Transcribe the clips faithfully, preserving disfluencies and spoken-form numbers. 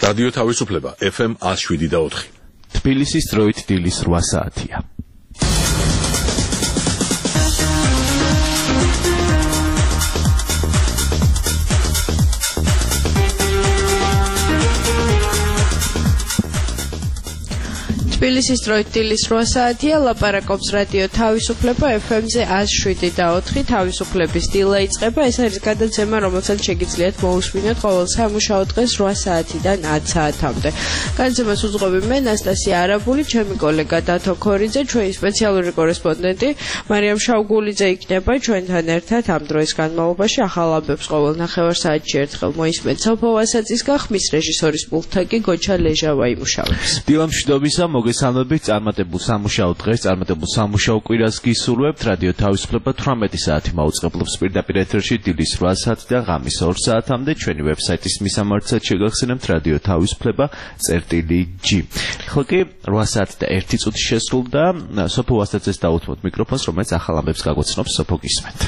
რადიო თავისუფლება ეფ ემ one oh seven და four. თბილისის დროით დილის რვა საათია. თბილისის დროით დილის რვა საათია, ლაპარაკობს რადიო თავისუფლება ეფ ემ-ზე one oh seven და four. თავისუფლების დილა იწყება. ეს არის გადაცემა, რომელსაც შეგიძლიათ მოусმინოთ ყოველ სამუშაო დღეს რვა საათიდან one საათამდე. გადაცემას უძღვები მე, ნასტასია არაბული, ჩემი კოლეგა დათო ქორიძე, ჩვენი სპეციალური კორესპონდენტი მარიამ შავგულიძე იქნება ჩვენთან ერთად ამ დროის განმავლობაში. ახალ ამბებს ყოველ ნახევარსაათში ერთხელ მოისმენთ სოფოვასაცის გახმის, რეჟისორის პულტთან კი გოჩა ლეჟავა იმუშავებს. დილა მშვიდობისა, მოგესალმებით, წარმატებულ სამუშაო დღეს, წარმატებულ სამუშაო კვირას გისურვებთ. რადიო თავისუფლება თვრამეტი საათი მაუწყებლობს პირდაპირ ეთერში დილის რვა საათიდან ღამის ორ საათამდე. ჩვენი ვებსაიტის მისამართსაც შეგახსენებთ რადიო თავისუფლება წერტილი ჯი. ხო კი, რვა საათი და ერთი წუთი შესრულდა. სოფო ვასაცეს დაუთმოთ მიკროფონს, რომელიც ახალ ამბებს გაგოცნობს. სოფო, გისმენთ.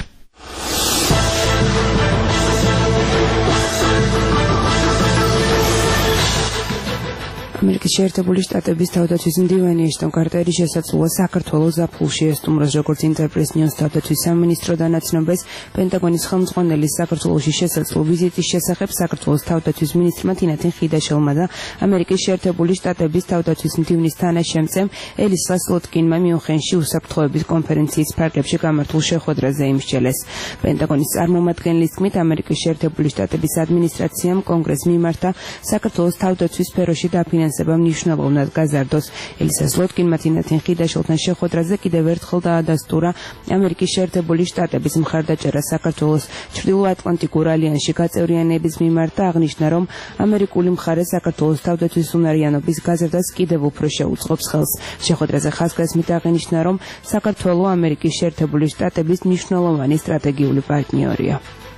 ამერიკის შეერთებული შტატების თავდაცვის მდივანი ეშტონ კარტერი შესაძლოა საქართველოს ზაფხულში ესტუმროს, როგორც ინტერპრეს ნიუს თავდაცვის სამინისტრო დანაცნობას. პენტაგონის ხელმძღვანელის საქართველოში შესაძლო ვიზიტის შესახებ საქართველოს თავდაცვის მინისტრმა თინათინ ხიდაშელმა და ამერიკის შეერთებული შტატების თავდაცვის მდივნის თანაშემწემ ელის ლოტკინმა მიუნხენში უსაფრთხოების კონფერენციის ფარგლებში გამართულ შეხვედრაზე იმსჯელეს. პენტაგონის წარმომადგენლის თქმით, ამერიკის შეერთებული შტატების ადმინისტრაციამ კონგრესს მიმართა საქართველოს თავდაცვის სფეროში დაფინანსება მნიშვნელოვნად გაზარდოს. ელისას ლოტკინმა თინათინ ხიდაშელთან შეხვედრაზე კიდევ ერთხელ დაადასტურა ამერიკის შეერთებული შტატების მხარდაჭერა საქართველოს ჩრდილოატლანტიკურ ალიანსში გაწევრიანების მიმართ და აღნიშნა, რომ ამერიკული მხარე საქართველოს თავდაცვის უნარიანობის გაზრდას კიდევ უფრო შეუწყობს ხელს. შეხვედრაზე ხაზგასმით აღინიშნა, რომ საქართველო ამერიკის შეერთებული შტატების მნიშვნელოვანი სტრატეგიული პარტნიორია.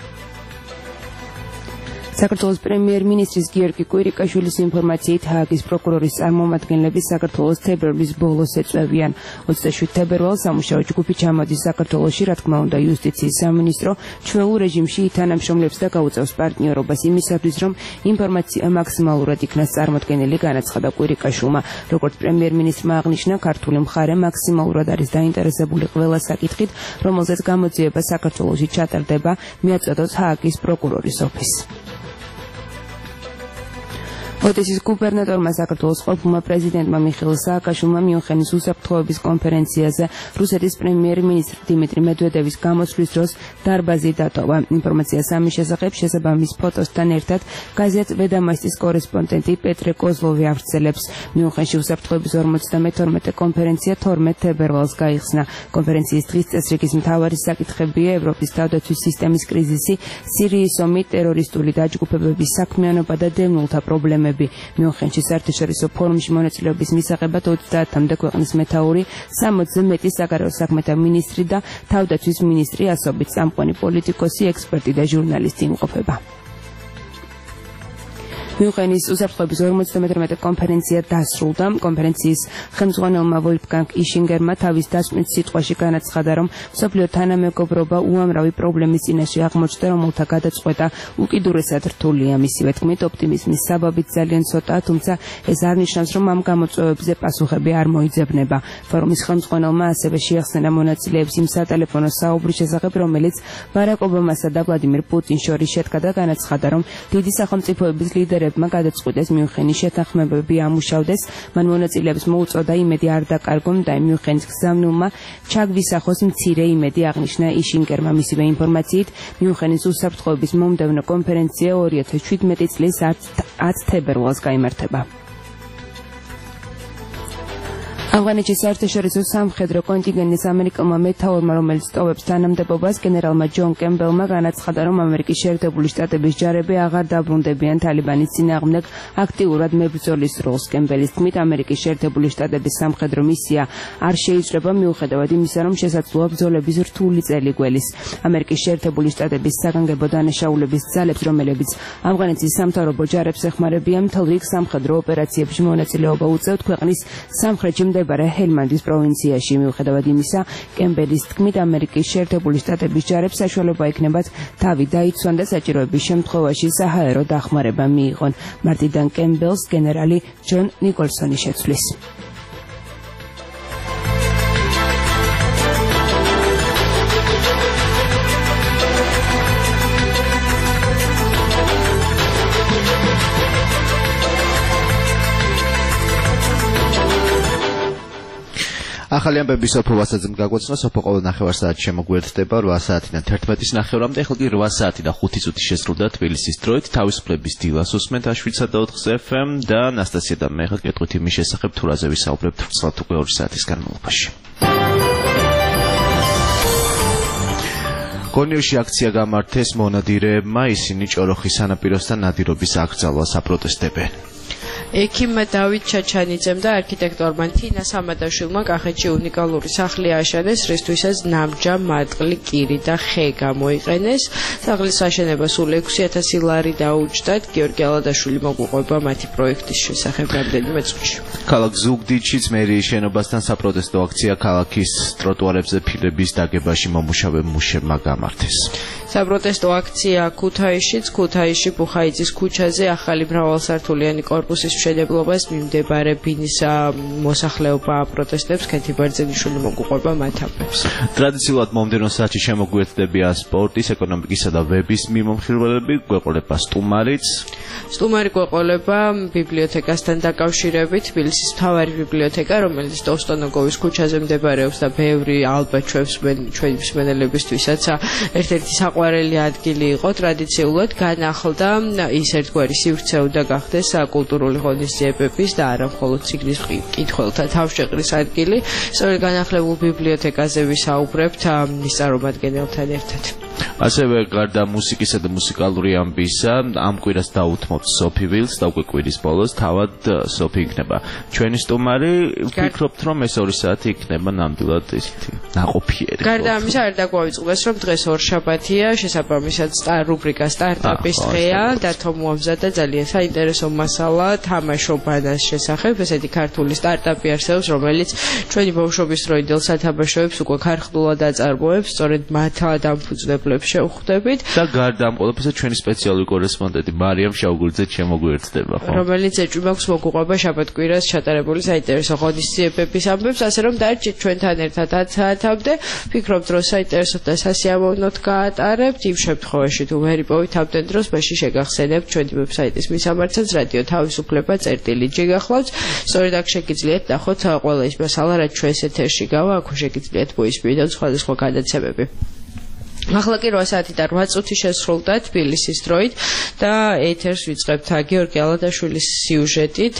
საქართველოს პრემიერ-მინისტრის გიორგი კვირიკაშვილის ინფორმაციით, ჰააგის პროკურორის წარმომადგენლები საქართველოს თებერვლის ბოლოს ეწევიან. ოცდაშვიდ თებერვალს სამუშაო ჯგუფი ჩამოდის საქართველოში, რა თქმა უნდა, იუსტიციის სამინისტრო ჩვეულ რეჟიმში ითანამშრომლებს და გაუწევს პარტნიორობას იმისათვის, რომ ინფორმაცია მაქსიმალურად იქნას წარმოდგენილი, განაცხადა კვირიკაშვილმა. როგორც პრემიერ-მინისტრმა აღნიშნა, ქართული მხარე მაქსიმალურად არის დაინტერესებული ყველა საკითხით, რომელზეც გამოძიება საქართველოში ჩატარდება, მიაწოდოს ჰააგის პროკურორის ოფისს. ოდესის გუბერნატორმა საქართველოს ყოფილმა პრეზიდენტმა მიხეილ სააკაშვილმა მიუნხენის უსაფრთხოების კონფერენციაზე რუსეთის პრემიერ-მინისტრ დიმიტრი მედვედევის გამოსვლის დროს დარბაზი დატოვა. ინფორმაციას ამის შესახებ შესაბამის ფოტოსთან ერთად გაზეთ ვედამასტის კორესპონდენტი პეტრე კოზლოვი ავრცელებს. მიუნხენში უსაფრთხოების ორმოცდამეთორმეტე კონფერენცია თორმეტ თებერვალს გაიხსნა. კონფერენციის დღის წესრიგის მთავარი საკითხებია ევროპის თავდაცვის სისტემის კრიზისი, სირიის ომი, ტერორისტული დაჯგუფებების საქმიანობა და დევნილთა პრობლემები. მიუნხენში საერთაშორისო ფორუმში მონაწილეობის მისაღებად ოცდაათამდე ქვეყნის მეთაური, სამოცზე მეტი საგარეო საქმეთა მინისტრი და თავდაცვის მინისტრი, ასობით წამყვანი პოლიტიკოსი, ექსპერტი და ჟურნალისტი იმყოფება. მიუნხენის უსაფრთხოების ორმოცდამეთორმეტე კონფერენცია დასრულდა. კონფერენციის ხელმძღვანელმა ვოლფგანგ იშინგერმა თავის დასმით სიტყვაში განაცხადა, რომ მსოფლიო თანამეგობრობა უამრავი პრობლემის წინაშე აღმოჩნდა, რომელთა გადაწყვეტა უკიდურესად რთულია. მისივე თქმით, ოპტიმიზმის საბაბით ძალიან ცოტაა, თუმცა ეს არ ნიშნავს, რომ ამ გამოწვევებზე პასუხები არ მოიძებნება. ფორუმის ხელმძღვანელმა ასევე შეახსენა მონაწილეებს იმ სატელეფონო საუბრის შესახებ, რომელიც ბარაკ ობამასა და ვლადიმირ პუტინს შორის შედგა და განაცხადა, რომ დიდი სახელმწიფოების ლიდერები გადაწყვიტეს მიუნხენის შეთანხმებები ამუშავდეს. მან მონაწილეებს მოუწოდა იმედი არ დაკარგონ და მიუნხენის გზავნილმა ჩაგვისახოს მცირე იმედი, აღნიშნა იშინგერმა. მისივე ინფორმაციით, მიუნხენის უსაფრთხოების მომდევნო კონფერენცია ორი ათას შვიდმეტი წლის ათს თებერვალს გაიმართება. ავღანეთში საერთაშორისო სამხედრო კონტინგენტის ამერიკელმა მეთაურმა, რომელიც ტოვებს თანამდებობას, გენერალმა ჯონ კემბელმა განაცხადა, რომ ამერიკის შეერთებული შტატების ჯარები აღარ დაბრუნდებიან თალიბანის წინააღმდეგ აქტიურად მებრძოლის როლს. კემბელის თქმით, ამერიკის შეერთებული შტატების სამხედრო მისია არ შეიძლება, მიუხედავად იმისა, რომ შესაძლოა ბრძოლების რთული წელი გველის. ამერიკის შეერთებული შტატების საგანგებო დანაშაულების ძალებს, რომლებიც ავღანეთის სამთავრობო ჯარებს ეხმარებიან, მთელ რიგ სამხედრო ოპერაციებში მონაწილეობა უწევთ ქვეყნის სამხრეთში მდებარე ჰელმანდის პროვინციაში. მიუხედავად იმისა, კემბელის თქმით, ამერიკის შეერთებული შტატების ჯარებს საშუალება ექნებათ თავი დაიცვან და საჭიროების შემთხვევაში საჰაერო დახმარება მიიღონ. მარტიდან კემბელს გენერალი ჯონ ნიკოლსონი შეცვლის. ახალი ამბები სოფო ვასაძემ გაგვაცნო. სოფო ყოველ ნახევარ საათში შემოგვიერთდება რვა საათიდან თერთმეტის ნახევრამდე. ახლა კი რვა საათი და ხუთი წუთი შესრულდა თბილისის დროით. თავისუფლების დილას უსმენთ შვიდსა და ოთხზე ეფ ემ და ნასტასია და მე ხარ კეთვით იმის შესახებ თუ რაზე ვისაუბრებთ ვრცლად უკვე ორი საათის განმავლობაში. გონიოში აქცია გამართეს მონადირეებმა, ისინი ჭოროხის სანაპიროსთან ნადირობის აკრძალვას აპროტესტებენ. ექიმმა დავით ჩაჩანიძემ და არქიტექტორმა თინა სამადაშვილმა კახეთში უნიკალური სახლი ააშენეს, რისთვისაც ნამჯა, მატყლი, კირი და ხე გამოიყენეს. სახლის აშენება სულ ექვსი ათასი ლარი დაუჯდათ. გიორგი ალადაშვილი მოგვიყვება მათი პროექტის შესახებ რამდენიმე წუთში. ქალაქ ზუგდიდშიც მერიის შენობასთან საპროტესტო აქცია ქალაქის ტროტუარებზე ფილების დაგებაში მომუშავე მუშებმა გამართეს. საპროტესტო აქცია ქუთაისშიც, ქუთაისში ბუხაიძის ქუჩაზე ახალი მრავალსართულიანი კორპუსის მშენებლობას მიმდებარე ბინის მოსახლეობა აპროტესტებს. ქეთი ბერძენიშვილი მოგვიყვება მათ ამბებს. ტრადიციულად მომდევნო საათში შემოგვიერთდებიან სპორტის, ეკონომიკისა და ვების მიმომხილველები. გვეყოლება სტუმარიც. სტუმარი გვეყოლება ბიბლიოთეკასთან დაკავშირებით. თბილისის მთავარი ბიბლიოთეკა, რომელიც ტოვსტონოგოვის ქუჩაზე მდებარეობს და ბევრი ალბათ ჩვენი მსმენელებისთვისაც ერთ-ერთი საყვარელი ადგილი იყო, ტრადიციულად განახლდა. ის ერთგვარი სივრცე უნდა გახდეს კულტურული ღონისძიებების და არა მხოლოდ ციგნის მკითხველთა თავშეყრის ადგილი. სწორედ განახლებულ ბიბლიოთეკაზე ვისაუბრებთ მის წარმომადგენელთან ერთად. ასევე გარდა მუსიკისა და მუსიკალური ამბისა, ამ კვირას დაუთმობთ სოფი ვილს და უკვე კვირის ბოლოს თავად სოფი იქნება ჩვენი სტუმარი. ვფიქრობთ, რომ ეს ორი საათი იქნება ნამდვილად ისეთი ნაყოფიერი. გარდა ამისა, არ დაგვავიწყდეს, რომ დღეს ორშაბათია, შესაბამისად რუბრიკა სტარტაპის დღეა. დათო მოამზადა ძალიან საინტერესო მასალა თამაშობანას შესახებ. ესეთი ქართული სტარტაპი არსებობს, რომელიც ჩვენი ბავშვობის დროინდელ სათამაშოებს უკვე ქარხნულად აწარმოებს, სწორედ მათ დამფუძნებლებს შევხვდებით. და გარდა ამ ყველაფერისა ჩვენი სპეციალური კორესპონდენტი მარიამ შაუგურძე შემოგვიერთდება, ხო? რომელიც ეჭვი მაქვს მოგვიყვება შაბათ-კვირას ჩატარებული საინტერესო ღონისძიებების ამბებს, ასე რომ დარჩით ჩვენთან ერთად ათ საათამდე. ვფიქრობ, დროს საინტერესოდ და სასიამოვნოდ გაატარებთ. იმ შემთხვევაში თუ ვერ იპოვით ამდენ დროს, მაშინ შეგახსენებთ ჩვენი ვებსაიტის მისამართსაც რადიო თავისუფლება წერტილი ჯი გახლავთ. სწორედ აქ შეგიძლიათ ნახოთ ყველა ის მასალა, რაც ჩვენს ეთერში გავა, აქ შეგიძლიათ მოისმინოთ სხვადასხვა გადაცემები. ახლა კი რვა საათი და რვა წუთი შესრულდა თბილისის დროით და ეთერს ვიწყებთ გიორგი ალადაშვილის სიუჟეტით,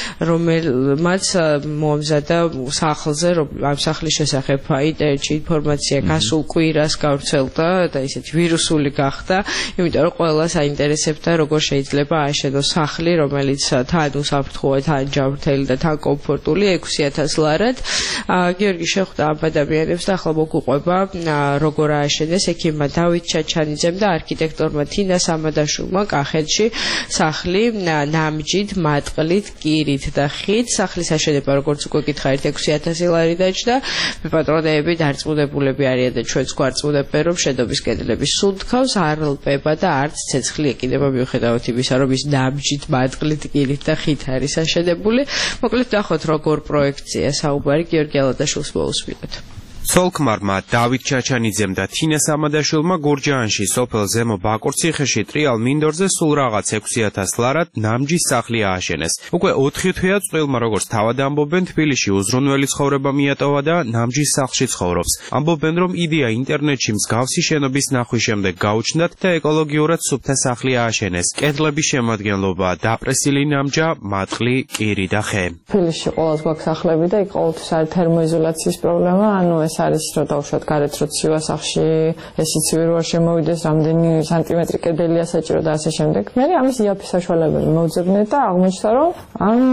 რომელმაც მოამზადა სახლზე, ამ სახლის შესახებ ინტერნეტში ინფორმაცია გასულ კვირას გავრცელდა და ისეთი ვირუსული გახდა, იმიტომ რომ ყველას აინტერესებდა როგორ შეიძლება ააშენოს სახლი, რომელიც თან უსაფრთხოა, თან ჯანმრთელი და თან კომფორტული ექვსი ათას ლარად. გიორგი შეხვდა ამ ადამიანებს და ახლა მოგვიყვება როგორ ააშენეს ექიმმა დავით ჩაჩანიძემ და არქიტექტორმა თინა სამადაშვილმა კახეთში სახლი ნამჯით, მატყლით, კირით და ხით. სახლის აშენება, როგორც უკვე გითხარით, ექვსი ათასი ლარი დაჯდა. პატრონეები დარწმუნებულები არიან და ჩვენც გვარწმუნებენ, რომ შენობის კედლები სულ დგავს, არ ლპება და არც ცეცხლი ეკიდება, მიუხედავად იმისა, რომ ის ნამჯით, მატყლით, კირით და ხით არის აშენებული. მოკლედ ნახოთ, როგორ პროექტია საუბარი. გიორგი ალადაშვილს მოусმინოთ. სოლქმარმა დავით ჩაჩანიძემ და თინა სამადაშვილმა გურჯაანში სოფელ ზემო ბაკურციხეში ტრიალ მინდორზე სულ რაღაც ექვსი ათას ლარად ნამჯის სახლი ააშენეს. უკვე ოთხი თვეა წყვილმა, როგორც თავად ამბობენ, თბილისში უზრუნველი ცხოვრება მიატოვა და ნამჯის სახლში ცხოვრობს. ამბობენ, რომ იდეა ინტერნეტში მსგავსი შენობის ნახვის შემდეგ გაუჩნდათ და ეკოლოგიურად სუფთა სახლი ააშენეს. კედლების შემადგენლობა დაპრესილი ნამჯა, მატყლი, კირი და ხე. თბილისში ყოველს გვაქვს სახლები და იქ ყოველთვის არის თერმოიზოლაციის პრობლემა, ანუ ეს არის რომ დავუშვათ გარეთ რო ცივა სახლში, ესიც ვერ ვარ შემოვიდეს, რამდენი სანტიმეტრი კედელია საჭირო და ასე შემდეგ. მე ამის იაფი საშუალებელი მოვძებნე და აღმოჩნდა, რომ ამ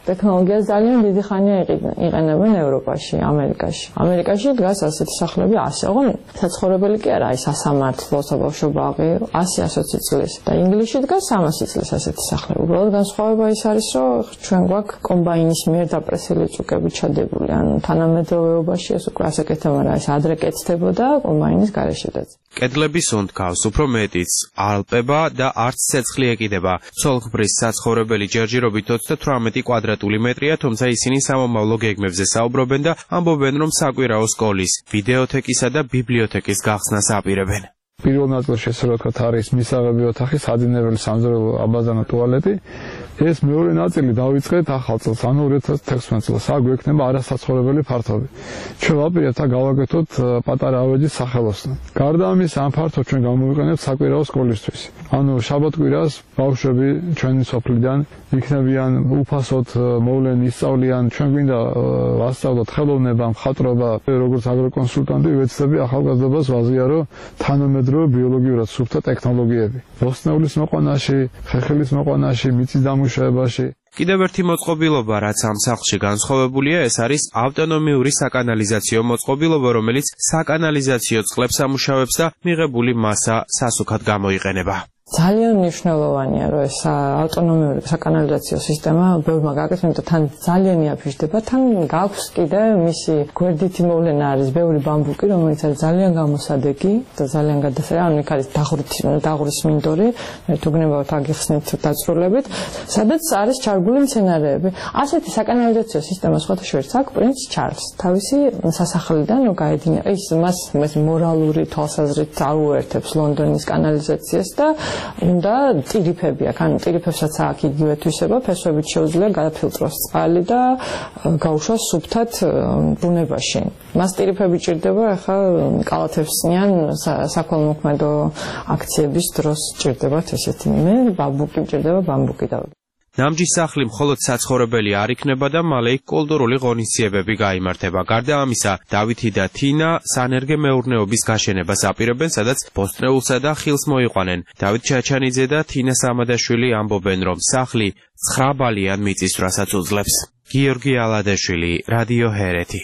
ტექნოლოგიას ძალიან დიდი ხანია იყენებენ ევროპაში, ამერიკაში. ამერიკაში დგას ასეთი სახლები ასე, ოღონ საცხოვრებელი კი არა, აი სასამართლო, საბავშვო ბაღი, ასი ასოცი წლის და ინგლისში დგას სამასი წლის ასეთი სახლები. უბრალოდ განსხვავება ის არის, რომ ჩვენ გვაქვს კომბაინის მიერ დაპრესილი ჭუკები ჩადებული, ანუ თანამედროვეობაში ეს უკვე ასე კეთდება, ეს ადრე კეთდებოდა კომბაინის გარეშედაც. კედლების უნდგავს უფრო მეტიც ალპება და არც ცეცხლი ეკიდება. ცოლქმრის საცხოვრებელი ჯერჯერობით ოცდათვრამეტი კვადრატული მეტრია, თუმცა ისინი სამომავლო გეგმებზე საუბრობენ და ამბობენ, რომ საკვირაო სკოლის, ვიდეოთეკისა და ბიბლიოთეკის გახსნას აპირებენ. პირველ ნაწილში ესე რომ ვთქვათ არის მისაღები ოთახი, საძინებელი სამზარეულო აბაზანა ტუალეტი. ეს მეორე ნაწილი დავიწყეთ ახალ წელს, ანუ ორი ათას თექვსმეტ წელს. აქ გვექნება არასაცხოვრებელი ფართობი. ჩვენ ვაპირებთ აქ გავაკეთოთ პატარა ავეჯის სახელოსნო. გარდა ამისა, ამ ფართობს ჩვენ გამოვიყენებთ საკვირაო სკოლისთვის. ანუ შაბათ-კვირას ბავშვები ჩვენი სოფლიდან იქნებიან უფასოდ მოვლენ ისწავლიან, ჩვენ გვინდა ვასწავლოთ ხელოვნება, მხატვრობა, როგორც აგროკონსულტანტი ვეცდები ახალგაზრდობას ვაზიარო თანამედროვე ბიოლოგიურად სუფთა ტექნოლოგიები. ბოსტნეულის მოყვანაში, ხეხილის მოყვანაში, მიწის დამუშავებაში. კიდევ ერთი მოწყობილობა, რაც ამ სახლში განსხვავებულია, ეს არის ავტონომიური საკანალიზაციო მოწყობილობა, რომელიც საკანალიზაციო წყლებს ამუშავებს და მიღებული მასა სასუქად გამოიყენება. ძალიან მნიშვნელოვანია, რომ ეს ავტონომიური საკანალიზაციო სისტემა ბევრმა გააკეთეს, იმიტომ თან ძალიან იაფიშდება, თან გაქვს კიდე მისი გვერდითი მოვლენა არის ბევრი ბამბუკი, რომელიც არის ძალიან გამოსადეგი და ძალიან გადასაჭირო, ანუ იქ არის დაღურის მინდორი, თუ გნებავთ აგიხსნით დაწვრილებით, სადაც არის ჩარგული მცენარეები. ასეთი საკანალიზაციო სისტემა სხვათა შორის აქვს პრინც ჩარლზ. თავისი სასახლიდან გაედინა ის მას მორალური თვალსაზრით აუერთებს ლონდონის კანალიზაციას და უნდა ტირიფები აქვს, ანუ ტირიფებსაც აქ იგივე თვისება, ფესვებით შეუძლია გადაფილტროს წყალი და გაუშვას სუფთად ბუნებაში. მას ტირიფები ჭირდება, ახლა კალათებს წნიან საქველმოქმედო აქციების დროს ჭირდებათ ესეთი. მე ბამბუკი ჭირდება, ბამბუკი და ნამჯის სახლი მხოლოდ საცხოვრებელი არ იქნება და მალე იქ კულტურული ღონისძიებები გაიმართება. გარდა ამისა, დავითი და თინა სანერგე მეურნეობის გაშენებას აპირებენ, სადაც ბოსტნეულსა და ხილს მოიყვანენ. დავით ჩაჩანიძე და თინა სამადაშვილი ამბობენ, რომ სახლი ცხრა ბალიან მიწისძვრასაც უძლებს. გიორგი ალადაშვილი, რადიო ჰერეთი.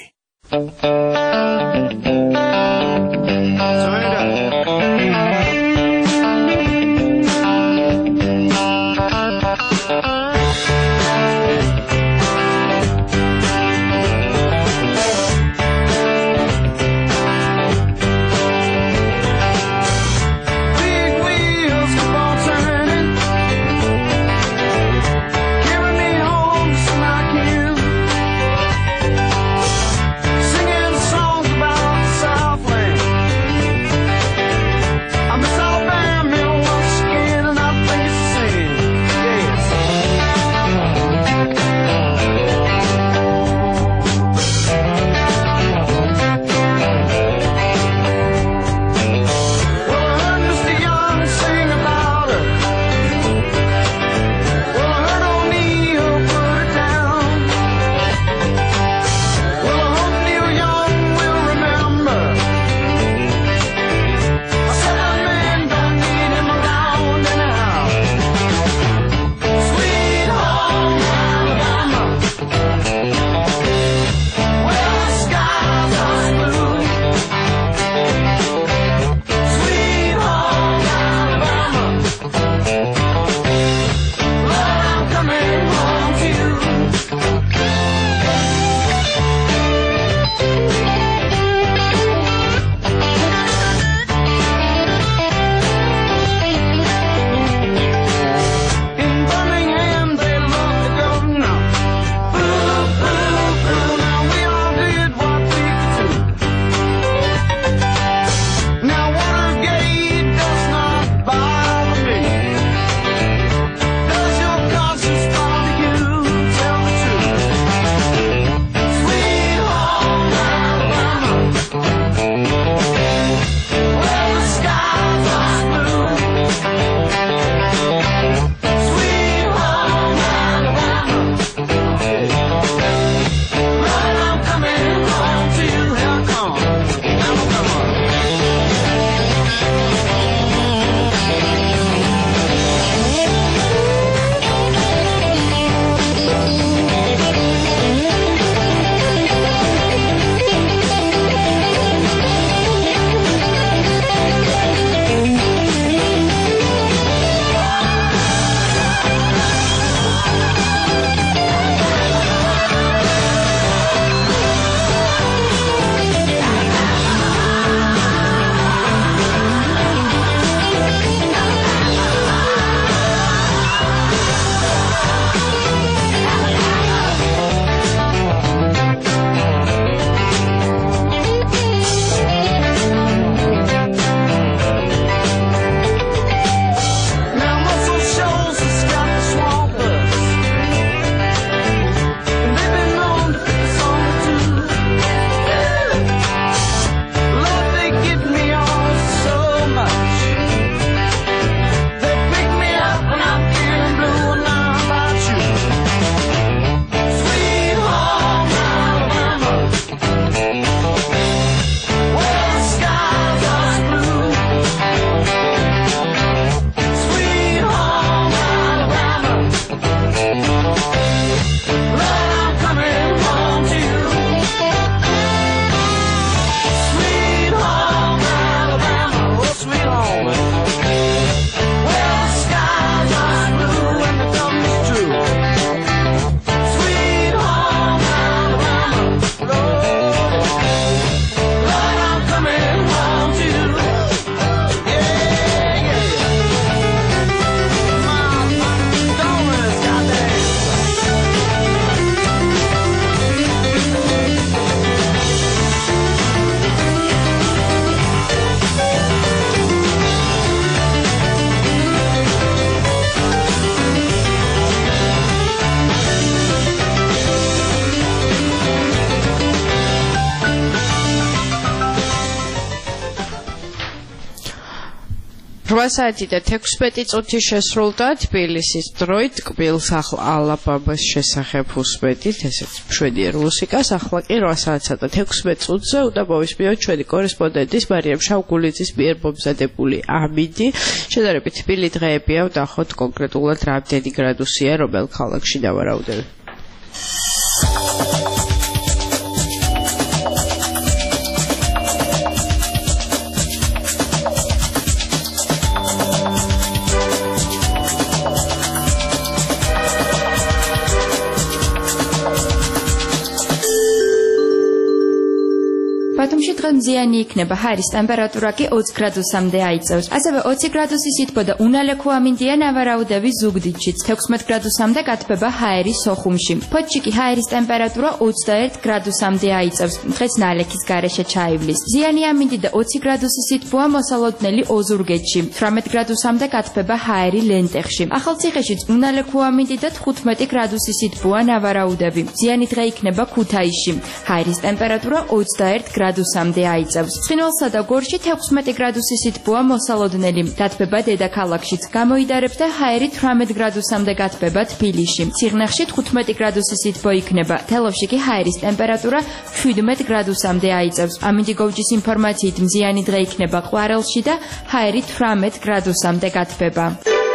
Songs რვა საათი და თექვსმეტი წუთი შესრულდა თბილისის დროით კბილ სახლ ალაბამას შესახებ უსმენთ ესეც მშვენიერ მუსიკას. ახლა კი რვა საათსა და თექვსმეტ წუთზე უნდა მოვისმინოთ ჩვენი კორესპონდენტის მარიამ შავგულიძის მიერ მომზადებული ამინდი. შედარებით თბილი დღეებია, ვნახოთ კონკრეტულად რამდენი გრადუსია რომელ ქალაქში დავარაუდები. ბათუმში დღეს მზიანი იქნება, ჰაერის ტემპერატურა კი ოცი გრადუსამდე აიწევს. ასევე ოცი გრადუსი სითბო და უნალექო ამინდია ნავარაუდები ზუგდიდშიც. თექვსმეტ გრადუსამდე გათბება ჰაერი სოხუმში. ფოთში კი ჰაერის ტემპერატურა ოცდაერთ გრადუსამდე აიწევს. დღეს ნალექის გარეშე ჩაივლის. მზიანი ამინდი და ოცი გრადუსი სითბოა მოსალოდნელი ოზურგეთში. თვრამეტ გრადუსამდე გათბება ჰაერი ლენტეხში. ახალციხეშიც უნალექო ამინდი და თხუთმეტი გრადუსი სითბოა ნავარაუდები. მზიანი დღე იქნება ქუთაისში. ჰაერის ტემპერატურა ოცდაერთ გრადუსამდე აიწევს. ცხინვალსა და გორში თექვსმეტი გრადუსი სითბოა მოსალოდნელი. გათბება დედაქალაქშიც გამოიდარებს და ჰაერი თვრამეტ გრადუსამდე გათბება თბილისში. ციხნახში თხუთმეტი გრადუსი სითბო იქნება. თელავში კი ჰაერის ტემპერატურა შვიდმეტ გრადუსამდე აიწევს. ამინდი გოვჯის ინფორმაციით მზიანი დღე იქნება ყვარელში და ჰაერი თვრამეტ გრადუსამდე გათბება.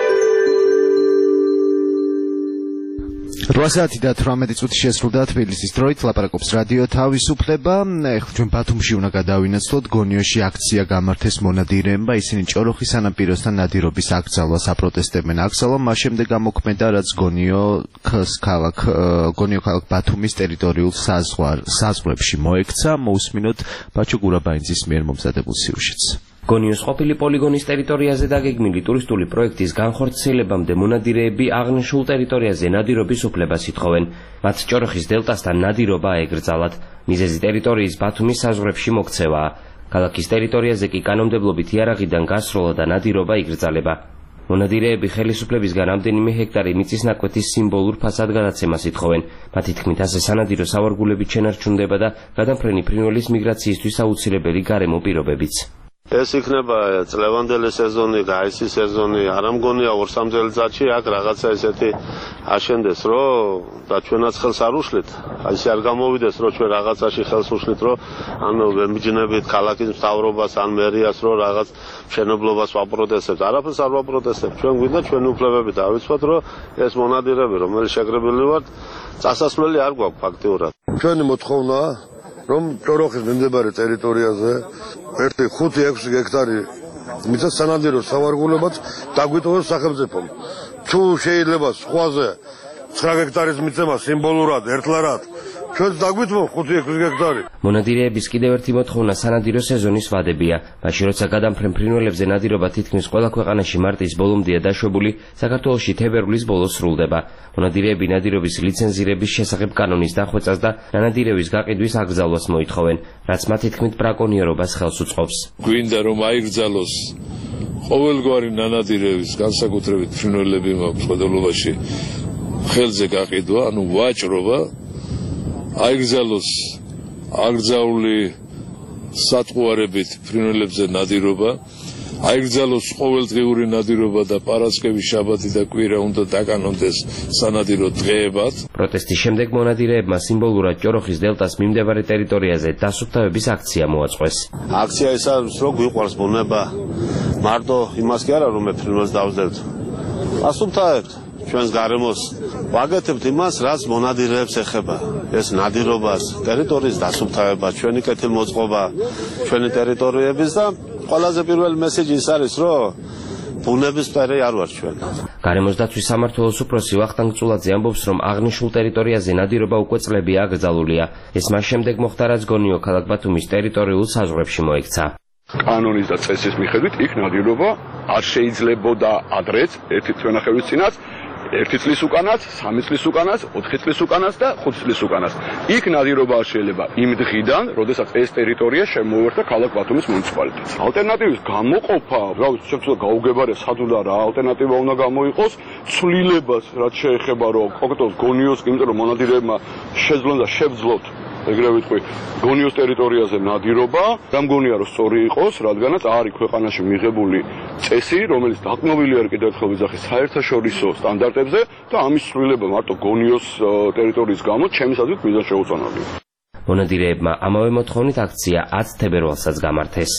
რვა საათი და თვრამეტი წუთი შესრულდა თბილისის დროით. ლაპარაკობს რადიო თავისუფლება. ეხლა ჩვენ ბათუმში უნდა გადავინაცვლოთ. გონიოში აქცია გამართეს მონადირეებმა. ისინი ჭოროხის სანაპიროსთან ნადირობის აკრძალვას აპროტესტებენ. აკრძალვა მას შემდეგ გამოქმედა, რაც გონიოს ქალაქ გონიო ქალაქ ბათუმის ტერიტორიულ საზღვრებში მოექცა. მოусმინოთ ბაჩო გურაბაინძის მიერ მომზადებულ სიუჟეტს. გონიოს ყოფილი პოლიგონის ტერიტორიაზე დაგეგმილი ტურისტული პროექტის განხორციელებამდე მონადირეები აღნიშნულ ტერიტორიაზე ნადირობის უფლებას ითხოვენ. მათ ჭოროხის დელტასთან ნადირობა აეკრძალათ. მიზეზი ტერიტორიის ბათუმის საზღვრებში მოქცევაა. ქალაქის ტერიტორიაზე კი კანონმდებლობით იარაღიდან გასროლა და ნადირობა იკრძალება. მონადირეები ხელისუფლებისგან რამდენიმე ჰექტარი მიწისნაკვეთის სიმბოლურ ფასად გადაცემას ითხოვენ. მათი თქმით, ასე სანადირო სავარგულებით შენარჩუნდება და გადამფრენი ფრინველის მიგრაციისთვის აუცილებელი გარემო პირობებიც. ეს იქნება წლევანდელი სეზონი, გაისის სეზონი, არ ამგონია ორ სამ წელიწადში აქ რაღაცა ესეთი აშენდეს, რომ და ჩვენაც ხელს არ უშლით. ისე არ გამოვიდეს, რომ ჩვენ რაღაცაში ხელს უშლით, რომ ანუ ვემიჯნებით ქალაქის მთავრობას ან მერიას, რომ რაღაც მშენებლობას ვაპროტესტებთ. არაფერს არ ვაპროტესტებთ. ჩვენ გვინდა ჩვენი უფლებები დავიცვათ, რომ ეს მონადირეები, რომელიც შეკრებილი ვართ, წასასვლელი არ გვაქვს ფაქტიურად. ჩვენი მოთხოვნაა რომ ჭოროხის მიმდებარე ტერიტორიაზე ერთი ხუთი ექვსი ჰექტარი მიწა სანადირო სავარგულებად დაგვიტოვოს სახელმწიფომ. თუ შეიძლება სხვაზე ცხრა ჰექტარის მიცემა სიმბოლურად ერთლარად ჩვენც დაგვიტოვოს ხუთი ექვსი ჰექტარი. მონადირეების კიდევ ერთი მოთხოვნა სანადირო სეზონის ვადებია. მაშინ როცა გადამფრენ ფრინველებზე ნადირობა თითქმის ყველა ქვეყანაში მარტის ბოლომდეა დაშვებული, საქართველოში თებერვლის ბოლოს სრულდება. მონადირეები ნადირობის ლიცენზირების შესახებ კანონის დახვეწას და ნადირევის გაყიდვის აკრძალვას მოითხოვენ, რაც მათი თქმით ბრაკონიერობას ხელს უწყობს. გვინდა რომ აიგრძალოს ყოველგვარი ნადირეების, განსაკუთრებით ფრინველები მაქვს ყიდულობაში ხელზე გაყიდვა, ანუ ვაჭრობა, აიგრძალოს აკრძალული სატყუარებით ფრინველებზე ნადირობა, აიგრძალოს ყოველდღიური ნადირობა და პარასკევი, შაბათი და კვირა უნდა დაკანონდეს სანადირო დღეებად. პროტესტის შემდეგ მონადირეებმა სიმბოლურად ჭოროხის დელტას მიმდებარე ტერიტორიაზე დასუფთავების აქცია მოაწყვეს. აქცია ის არის, რომ გვიყვარს ბუნება. მარტო იმას კი არა, რომ მე ფრინველს დავსდევთ. დასუფთავებთ ჩვენს გარემოს. ვაგეთებთ იმას, რაც მონადირეებს ეხება. ეს ნადირობას, ტერიტორიის დასუფთავება, ჩვენი კეთილმოწყობა, ჩვენი ტერიტორიების და ყველაზე პირველი მესეჯი ის არის, რომ ბუნების მწერი არ ვარ ჩვენ. გარემოს დაცვის სამმართველოს უფროსი ვახტანგ წულაძე ამბობს, რომ აღნიშნულ ტერიტორიაზე ნადირობა უკვე წლები აკრძალულია. ეს მას შემდეგ მოხდა, რაც გონიო ქალაქ ბათუმის ტერიტორიულ საზღვრებში მოექცა. კანონის და წესის მიხედვით იქ ნადირობა არ შეიძლებოდა ადრეც ერთი თვენახევრის წინაც, ერთი წლის უკანაც, სამი წლის უკანაც, ოთხი წლის უკანაც და ხუთი წლის უკანაც. იქ ნადირობა არ შეიძლება იმ დღიდან, როდესაც ეს ტერიტორია შემოუერთდა ქალაქ ბათუმის მუნიციპალიტეტს. ალტერნატივის გამოყოფა, რა ვიცი, შეგვიძლია გაუგებარე სად უნდა რა ალტერნატივა უნდა გამოიყოს, ცვლილებას რაც შეეხება რომ კონკრეტულად გონიოს, იმიტომ რომ მონადირეებმა შეძლონ და შევძლოთ ეგრევე ვიტყვი, გონიოს ტერიტორიაზე ნადირობა, და მგონია რომ სწორი იყოს, რადგანაც არის ქვეყანაში მიღებული წესი, რომელიც დაყრდნობილი არის კიდევ ერთხელ ვიძახი საერთაშორისო სტანდარტებზე და ამის ცვლილება მარტო გონიოს ტერიტორიის გამო ჩემის აზრით მიზანშეუწონავია. მონადირეებმა ამავე მოთხოვნით აქცია ათს თებერვალსაც გამართეს.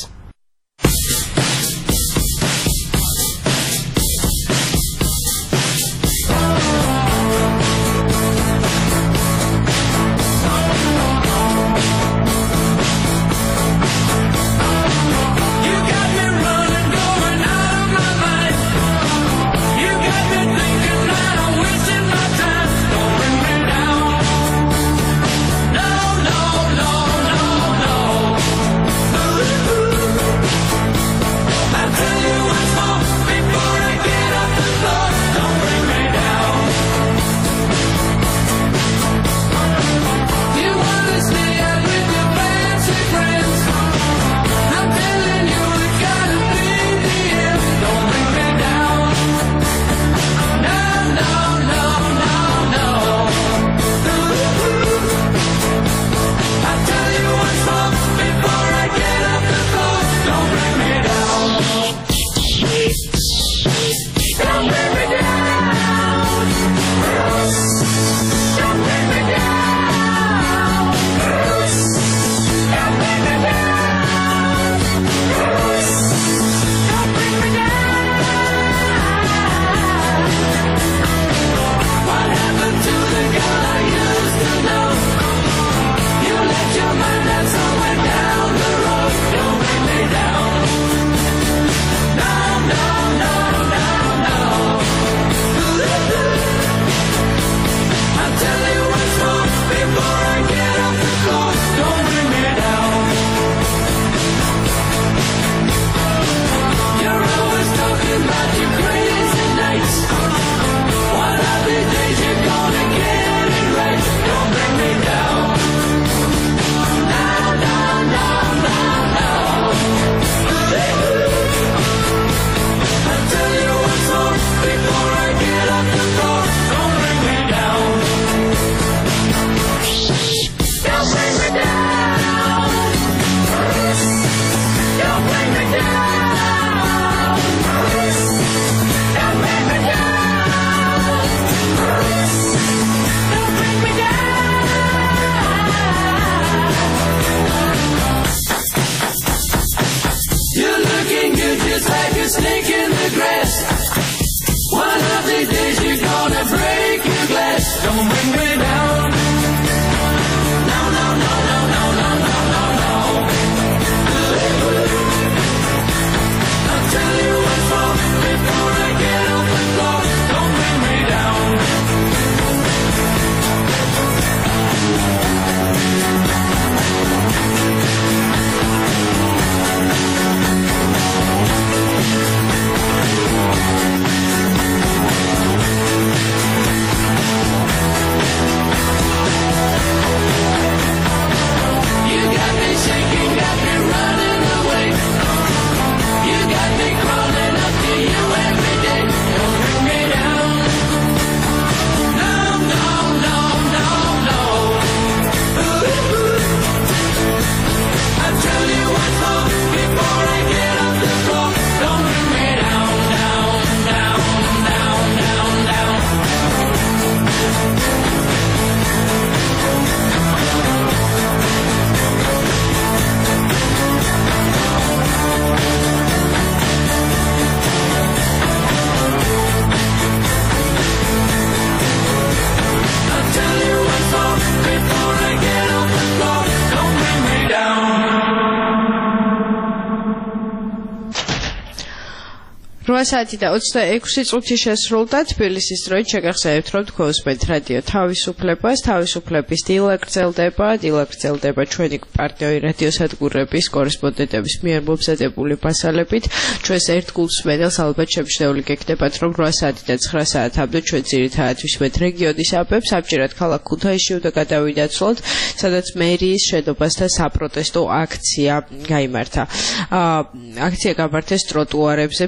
რვა საათი და ოცდაექვსი წუთი შესრულდა. თბილისის დროით შეგახსენებთ, რომ თქვენსმენთ რადიო თავისუფლებას. თავისუფლების დილა გრძელდება, დილა გრძელდება ჩვენი პარტნიორი რადიოსადგურების კორესპონდენტების მიერ მომზადებული მასალებით. ჩვენს ერთგულს მენელს ალბათ შემჩნეული გექნებათ, რომ რვა საათი და ცხრა საათამდე ჩვენ ძირითადად ვისმენთ რეგიონის აპებს. ამჯერად ქალაქ ქუთაისში უნდა გადავინაცვლოთ, სადაც მერიის შენობასთან საპროტესტო აქცია გაიმართა. აქცია გამართეს ტროტუარებზე, ფილების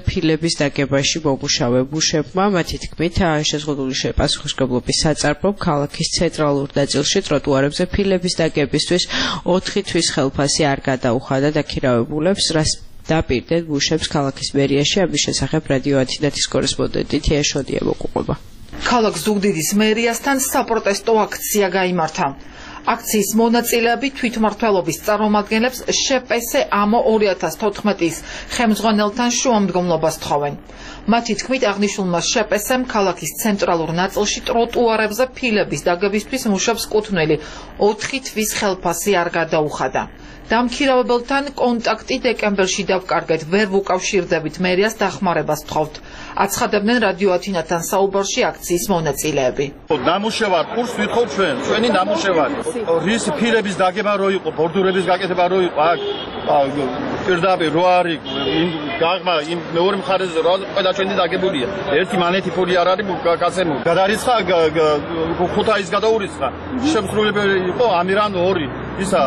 ფილების დაგებაში მოგუშავე ბუშებმა მათი თქმით შეზღუდული პასუხისმგებლობის საწარბომ ქალაქის ცენტრალურ ნაწილში ტროტუარებზე ფილების დაგებისთვის ოთხი თვის ხელფასი არ გადაუხადა დაქირავებულებს, რაც დაპირდნენ ბუშებს ქალაქის მერიაში. ამის შესახებ რადიო ათინათის კორესპონდენტი თია შოდია მოგუყვება. ქალაქ ზუგდიდის მერიასთან საპროტესტო აქცია გაიმართა. აქციის მონაწილეები თვითმმართველობის წარმომადგენლებს შპს ამო ორი ათას თოთხმეტის ხელმძღვანელთან შუამდგომლობას თხოვენ. მათი თქმით აღნიშნულმა შპს-მ ქალაქის ცენტრალურ ნაწილში ტროტუარებზე ფილების დაგებისთვის მუშებს კუთვნილი ოთხი თვის ხელფასი არ გადაუხადა. დამქირავებელთან კონტაქტი დეკემბერში დავკარგეთ, ვერ ვუკავშირდებით მერიას დახმარებას ვთხოვთ. აცხადებდნენ რადიო ათინათთან საუბარში აქციის მონაწილეები. ნამუშევარ კურსს ვითხოვთ ჩვენ, ჩვენი ნამუშევარი. რის ფილების დაგება რო იყო, ბორდურების გაკეთება რო იყო, აქ პირდაპირ რო არის გაღმა იმ მეორე მხარეზე რა ყველა ჩვენი დაგებულია. ერთი მანეთი ფული არ არის გასემო. გადარიცხა ხუთაის გადაურიცხა. შემსრულებელი იყო ამირან ორი ისა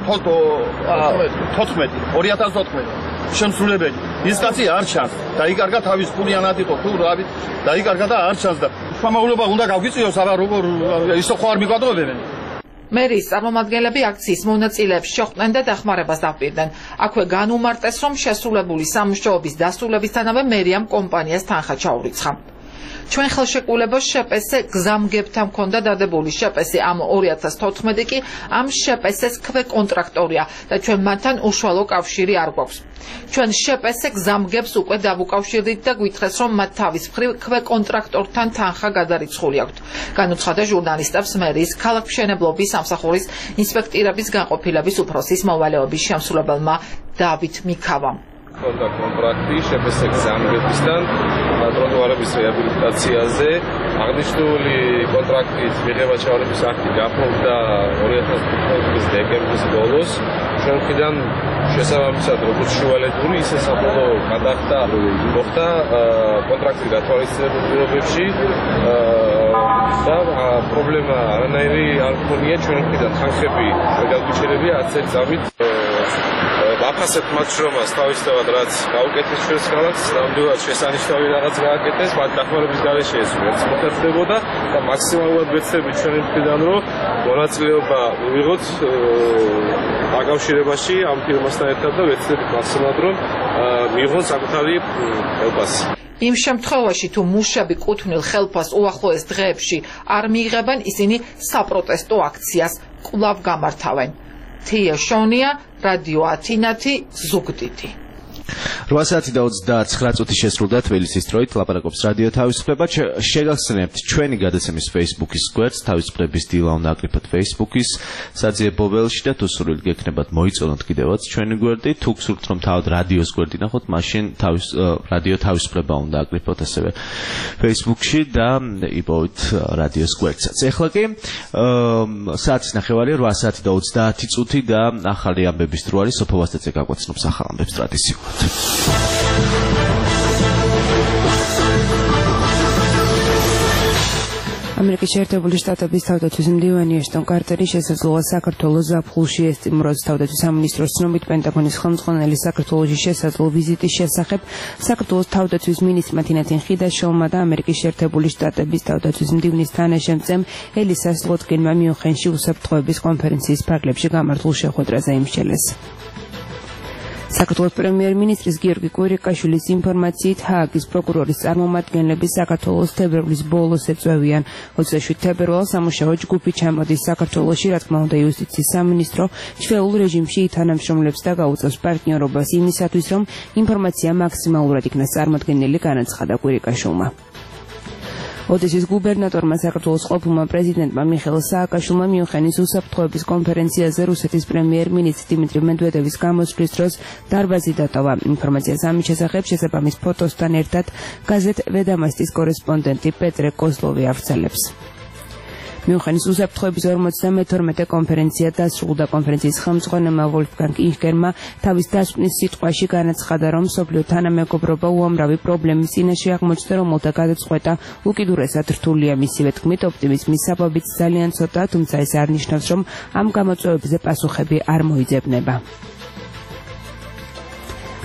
თოთხმეტი ორი ათას თოთხმეტი შემსრულებელი ის კაცი არ ჩანს დაიკარგა თავის ფულიანად იყო თუ რა ვიცი დაიკარგა და არ ჩანს და შემოულობა უნდა გავგიწიოს აბა როგორ ისო ხო არ მიგვადობენ. მერის წარმომადგენლები აქციის მონაწილეებს შეხვდნენ და დახმარებას დაპირდნენ. აქვე განუმარტეს, რომ შესრულებული სამუშაოების დასრულებისთანავე მერიამ კომპანიას თანხა ჩაურიცხა. ჩვენ ხელშეკრულებას შპს გზამგებთან მქონდა დადებული. შპს ამ ორი ათას თოთხმეტი კი ამ შპს-ს ქვეკონტრაქტორია და ჩვენ მათთან უშუალო კავშირი არ გვაქვს. ჩვენ შპს გზამგებს უკვე დავუკავშირდით და გვითხრეს, რომ მათ თავის მხრივ ქვეკონტრაქტორთან თანხა გადარიცხული აქვთ. განუცხადა ჟურნალისტებს მერის ქალაქმშენებლობის სამსახურის ინსპექტირების განყოფილების უფროსის მოვალეობის შემსრულებელმა დავით მიქავამ. ჰქონდა კონტრაქტი შპს გზამგებისთან ტროტუარების რეაბილიტაციაზე. აღნიშნული კონტრაქტის მიღება-ჩავარების აქტი გაფორმდა ორი ათას თხუთმეტი წლის დეკემბრის ბოლოს. ჩვენ მხრიდან შესაბამისად როგორც შუალედური, ისე საბოლოო გადახდა მოხდა კონტრაქტის გათვალისწინებულ პირობებში და პრობლემა არანაირი არ მქონია. ჩვენ მხრიდან თანხები ვერ გაგვიჩერებია არც ერთ წამით. ვაფასებთ მათ შრომას თავისთავად, რაც გაუკეთეს ჩვენს ქალაქს, ნამდვილად შესანიშნავი რაღაც გააკეთეს, მათ დახმარების გარეშე ეს ვერც მოხერხდებოდა და მაქსიმალურად ვეცდებით ჩვენი მხრიდან, რომ მონაწილეობა მივიღოთ დაკავშირებაში ამ ფირმასთან ერთად და ვეცდებით მაქსიმალურად, რომ მიიღონ საკუთარი ხელფასი. იმ შემთხვევაში თუ მუშები კუთვნილ ხელფასს უახლოეს დღეებში არ მიიღებენ, ისინი საპროტესტო აქციას კვლავ გამართავენ. თია შონია, რადიო ათინათი, ზუგდიდი. რვა საათი და ოცდაცხრა წუთი შესრულდა თბილისის დროით. ლაპარაკობს რადიო თავისუფლება. შეგახსენებთ ჩვენი გადაცემის Facebook-ის გვერდს, თავისუფლების დილა უნდა აკრიფოთ Facebook-ის საძიებო ველში და თუ სურვილ გექნებათ მოიწონოთ კიდევაც ჩვენი გვერდი. თუ გსურთ რომ თავად რადიოს გვერდი ნახოთ, მაშინ თავის რადიო თავისუფლება უნდა აკრიფოთ ასევე Facebook-ში და იპოვეთ რადიოს გვერდსაც. ეხლა კი საათის ნახევარი რვა საათი და ოცდაათი წუთი და ახალი ამბების დრო არის. სოფო ვასტეცე გაგვაცნობს ახალ ამბებს ტრადიციულად. ამერიკის შეერთებული შტატების თავდაცვის მდივანი ეშტონ კარტერი შესაძლოა საქართველოს ზაფხულში ესტიმროს თავდაცვის სამინისტროს ცნობით პენტაგონის ხელმძღვანელის საქართველოში შესაძლო ვიზიტის შესახებ საქართველოს თავდაცვის მინისტრმა თინათინ ხიდაშოვმა და ამერიკის შეერთებული შტატების თავდაცვის მდივნის თანაშემწემ ელისა სლოტკინმა მიუნხენში უსაფრთხოების კონფერენციის ფარგლებში გამართულ შეხვედრაზე იმსჯელეს. საქართველოს პრემიერ-მინისტრის გიორგი კვირიკაშვილის ინფორმაციით ჰააგის პროკურორის წარმომადგენლები საქართველოს თებერვლის ბოლოს ეწევიან. ოცდაშვიდ თებერვალს სამუშაო ჯგუფი ჩამოდის საქართველოში, რა თქმა უნდა იუსტიციის სამინისტრო ჩვეულ რეჟიმში ითანამშრომლებს და გაუწევს პარტნიორობას იმისათვის, რომ ინფორმაცია მაქსიმალურად იქნას წარმოდგენილი, განაცხადა კვირიკაშვილმა. ოდესის გუბერნატორმა საქართველოს ყოფილმა პრეზიდენტმა მიხეილ სააკაშვილმა მიუნხენის უსაფრთხოების კონფერენციაზე რუსეთის პრემიერ-მინისტრის დიმიტრი მედვედევის გამოსვლის დროს დარბაზი დატოვა. ინფორმაციას ამის შესახებ შესაბამის ფოტოსთან ერთად გაზეთ ვედამასტის კორესპონდენტი პეტრე კოზლოვი ავრცელებს. მიუნხენის უსაფრთხოების ორმოცდამეთორმეტე კონფერენცია დასრულდა. კონფერენციის ხელმძღვანელმა ვოლფგანგ ინგერმა თავის დასკვნის სიტყვაში განაცხადა, რომ მსოფლიო თანამეგობრობა უამრავი პრობლემის წინაშე აღმოჩნდა, რომელთა გადაწყვეტა უკიდურესად რთულია. მისივე თქმით, ოპტიმიზმის საბაბიც ძალიან ცოტა, თუმცა ეს არ ნიშნავს, რომ ამ გამოწვევებზე პასუხები არ მოიძებნება.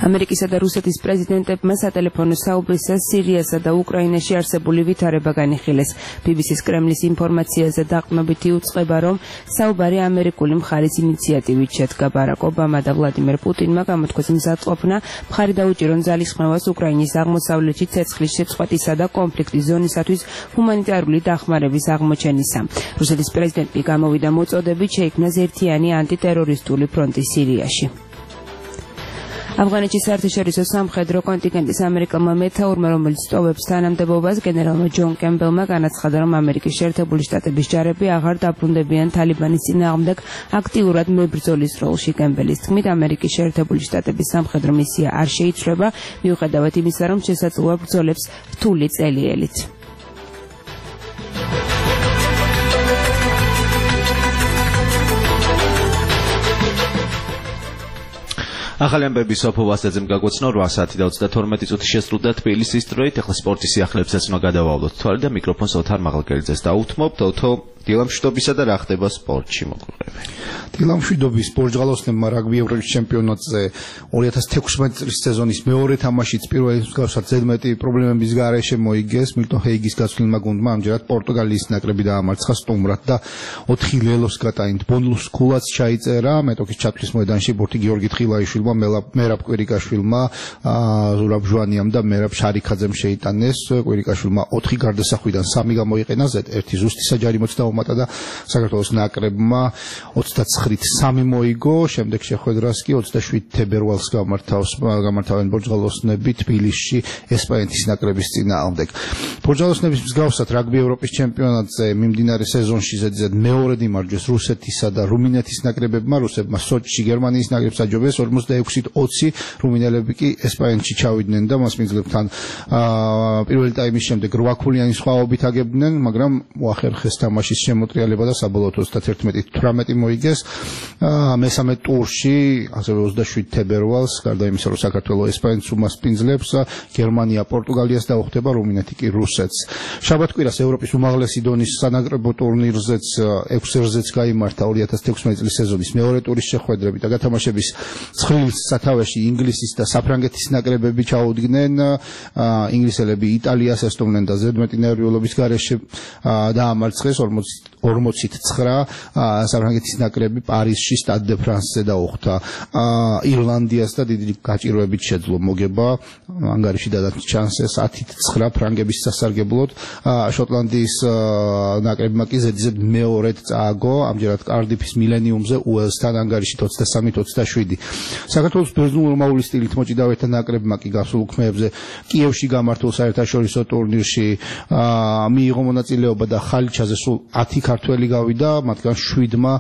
ამერიკისა და რუსეთის პრეზიდენტებმა სატელეფონო საუბრისას სირიასა და უკრაინაში არსებული ვითარება განიხილეს. ბი ბი სის კრემლის ინფორმაციაზე დაყრდნობითი უწყება, რომ საუბარი ამერიკული მხარის ინიციატივით შედგა. ბარაკ ობამა და ვლადიმერ პუტინმა გამოთქვეს მზადყოფნა მხარი დაუჭირონ ძალისხმევას უკრაინის აღმოსავლეთში ცეცხლის შეწყვეტისა და კონფლიქტის ზონისათვის ჰუმანიტარული დახმარების აღმოჩენისა. რუსეთის პრეზიდენტი გამოვიდა მოწოდებით შეიქმნას ერთიანი ანტიტერორისტული ფრონტი სირიაში. ავღანეთში საერთაშორისო სამხედრო კონტინგენტის ამერიკელმა მეთაურმა, რომელიც ტოვებს თანამდებობას, გენერალმა ჯონ კემბელმა განაცხადა, რომ ამერიკის შეერთებული შტატების ჯარები აღარ დაბრუნდებიან თალიბანის წინააღმდეგ აქტიურად მებრძოლის როლში. კემბელის თქმით, ამერიკის შეერთებული შტატების სამხედრო მისია არ შეიცვლება, მიუხედავად იმისა, რომ შესაძლოა ბრძოლებს რთული წელიელით. ახალი ამბები სოფო ვასტაძემ გაგვეცნო რვა საათი და ოცდათორმეტი წუთი შესრულდა თბილისის დროით. ახლა სპორტის სიახლეებსაც უნდა გადავავლოთ თვალე და მიკროფონს ოთარ მაღალკელიძეს დავუთმობთ. ოთო, დილამშვიდობისა და რა ხდება სპორტში მოგვიყევი. დილამშვიდობის სპორტჟალოსნებმა რაგბი ევროპის ჩემპიონატზე ორი ათას თექვსმეტი წლის სეზონის მეორე თამაშიც პირველის მსგავსად ზედმეტი პრობლემების გარეშე მოიგეს. მილტონ ჰეიგის გაცვლილმა გუნდმა ამჯერად პორტუგალიის ნაკრები დაამარცხა სტუმრად და ოთხი ლელოს გატანით. ბონლუს ქულაც ჩაიწერა მეტოქის ჩათვლის მოედანში ბურთი გიორგი თხილაიშვილმა, მერაბ კვირიკაშვილმა, ზურაბ ჟვანიამ და მერაბ შარიქაძემ შეიტანეს. კვირიკაშვილმა ოთხი გარდასახვიდან სამი გამოიყენა, ერთი ზუსტი საჯარი მოცდაუმატა და საქართველოს ნაკრებმა ოცდაცხრით სამი მოიგო. შემდეგ შეხვედრას კი ოცდაშვიდ თებერვალს გამართავს გამართავენ ბორჯღალოსნები თბილისში ესპანეთის ნაკრების წინააღმდეგ. ბორჯღალოსნების მსგავსად რაგბი ევროპის ჩემპიონატზე მიმდინარე სეზონში ზედიზედ მეორედ იმარჯვეს რუსეთისა და რუმინეთის ნაკრებებმა. რუსებმა სოჩში გერმანიის ნაკრებს აჯობეს ორმოცდაექვსით ოცი, რუმინელები კი ესპანეთში ჩავიდნენ და მასპინძლებთან პირველი ტაიმის შემდეგ რვაქულიანი სხვაობით აგებდნენ, მაგრამ მოახერხეს თამაშის შემოტრიალება და საბოლოოდ ოცდაათერთმეტი თვრამეტი მოიგეს. მესამე ტურში, ასევე ოცდაშვიდ თებერვალს, გარდა იმისა, რომ საქართველოს ესპანეთს უმასპინძლებს, გერმანია პორტუგალიას დაუხდება, რუმინეთი კი რუსეთს. შაბათ-კვირას ევროპის უმაღლესი დონის სანაკრებო ტურნირზეც ექვს ერთზეც გაიმართა ორი ათას თექვსმეტი წლის სეზონის მეორე ტურის შეხვედრები და გათამაშების ცხრილის სათავეში ინგლისის და საფრანგეთის ნაკრებები ჩაუდგნენ. ინგლისელები იტალიას ესტუმრნენ და ზედმეტი ნერვიულობის გარეშე დაამარცხეს ორმოცით ცხრა. საფრანგეთის ნაკრები პარიზში სტად დე ფრანსზე დაუხდა ირლანდიას და დიდი გაჭირვებით შეძლო მოგება. ანგარიში დადათ ჩანსეს ათით ცხრა ფრანგების სასარგებლოდ. შოტლანდიის ნაკრებმა კი ზედიზედ მეორედ წააგო, ამჯერად კარდიფის მილენიუმზე უელსთან ანგარიშით ოცდასამით ოცდაშვიდი. საქართველოს ბერძნულ-რომაული სტილით მოჭიდავეთა ნაკრებმა კი გასულ ქმეებზე კიევში გამართულ საერთაშორისო ტურნირში მიიღო მონაწილეობა და ხალიჩაზე სულ ათი ქართველი გავიდა, მათგან შვიდმა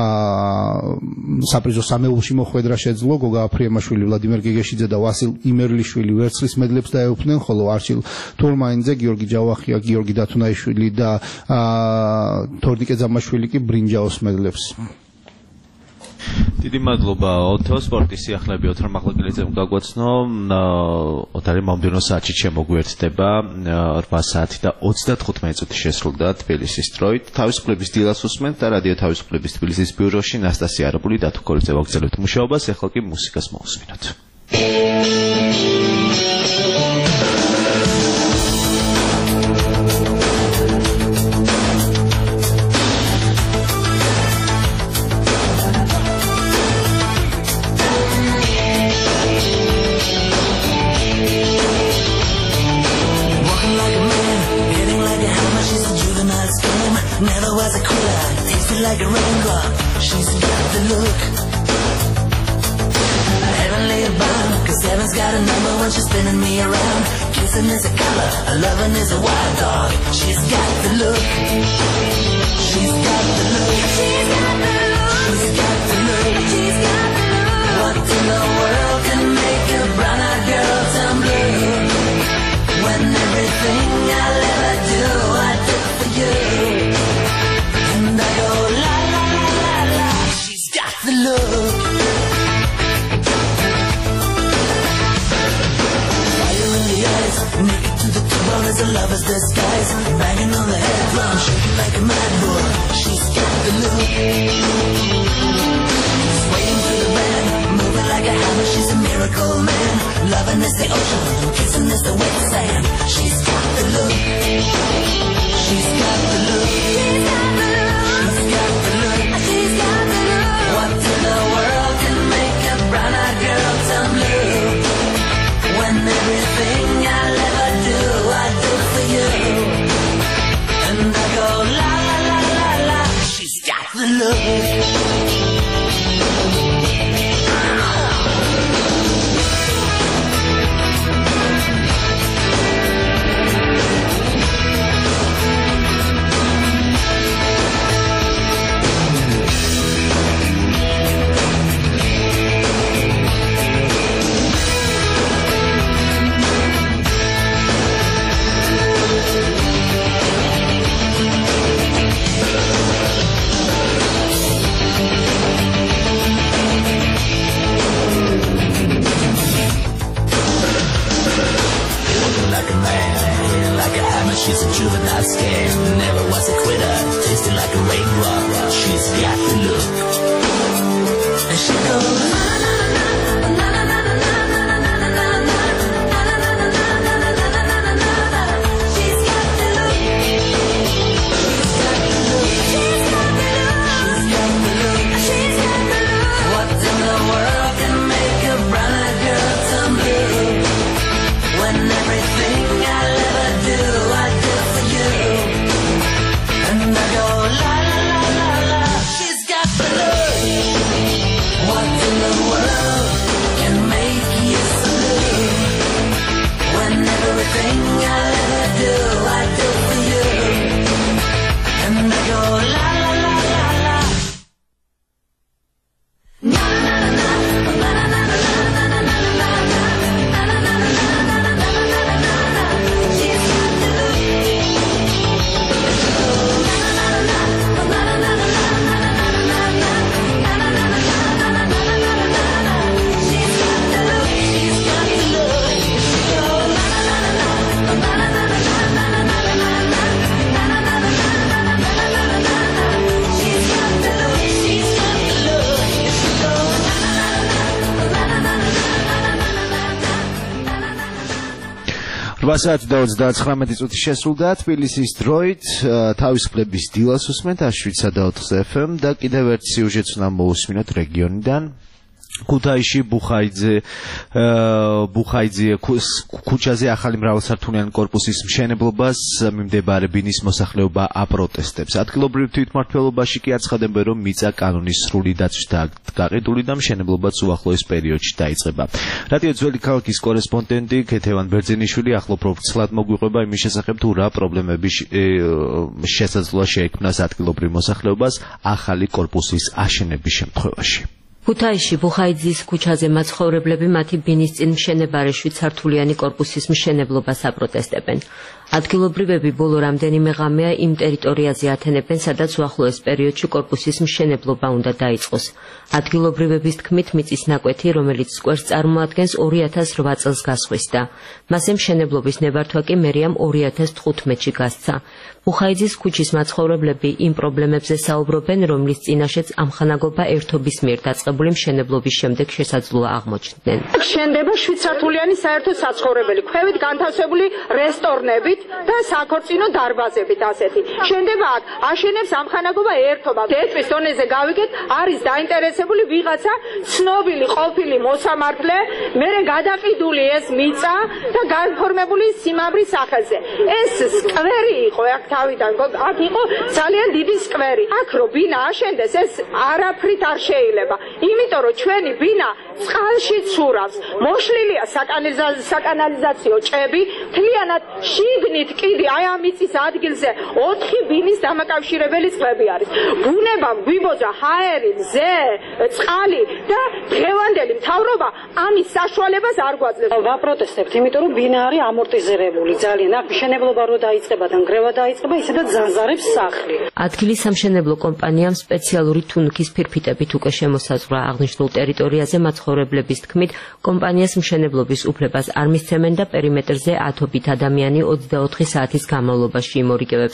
საპრიზო სამეულში მოხვედრა შეძლო. გოგა აფრიემაშვილი, ვლადიმერ გეგეშიძე და ვასილ იმერლიშვილი ვერცხლის მედლებს დაეუფლნენ, ხოლო არჩილ თურმაინძე, გიორგი ჯავახია, გიორგი დათუნაიშვილი და თორნიკე ძამაშვილი კი ბრინჯაოს მედლებს. დიდი მადლობა ოთო. სპორტის სიახლეები ოთარ მაღალკელიძემ გაგვაცნო. ოთარი მომდევნო საათში შემოგვიერთდება რვა საათი და ოცდათხუთმეტი წუთი შესრულდა თბილისის დროით. თავისუფლების დილას უსმენთ და რადიო თავისუფლების თბილისის ბიუროში ნასტასია არაბული და თუ კოლექცია ვაგრძელებთ მუშაობას. ახლა კი მუსიკას მოусმინოთ. Never was a quitter, tasted like a raindrop. She's got the look. Heavenly bound, cause heaven's got a number when she's spinning me around. Kissing is a color, a loving is a wild dog. She's got the look. She's got the look. She's got the look. She's got the look. She's got the look. What in the world can make a brown-eyed girl turn blue? When everything I'll ever do, I do for you. And I go la la la la la. She's got the look. Fire in the eyes, naked to the bone as a lover's disguise. Banging on the head drum, shaking like a mad bull. She's got the look. Swaying through the band, moving like a hammer. She's a miracle man. Loving is the ocean, kissing is the wet sand. She's got the look. She's got the look. She's got the look. She's got the look. What in the world can make a brown-eyed girl turn blue? When everything I'll ever do, I do for you. And I go la la la la la. She's got the look. She's a juvenile scam, never was a quitter, tasting like a raindrop. She's got the look. And she goes na na na na na na na na na na na na. She's got the look. She's got the look. She's got the look. She's got the look. What in the world can make a brown-eyed girl turn blue? When everything I'll ever do, I do for you. And I go la la la la la. She's got the look. What in the world can make you so blue? When everything I'll ever do, I do for you. And I go la la la la la. Na na na na na na na na na na na na. რვასაათი და ოცდაათი წუთი შესრულდა თბილისის დროით თავისუფლების დილას უსმენთ შვიდსა და ოთხზე ეფ ემ და კიდევ ერთ სიუჟეტს უნდა მოусმინოთ რეგიონიდან ქუთაისში ბუხაიძე ბუხაიძე ქუჩაზე ახალი მრავალსართულიანი კორპუსის მშენებლობას მიმდებარე ბინის მოსახლეობა აპროტესტებს. ადგილობრივ თვითმმართველობაში კი აცხადებენ, რომ მიწა კანონის სრული დაცვისაა გაყიდული და მშენებლობაც უახლოეს პერიოდში დაიწყება. რადიო ძველი ქალაქის კორესპონდენტი ქეთევან ბერძენიშვილი ახლო პროფიცლად მოგვიყვება იმის შესახებ, თუ რა პრობლემების შესაძლოა შეექმნას ადგილობრივ მოსახლეობას ახალი კორპუსის აშენების შემთხვევაში. ქუთაისში ბუხაიძის ქუჩაზე მაცხოვრებლები მათი ბინის წინ მშენებარე შვიდსართულიანი კორპუსის მშენებლობას აპროტესტებენ. ადგილობრივები ბოლო რამდენიმე ღამეა იმ ტერიტორიაზე ათენებენ, სადაც უახლოეს პერიოდში კორპუსის მშენებლობა უნდა დაიწყოს. ადგილობრივების თქმით, მიწის ნაკვეთი, რომელიც სკვერს წარმოადგენს ორი ათას რვა წელს გასხვისდა. მასზე მშენებლობის ნებართვა კი მერიამ ორი ათას თხუთმეტში გასცა. ბუხაიძის ქუჩის მაცხოვრებლები იმ პრობლემებზე საუბრობენ, რომლის წინაშეც ამხანაგობა ერთობის მიერ დაწყებული მშენებლობის შემდეგ შესაძლოა აღმოჩნდნენ. შენდება შვიდსართულიანი საერთო საცხოვრებელი, ქვევით განთავსებული რესტორნებით და საქორწინო დარბაზებით ასეთი. შენდება აქ აშენებს ამხანაგობა ერთობა. დეწვის დონეზე გავიგეთ, არის დაინტერესებული ვიღაცა ცნობილი ყოფილი მოსამართლე, მერე გადაყიდული ეს მიწა და განფორმებული სიმამრის სახელზე. ეს სკვერი იყო აქ თავიდან, აქ იყო ძალიან დიდი სკვერი. აქ რო ბინა აშენდეს, ეს არაფრით არ შეიძლება. იმიტომ რომ ჩვენი ბინა წყალში ცურავს. მოშლილია საკანალიზაციო ჭები, მთლიანად შიგნით კიდე აი ამ მიწის ადგილზე ოთხი ბინის დამაკავშირებელი წყლები არის. ბუნებამ გვიბოძა ჰაერი, მზე, წყალი და დღევანდელი მთავრობა ამის საშუალებას არ გვაძლევს. ვაპროტესტებთ, იმიტომ რომ ბინა არის ამორტიზირებული ძალიან. აქ მშენებლობა რო დაიწყება და ნგრევა დაიწყება, ისედაც ზანზარებს სახლი. ადგილის სამშენებლო კომპანიამ სპეციალური თუნუქის ფირფიტებით უკვე შემოსაზღვრა აღნიშნულ ტერიტორიაზე მაცხოვრებლების თქმით, კომპანიას მშენებლობის უფლებას არ მისცემენ და პერიმეტრზე ათობით ადამიანი ოცდაოთხი საათის განმავლობაში იმორიგებებს.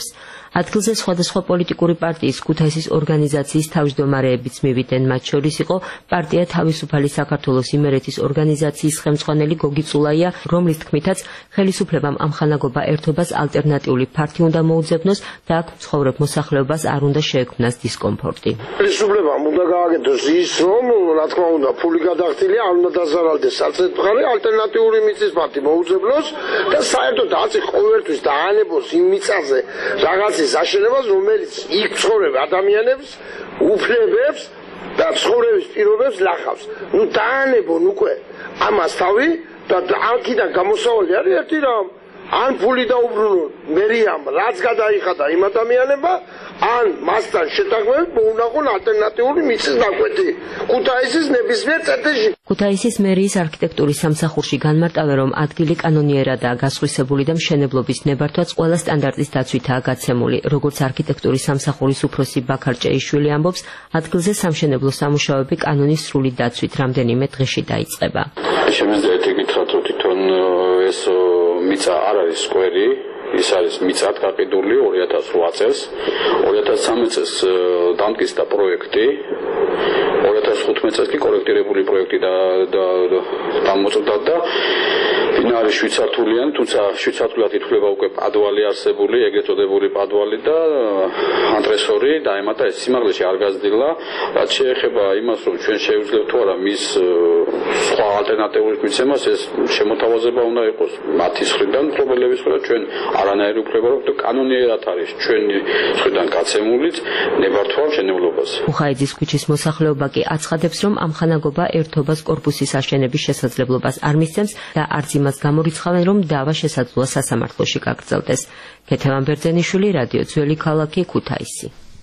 ადგილზე სხვადასხვა პოლიტიკური პარტიის ქუთაისის ორგანიზაციის თავმჯდომარეებიც მივიდნენ, მათ შორის იყო პარტია თავისუფალი საქართველოს იმერეთის ორგანიზაციის ხელმძღვანელი გოგი წულაია, რომლის თქმითაც ხელისუფლებამ ამხანაგობა ერთობას ალტერნატიული ფართი უნდა მოუძებნოს და აქ მცხოვრებ მოსახლეობას არ უნდა შეექმნას დისკომფორტი. ხელისუფლებამ უნდა გააკეთოს ის, რომ რა თქმა უნდა ფული გადახდილია, არ უნდა დაზარალდეს საცერეთ მხარე, ალტერნატიული მიწის ფართი მოუძებნოს და საერთოდ აწი ყოველთვის დაანებოს იმ მიწაზე რაღაცის აშენებას, რომელიც იქ ცხოვრებ ადამიანებს უფლებებს და ცხოვრების პირობებს ლახავს. ნუ დაანებონ უკვე ამას თავი და აქედან გამოსავალი არის ერთი რამ. ან ფული დაუბრუნონ მერიამ რაც გადაიხადა იმ ადამიანებმა, ან მასთან შეთანხმებით მოუნახონ ალტერნატიული მიწის ნაკვეთი ქუთაისის ნებისმიერ წერტილში. ქუთაისის მერიის არქიტექტურის სამსახურში განმარტავენ, რომ ადგილი კანონიერადაა გასხვისებული და მშენებლობის ნებართვაც ყველა სტანდარტის დაცვითაა გაცემული. როგორც არქიტექტურის სამსახურის უფროსი ბაქარ ჭეიშვილი ამბობს, ადგილზე სამშენებლო სამუშაოები კანონის სრული დაცვით რამდენიმე დღეში დაიწყება. შემიძლია ეთიკითხრათ, რომ თვითონ ეს მიწა არ არის სკვერი, ის არის მიწად გაყიდული ორი ათას რვა წელს. ორი ათას სამი წელს დამტკიცდა პროექტი, ორი ათას ხუთმეტ წელს კი კორექტირებული პროექტი და დამოწმდა და ვინ არის შვიდ სართულიანი, თუმცა შვიდ სართულად ითვლება უკვე პადვალი არსებული, ეგრეთ წოდებული პადვალი და ანტრესორი დაემატა, ეს სიმაღლეში არ გაზრდილა. რაც შეეხება იმას, რომ ჩვენ შევძლებთ თუ არა მის სხვა ალტერნატიულ მიცემას, ეს შემოთავაზება უნდა იყოს მათი მხრიდან, მფლობელების მხრიდან, ჩვენ არანაირი უფლება რომ კანონიერად არის ჩვენი მხრიდან გაცემულიც ნებართვა მშენებლობას. მუხაიძის ქუჩის მოსახლეობა კი აცხადებს, რომ ამხანაგობა ერთობას კორპუსის აშენების შესაძლებლობას არ მისცემს და არც იმას გამორიცხავენ, რომ დავა შესაძლოა სასამართლოში გაგრძელდეს. ქეთევან ბერძენიშვილი, რადიო ძველი ქალაქი, ქუთაისი.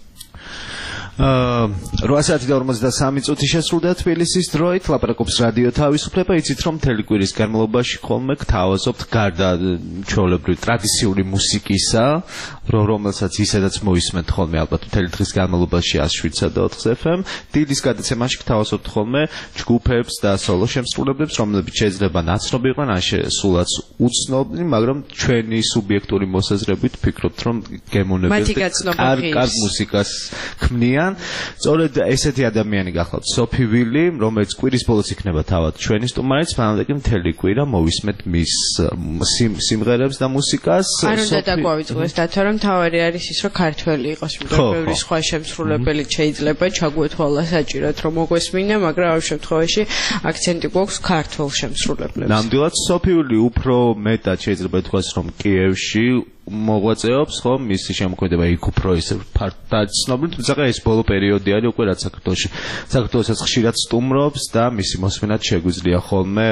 რვა საათი და ორმოცდასამი წუთი შესრულდა თბილისის დროით. ლაპარაკობს რადიო თავისუფლება. იცით, რომ მთელი კვირის განმავლობაში ხოლმე გთავაზობთ გარდა ჩვეულებრივი ტრადიციული მუსიკისა, რომელსაც ისედაც მოისმენთ ხოლმე ალბათ მთელი დღის განმავლობაში ათს შვიდსა და ოთხს ეფ ემ. დილის გადაცემაში გთავაზობთ ხოლმე ჯგუფებს და სოლო შემსრულებლებს, რომლებიც შეიძლება ნაცნობი იყვნენ, ან სულაც უცნობი, მაგრამ ჩვენი სუბიექტური მოსაზრებით ფიქრობთ, რომ გემოვნებელს კარგ მუსიკას ქმნიან. სწორედ ესეთი ადამიანი გახლავთ სოფი ვილი, რომელიც კვირის ბოლოს იქნება თავად ჩვენი სტუმარიც, მანამდე კი მთელი კვირა მოვისმენთ მის სიმღერებს და მუსიკას. არ უნდა დაგვავიწყდეს დათო, რომ თავარი არის ის, რომ ქართველი იყოს, იმიტომ ბევრი სხვა შემსრულებელი შეიძლება ჩაგვეთვალა საჭიროდ რომ მოგვესმინა, მაგრამ ამ შემთხვევაში აქცენტი გვაქვს ქართულ შემსრულებლებს. ნამდვილად სოფი ვილი უფრო მეტად შეიძლება ითქვას, რომ კიევში მოღვაწეობს, ხო, მისი შემოქმედება იქ უფრო ისე ფართად ცნობილი, თუმცა ეს ბოლო პერიოდი არის უკვე რაც საქართველოში. საქართველოსაც ხშირად სტუმრობს და მისი მოსმენად შეგვიძლია ხოლმე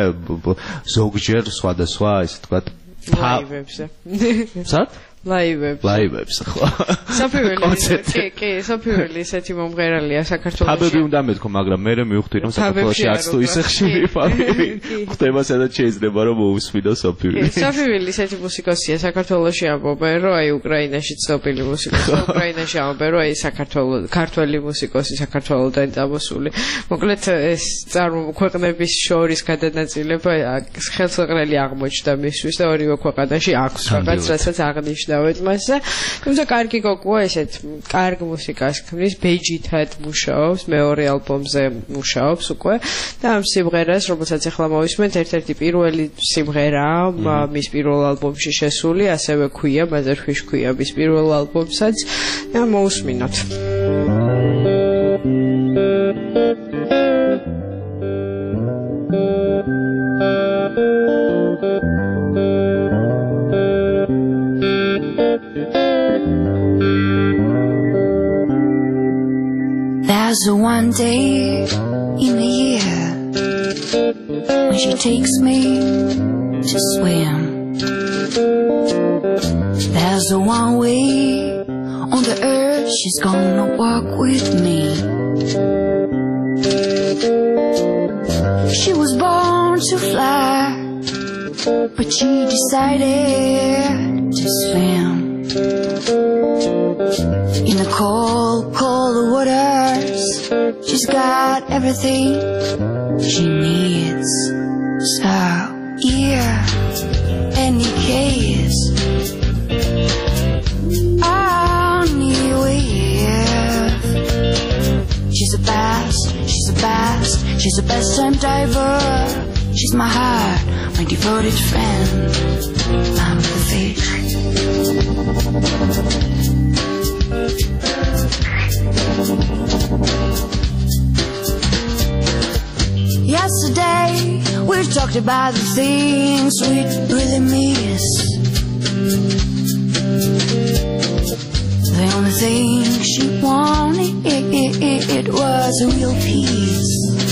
ზოგჯერ სხვადასხვა, ისე ვთქვათ, ლაივებზე. სად? ლაივებს. ლაივებს, ხო. საფრთხელი. კი, კი, საფრთხელი ესეთი მომღერალია საქართველოში. ფაბები უნდა მეთქო, მაგრამ მე მივხვდი, რომ საქართველოში არც თუ ისე ხშირი ფაბები ხდება, სადაც შეიძლება რომ მოусმინო საფრთხელი. საფრთხელი ესეთი მუსიკოსია საქართველოში ამბობენ, რომ აი უკრაინაში ცნობილი მუსიკოსი, უკრაინაში ამბობენ, რომ აი საქართველოს ქართველი მუსიკოსი საქართველოსდან წამოსული. მოკლედ ეს წარმოქმნების შორის გადანაწილება ხელსაყრელი აღმოჩნდა მისთვის და ორივე ქვეყანაში აქვს რაღაც, რასაც აღნიშნა მასზე, თუმცა კარგი გოგოა, ესეთ კარგ მუსიკას ქმნის, ბეჯითად მუშაობს, მეორე ალბომზე მუშაობს უკვე და ამ სიმღერას, რომელსაც ახლა მოვისმენთ, ერთ-ერთი პირველი სიმღერაა მის პირველ ალბომში შესული, ასევე ქვია, ბაზარქვეშ ქვია მის პირველ ალბომსაც და მოусმინოთ. There's a one day in the year when she takes me to swim. There's a one way on the earth she's gonna walk with me. She was born to fly, but she decided to swim. In the cold, cold waters, she's got everything she needs. So, yeah, any case, oh, She's a best time diver. She's my heart, my devoted friend. I'm the fish. Yesterday, we talked about the things we'd really miss. The only thing she wanted, it, it, it, it was a real peace.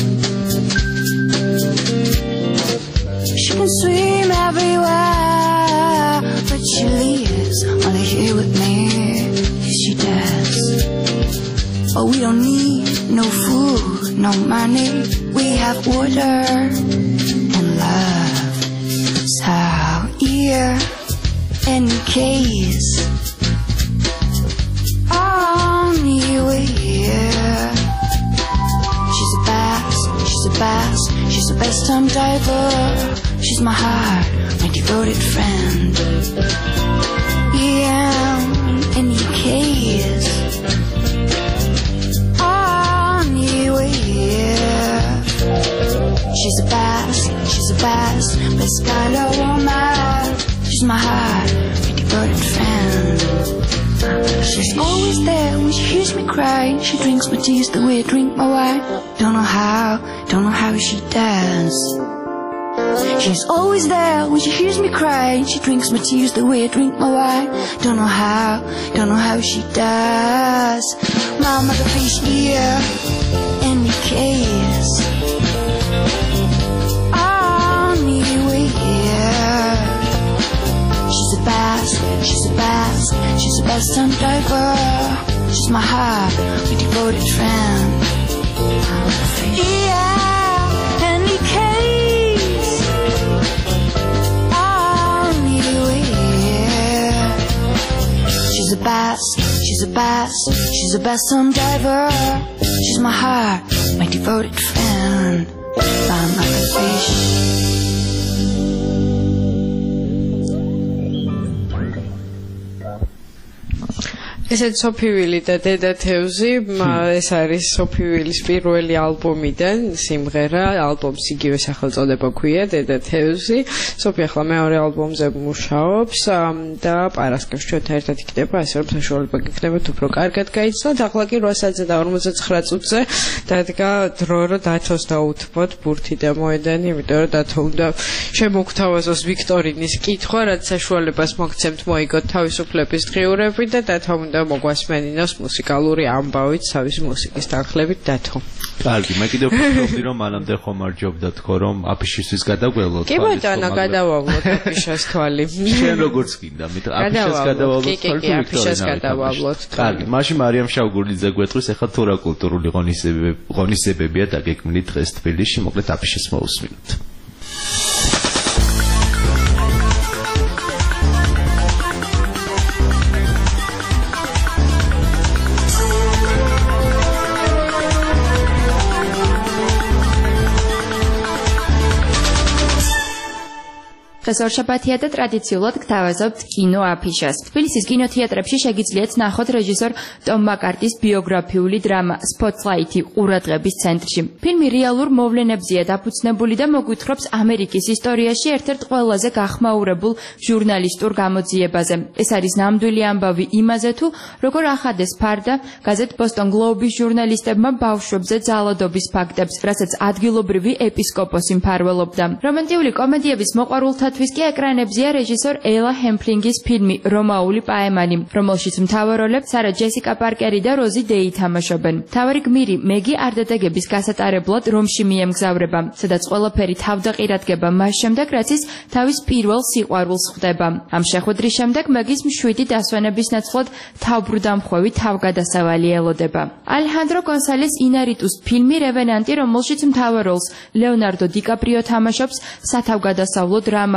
She can swim everywhere, but she lives only here with me. Yes, she does. Oh, we don't need no food, no money. We have water and love. So, yeah, in case only we're here. She's a bass, she's a bass, she's the best time diver. She's my heart, my devoted friend. Yeah, in case only we're here. She's a bass, she's a bass, best kind of woman. She's my heart, my devoted friend. She's always there when she hears me cry. She drinks my tears the way I drink my wine. Don't know how, don't know how she does. She's always there when she hears me cry. She drinks my tears the way I drink my wine. Don't know how, don't know how she does. Mama the fish here, in the case only we're here. She's a bass, she's a bass, she's the best time diver. She's my heart, my devoted friend. Yeah, any case only we're here. She's a bass, she's a bass, she's the best time diver. She's my heart, my devoted friend. I'm like a fish. ესეც სოფივილი და დედა თევზი, ეს არის სოფივილის პირველი ალბომიდან სიმღერა, ალბომს იგივე სახელწოდება ჰქვია, დედა თევზი. სოფი ახლა მეორე ალბომზე მუშაობს და პარასკევს ჩვენთან ერთად იქნება, ასე რომ საშუალება გექნებათ უფრო კარგად გაიცნოთ. ახლა კი რვა საათზე და ორმოცდაცხრა წუთზე დადგა დრო, რომ დათოს დაუთმოთ ბურთი და მოედანი, იმიტომ რომ დათო უნდა შემოგთავაზოს ვიქტორინის კითხვა, რაც საშუალებას მოგცემთ მოიგოთ თავისუფლების დღიურები და დათომ უნდა მოგვასმენინოს მუსიკალური ამბავით, თავის მუსიკის თანხლებით დათო. კარგი, მე კიდევ ვფიქრობდი, რომ მანამდე ხომ არ ჯობდა თქო, რომ აფიშისთვის გადაგვევლოთ. კი ბატონო, გადავავლოთ აფიშას თვალი. შენ როგორც გინდა, მე აფიშას გადავავლოთ თვალი თუ აფიშას გადავავლოთ. კარგი, მაშინ მარიამ შავგურლიძე გვეტყვის, ახლა თუ რა კულტურული ღონისძიებებია დაგეგმილი დღეს თბილისში, მოკლედ აფიშას მოусმინოთ. დღეს ორშაბათია და ტრადიციულად გთავაზობთ კინო აფიშას. თბილისის კინოთეატრებში შეგიძლიათ ნახოთ რეჟისორ ტომ მაკარტის ბიოგრაფიული დრამა სპოტლაითი ყურადღების ცენტრში. ფილმი რეალურ მოვლენებზეა დაფუძნებული და მოგვითხრობს ამერიკის ისტორიაში ერთ-ერთ ყველაზე გახმაურებულ ჟურნალისტურ გამოძიებაზე. ეს არის ნამდვილი ამბავი იმაზე თუ როგორ ახადეს ფარდა გაზეთ ბოსტონ გლოუბის ჟურნალისტებმა ბავშვებზე ძალადობის ფაქტებს, რასაც ადგილობრივი ეპისკოპოსი მფარველობდა. რომანტიული კომედიების მოყვარულთა თვის კი ეკრანებზეა რეჟისორ ელა ჰემფლინგის ფილმი რომაული პაემანი, რომელშიც მთავარ როლებს სარა ჯესიკა პარკერი და როზი დეი თამაშობენ. მთავარი გმირი მეგი არდადეგების გასატარებლად რომში მიემგზავრება, სადაც ყველაფერი თავდაყირადგება მას შემდეგ, რაც ის თავის პირველ სიყვარულს ხვდება. ამ შეხვედრის შემდეგ მეგის მშვიდი დასვენების ნაცვლად თავბრუდამხვევი თავგადასავალი ელოდება. ალეხანდრო გონსალეს ინარიტუს ფილმი რევენანტი, რომელშიც მთავარ როლს ლეონარდო დიკაპრიო თამაშობს, სათავგადასავლო დრამა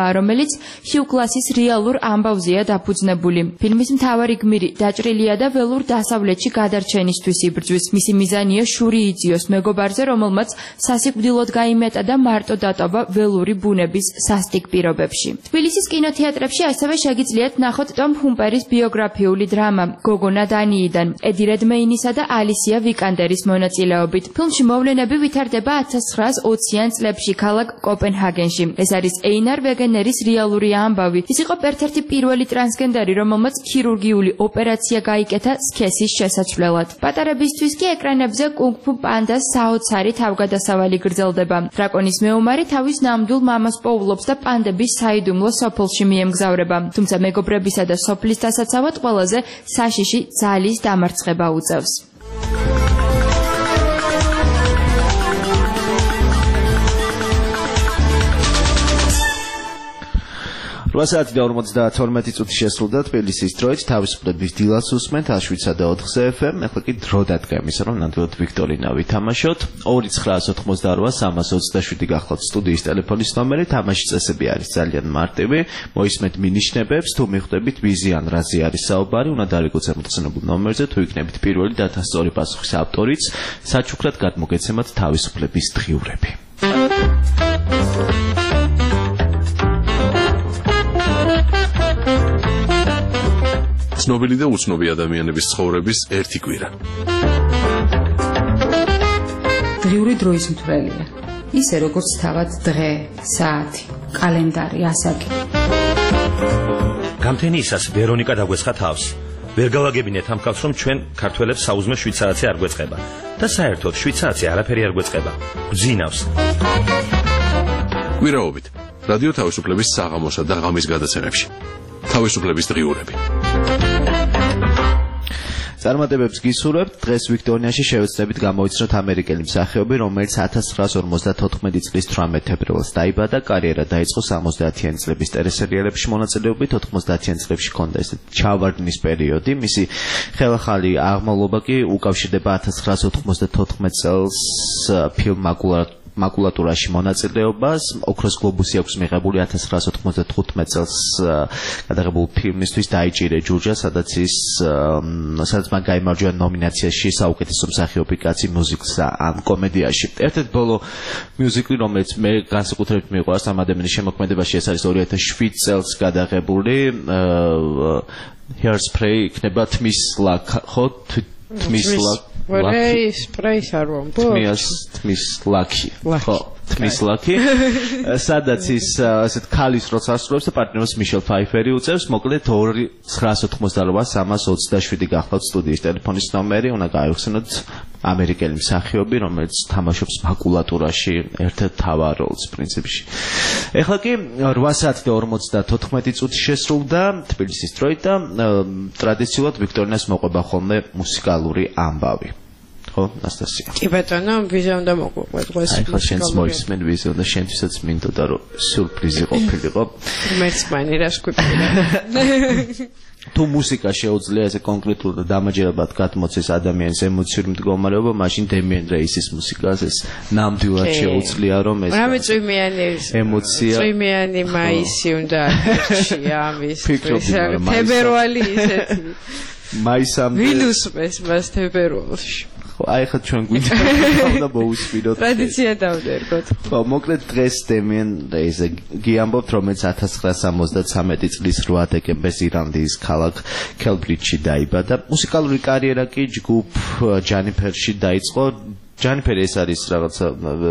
ფილმებაა, რომელიც ჰიუ კლასის რეალურ ამბავზეა დაფუძნებული. ფილმის მთავარი გმირი დაჭრილია და ველურ დასავლეთში გადარჩენისთვის იბრძვის. მისი მიზანია შური იწიოს მეგობარზე, რომელმაც სასიკვდილოდ გაიმეტა და მარტო დატოვა ველური ბუნების სასტიკ პირობებში. თბილისის კინოთეატრებში ასევე შეგიძლიათ ნახოთ ტომ ჰუმპერის ბიოგრაფიული დრამა გოგონა დანიიდან, ედი რედმეინისა და ალისია ვიკანდერის მონაწილეობით. ფილმში მოვლენები ვითარდება ათას ცხრაას ოციან წლებში ქალაქ კოპენჰაგენში. ეს არის ეინარ ვეგენერის რეალური ამბავი. ის იყო ერთ-ერთი პირველი ტრანსგენდერი, რომელმაც ქირურგიული ოპერაცია გაიკეთა სქესის შესაცვლელად. პატარებისთვის კი ეკრანებზე კუნგ-ფუ პანდას საოცარი თავგადასავალი გრძელდება. დრაკონის მეომარი თავის ნამდვილ მამას პოულობს და პანდების საიდუმლო სოფელში მიემგზავრება. თუმცა მეგობრებისა და სოფლის დასაცავად ყველაზე საშიში ძალის დამარცხება უწევს. რვა საათი და ორმოცდათორმეტი წუთი შესრულდა თბილისის დროით, თავისუფლების დილას უსმენთ შვიდსა და ოთხზე ეფ ემ. ახლა კი დრო დადგა იმისა, რომ ნამდვილად ვიქტორინა ვითამაშოთ. ორი ცხრაას ოთხმოცდარვა სამას ოცდაშვიდი გახლავთ სტუდიის ტელეფონის ნომერი. თამაშის წესები არის ძალიან მარტივი. მოისმენთ მინიშნებებს, თუ მიხვდებით ვიზი ან რაზე არის საუბარი, უნდა დარიგოთ მოხსენებულ ნომერზე, თუ იქნებით პირველი დათასწორი პასუხის ავტორიც, საჩუქრად გადმოგეცემათ თავისუფლების დღიურები. ცნობილი და უცნობი ადამიანების ცხოვრების ერთი კვირა. დღიური დროის მთვრელია. ისე როგორც თავად დღე, საათი, კალენდარი, ასაკი. გამთენიისას ვერონიკა დაგვესხა თავს. ვერ გავაგებინეთ ამ კაცს, რომ ჩვენ ქართველებს საუზმე შვიდ საათზე არ გვეწყება და საერთოდ შვიდ საათზე არაფერი არ გვეწყება. გვძინავს. კვირაობით რადიო თავისუფლების საღამოსა და ღამის გადაცემებში. თავისუფლების დღიურები. წარმატებებს გისურვებთ. დღეს ვიქტორინიაში შევეცდებით გამოიცნოთ ამერიკელი მსახიობი, რომელიც ათას ცხრაას ორმოცდათოთხმეტი წლის თვრამეტ თებერვალს დაიბადა. კარიერა დაიწყო სამოცდაათიანი წლების ტელესერიალებში მონაწილეობით. ოთხმოცდაათიან წლებში ჰქონდა ესეთ ჩავარდნის პერიოდი. მისი ხელახალი აღმავლობა კი უკავშირდება ათას ცხრაას ოთხმოცდათოთხმეტ წელს ფილმ მაკულატურაში მონაწილეობას. ოქროს გლობუსი აქვს მიღებული ათას ცხრაას ოთხმოცდათხუთმეტ წელს გადაღებულ ფილმისთვის დაიჭირე ჯურჯა, სადაც ის სადაც მან გაიმარჯვა ნომინაციაში საუკეთესო მსახიობი კაცი მუსიკასა ან კომედიაში. ერთ-ერთი ბოლო მიუზიკლი, რომელიც მე განსაკუთრებით მიყვარს ამ ადამიანის შემოქმედებაში, ეს არის ორი ათას შვიდ წელს გადაღებული Hairspray, იქნება თმის ლაქ, ხო? თმის ლაქ Spray, spray არ ვამბობ. თმის თმის ლაკი. ხო, თმის ლაკი. სადაც ის ასეთ ქალის როლს ასრულებს და პარტნიორს მიშელ ფაიფერი უწევს. მოკლედ ორი ცხრაას ოთხმოცდარვა სამას ოცდაშვიდი გახლავთ სტუდიის ტელეფონის ნომერი. უნდა გაიხსენოთ ამერიკელი მსახიობი, რომელიც თამაშობს მაკულატურაში ერთ-ერთ მთავარ როლს პრინციპში. ეხლა კი რვა საათი და ორმოცდათოთხმეტი წუთი შესრულდა თბილისის დროით და ტრადიციულად ვიქტორინას მოყვება ხოლმე მუსიკალური ამბავი. ხო, ნასტასია. კი ბატონო, ვიზა უნდა მოყვება დღეს. აი ხო, შენც მოისმენ ვიზა და შენთვისაც მინდოდა რომ სიურპრიზი ყოფილიყო. მეც მაინი რას გვიპირა. თუ მუსიკა შეუძლია ესე კონკრეტულ და დამაჯერებლად გადმოცეს ადამიანის ემოციური მდგომარეობა, მაშინ დემიენ რეისის მუსიკას ეს ნამდვილად შეუძლია რომ ეს რამე წვიმიანი ემოცია წვიმიანი მაისი უნდა აღჭი ამის თებერვალი ისეთი მაისამდე ვილუსმეს მას თებერვალში. აი ხა ჩვენ გვინდა და მოусვიდოთ. ტრადიცია დავდერგოთ. ხო, მოკლედ დღეს დემიენ რეიზი გიამბობთ, რომელიც ათას ცხრაას სამოცდათრამეტი წლის რვა დეკემბერს ირლანდიის ქალაქ კელბრიჯში დაიბადა. მუსიკალური კარიერა კი ჯგუფ ჯანიფერში დაიწყო. ჯანიფერი ეს არის რაღაცა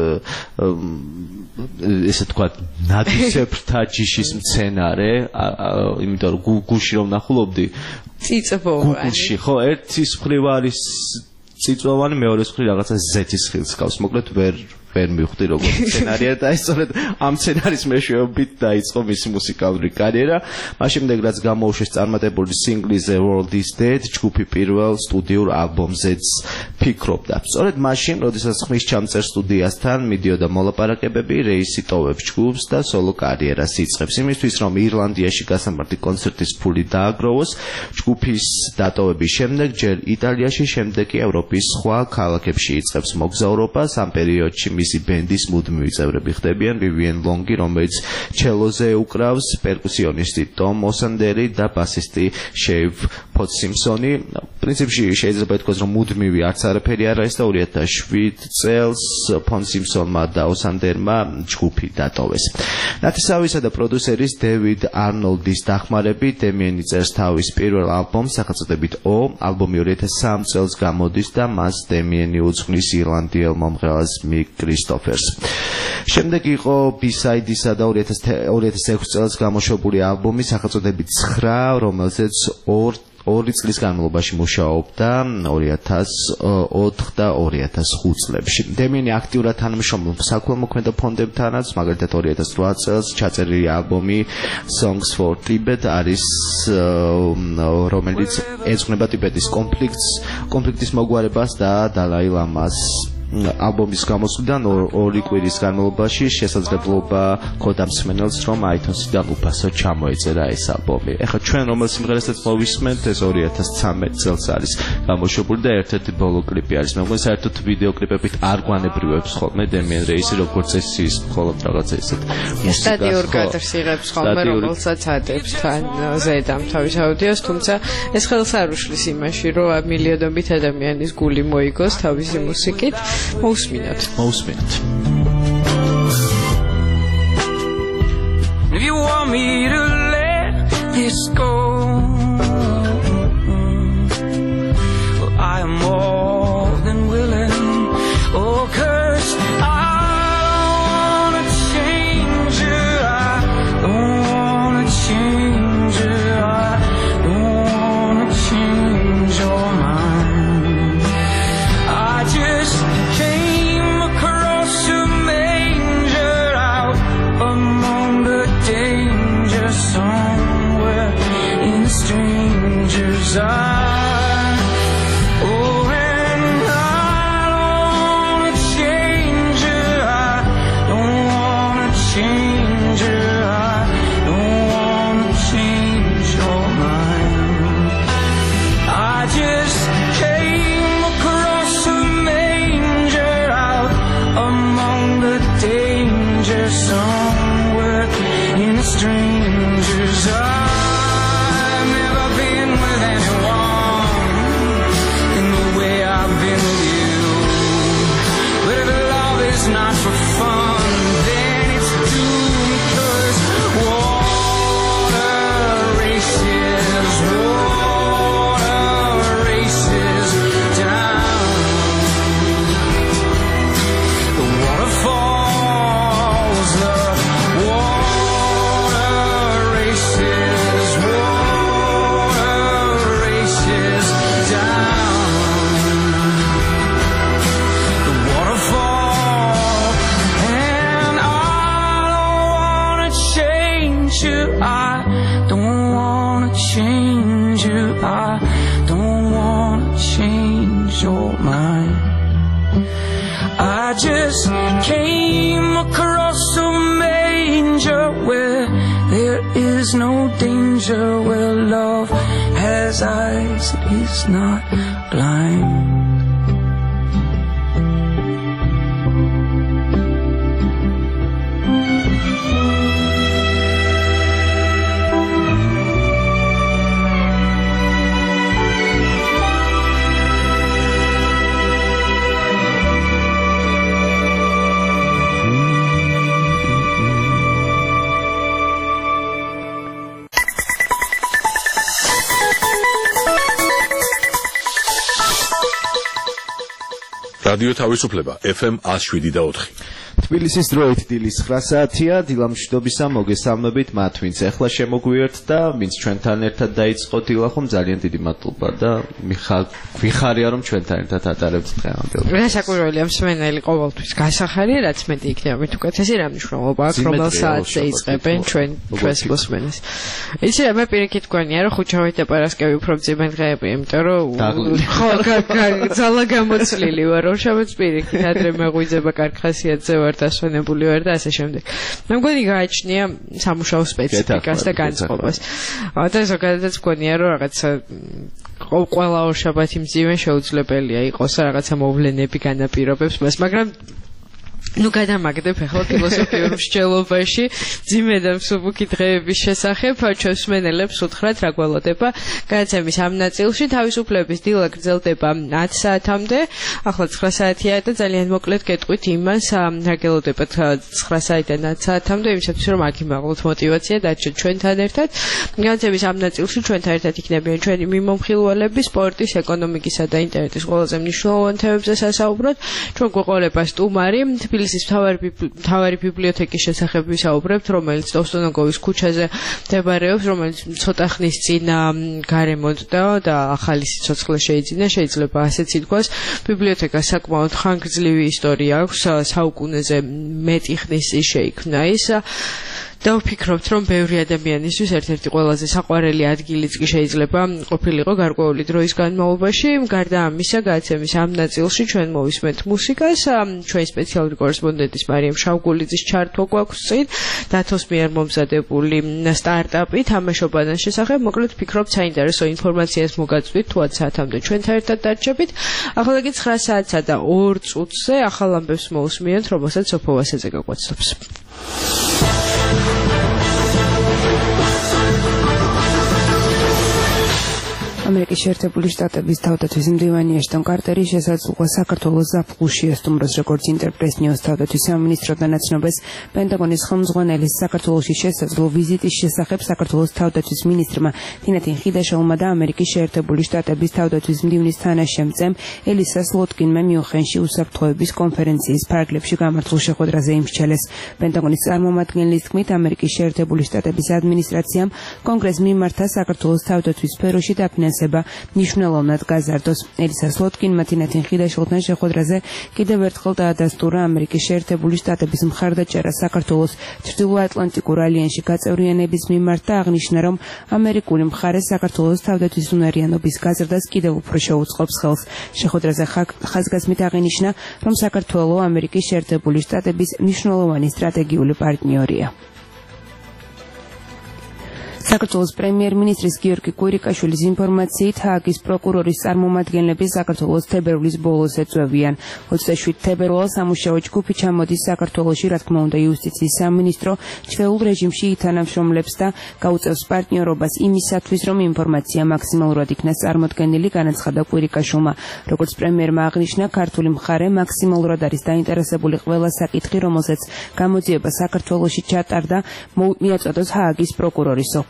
ესე თქვა ნადისებრთა ჯიშის მცენარე, იმიტომ რომ გუგულში რომ ნახულობდი წიწვოვანი. ხო, ერთი მხრივ არის წიწვოვანი, მეორე მხრივ რაღაცა ზეთის ხილს გავს. მოკლედ ვერ ვერ მივხვდი როგორ სცენარია და ისწორედ ამ სცენარის მეშვეობით დაიწყო მისი მუსიკალური კარიერა. მას შემდეგ რაც გამოუშვეს წარმატებული სინგლი The World Is Dead, ჯგუფი პირველ სტუდიურ ალბომზეც ფიქრობდა. სწორედ მაშინ, როდესაც ხმის ჩამწერ სტუდიასთან მიდიოდა მოლაპარაკებები, რეისი ტოვებს ჯგუფს და სოლო კარიერას იწყებს. იმისთვის, რომ ირლანდიაში გასამართი კონცერტის ფული დააგროვოს, ჯგუფის დატოვების შემდეგ ჯერ იტალიაში, შემდეგ კი ევროპის სხვა ქალაქებში იწყებს მოგზაურობას. ამ პერიოდში მისი ბენდის მუდმივი წევრები ხდებიან Vivian Longi, რომელიც ჩელოზე უკრავს, პერკუსიონისტი Tom Osanderi და ბასისტი Shave Potsimsoni. პრინციპში შეიძლება ითქვას, რომ მუდმივი არც არაფერი არ არის და ორი ათას შვიდ წელს Potsimsonმა და Osanderმა ჯგუფი დატოვეს. ნათესავისა და პროდიუსერის David Arnold-ის დახმარებით დემიენი წერს თავის პირველ ალბომს სახელწოდებით O. ალბომი ორი ათას სამი წელს გამოდის და მას დემიენი უძღვნის ირლანდიელ მომღერალს Mick Christophers. შემდეგ იყო B-side-ისა და ორი ათას ექვსი წელს გამოშვებული ალბომი სახელწოდებით ცხრა, რომელზეც ორი წლის განმავლობაში მუშაობდა ორი ათას ოთხ და ორი ათას ხუთ წლებში. დემიენი აქტიურად თანამშრომლობს საქველმოქმედო ფონდებთანაც, მაგალითად ორი ათას რვა წელს ჩაწერილი ალბომი Songs for Tibet არის, რომელიც ეძღვნება ტიბეტის კონფლიქტს, კონფლიქტის მოგვარებას და დალაი ლამას. ალბომის გამოსვლიდან ორი კვირის განმავლობაში შესაძლებლობა ჰქონდა მსმენელს, რომ iTunes-დან უფასო ჩამოეწერა ეს ალბომი. ეხლა ჩვენ რომელ სიმღერასაც მოვისმენთ, ეს ორი ათას ცამეტ წელს არის გამოშვებული და ერთ-ერთი ბოლო კლიპი არის. მე მგონი საერთოდ ვიდეო კლიპებით არ გვანებრივებს ხოლმე დემიენ რეისი, როგორც ეს ის მხოლოდ რაღაცა ისეთ სტატიურ კადრს იღებს ხოლმე, რომელსაც ადებს თან ზედამ თავის აუდიოს, თუმცა ეს ხელს არ უშლის იმაში, რომ მილიონობით ადამიანის გული მოიგოს თავისი მუსიკით. მოусმინოთ მოусმინოთ If you want me to let this go, well, I am more than willing. Oh, 'cause I don't wanna change you, I don't wanna change you, I don't wanna change your mind. I just came across a manger out among the danger somewhere in a stranger's eye. Oh, and I don't wanna change you, I don't wanna change you, I don't wanna change your mind. I just came across a manger out among the danger somewhere in a stranger's eye. I've never been with anyone in the way I've been with you. But if love is not for fun, then it's doomed, 'cause water races, water races down. The waterfalls, the water races, water races down. The waterfall, and I don't wanna change you, I don't wanna change you, I don't wanna change your mind. I just came across a manger where there is no danger, where love has eyes, it is not blind. რადიო თავისუფლება F M one oh seven და ოთხი. თბილისის დროით დილის ცხრა საათია, დილამშვიდობისა მოგესალმებით მათ, ვინც ახლა შემოგვიერთთ და ვინც ჩვენთან ერთად დაიწყო დილა, ხომ ძალიან დიდი მადლობა და ვიხარია რომ ჩვენთან ერთად ატარებთ დღევანდელ. რასაკვირველია, მსმენელი ყოველთვის გასახარია, რაც მეტი იქნება მით უკეთესი, რა მნიშვნელობა აქვს, რომელ საათზე იწყებენ ჩვენ ჩვენს მოსმენას. იცი რა, მე პირიქით გქონია, რომ ხუჩავით და პარასკევი უფრო მძიმე დღეები, იმიტომ რომ ხო, ძალა გამოცლილი ვარ, რომ შაბათს პირიქით ადრე მეღვიძება კარგ ხასიათზე ვარ დასვენებული ვარ და ასე შემდეგ. მე მგონი გააჩნია სამუშაო სპეციფიკას და განწყობას. და ზოგადადაც მგონია რომ რაღაცა ყველა ორშაბათი მძიმე შეუძლებელია იყოს, რაღაცა მოვლენები განაპირობებს მას, მაგრამ ну გადამაგდებ ახლა ფილოსოფიურ მსჯელობაში ძიმე და მსუბუქი დღეების შესახებ ჩვენს მსმენელებს უთხრათ რა გველოდება გადაცემის ამ ნაწილში თავისუფლების დილა გრძელდება ათი საათამდე ახლა ცხრა საათია და ძალიან მოკლედ გეტყვით იმას რა გველოდებათ ცხრა საათიდან ათი საათამდე იმისათვის რომ აქ იმაღლოთ მოტივაცია დარჩეთ ჩვენთან ერთად გადაცემის ამ ნაწილში ჩვენთან ერთად იქნებიან ჩვენი მიმომხილველები სპორტის ეკონომიკისა და ინტერნეტის ყველაზე მნიშვნელოვან თემებზე სასაუბროთ ჩვენ გვეყოლება სტუმარი თბილისის მთავარი ბიბლიოთეკის შესახებ ვისაუბრებთ, რომელიც დოსტონოგოვის ქუჩაზე მდებარეობს, რომელიც ცოტა ხნის წინ გარემონტდა და ახალი სიცოცხლე შეიძინა, შეიძლება ასეც ითქვას. ბიბლიოთეკას საკმაოდ ხანგრძლივი ისტორია აქვს, საუკუნეზე მეტი ხნის წინ შეიქმნა ის. და ვფიქრობთ, რომ ბევრი ადამიანისთვის ერთ-ერთი ყველაზე საყვარელი ადგილიც კი შეიძლება ყოფილიყო გარკვეული დროის განმავლობაში. გარდა ამისა, გადაცემის ამ ნაწილში ჩვენ მოვისმენთ მუსიკას. ჩვენი სპეციალური კორესპონდენტის მარიამ შავგულიძის ჩართვა გვაქვს წინ, დათოს მიერ მომზადებული სტარტაპი თამაშობანას შესახებ. მოკლედ ვფიქრობთ, საინტერესო ინფორმაციას მოგაწვით თუ ათი საათამდე ჩვენთან ერთად დარჩებით. ახლა კი ცხრა საათსა და ორ წუთზე ახალ ამბებს მოусმენთ, რომელსაც სოფო ვასეძე გაგვაცნობს. ამერიკის შეერთებული შტატების თავდაცვის მდივანი ეშტონ კარტერი შესაძლოა საქართველოს ზაფხულში ესტუმროს როგორც ინტერპრეს ნიუს თავდაცვის სამინისტრო და ნაცნობის პენტაგონის ხელმძღვანელის საქართველოში შესაძლო ვიზიტის შესახებ საქართველოს თავდაცვის მინისტრმა თინათინ ხიდაშოვმა და ამერიკის შეერთებული შტატების თავდაცვის მდივნის თანაშემწემ ელისა სლოტკინმა მიუნხენში უსაფრთხოების კონფერენციის ფარგლებში გამართულ შეხვედრაზე იმსჩელეს. პენტაგონის წარმომადგენლის თქმით, ამერიკის შეერთებული შტატების ადმინისტრაციამ კონგრესს მიმართა საქართველოს თავდაცვის სფეროში დაფინანსება მნიშვნელოვნად გაზარდოს. ელისა სლოტკინმა თინათინ ხიდაშოვთან შეხვედრაზე კიდევ ერთხელ დაადასტურა ამერიკის შეერთებული შტატების მხარდაჭერა საქართველოს ჩრდილოატლანტიკურ ალიანსში გაწევრიანების მიმართ და აღნიშნა, რომ ამერიკული მხარე საქართველოს თავდაცვის უნარიანობის გაზრდას კიდევ უფრო შეუწყობს ხელს. შეხვედრაზე ხაზგასმით აღინიშნა, რომ საქართველო ამერიკის შეერთებული შტატების მნიშვნელოვანი სტრატეგიული პარტნიორია. საქართველოს პრემიერ-მინისტრის გიორგი კვირიკაშვილის ინფორმაციით ჰააგის პროკურორის წარმომადგენლები საქართველოს თებერვლის ბოლოს ეწვევიან. ოცდაშვიდ თებერვალს სამუშაო ჯგუფი ჩამოდის საქართველოში, რა თქმა უნდა, იუსტიციის სამინისტრო ჩვეულ რეჟიმში ითანამშრომლებს და გაუწევს პარტნიორობას იმისათვის, რომ ინფორმაცია მაქსიმალურად იქნას წარმოდგენილი, განაცხადა კვირიკაშვილმა. როგორც პრემიერმა აღნიშნა, ქართული მხარე მაქსიმალურად არის დაინტერესებული ყველა საკითხი, რომელზეც გამოძიება საქართველოში ჩატარდა, მიაწოდოს ჰააგის პროკურორის ოფისს.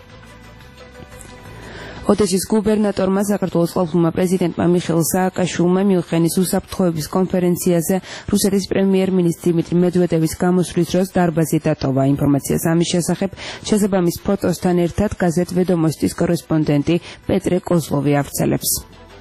ოდესის გუბერნატორმა საქართველოს ყალბმა პრეზიდენტმა მიხეილ სააკაშვილმა მიუნხენის უსაფრთხოების კონფერენციაზე რუსეთის პრემიერ-მინისტრი დიმიტრი მედვედევის გამოსვლის დროს დარბაზი დატოვა. ინფორმაციას ამის შესახებ შესაბამის ფოტოსთან ერთად გაზეთ ვედომოსტის კორესპონდენტი პეტრე კოზლოვი ავრცელებს.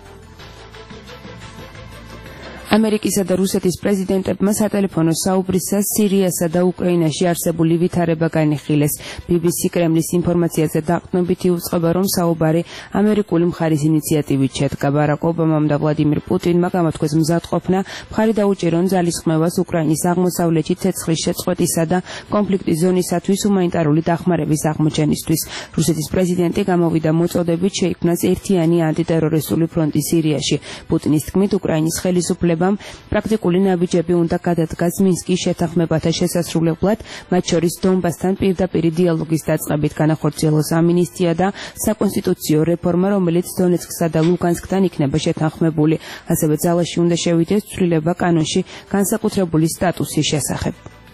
ამერიკისა და რუსეთის პრეზიდენტებმა სატელეფონო საუბრისას სირიასა და უკრაინაში არსებული ვითარება განიხილეს. ბი ბი სი კრემლის ინფორმაციაზე დაყრდნობით იუწყება, რომ საუბარი ამერიკული მხარის ინიციატივით შედგა. ბარაკ ობამამ და ვლადიმირ პუტინმა გამოთქვეს მზადყოფნა მხარი დაუჭირონ ძალისხმევას უკრაინის აღმოსავლეთში ცეცხლის შეწყვეტისა და კონფლიქტის ზონისათვის ჰუმანიტარული დახმარების აღმოჩენისთვის. რუსეთის პრეზიდენტი გამოვიდა მოწოდებით შეიქმნას ერთიანი ანტიტერორისტული ფრონტი სირიაში. პუტინის თქმით, უკრაინის ხელისუფლება პრაქტიკული ნაბიჯები უნდა გადადგას მინსკის შეთანხმებათა შესასრულებლად, მათ შორის დონბასთან პირდაპირი დიალოგის დაწყებით განახორციელოს ამინისტია და საკონსტიტუციო რეფორმა, რომელიც დონეცკსა და ლუგანსკთან იქნება შეთანხმებული. ასევე ძალაში უნდა შევიდეს ცვლილება კანონში განსაკუთრებული სტატუსის შესახებ.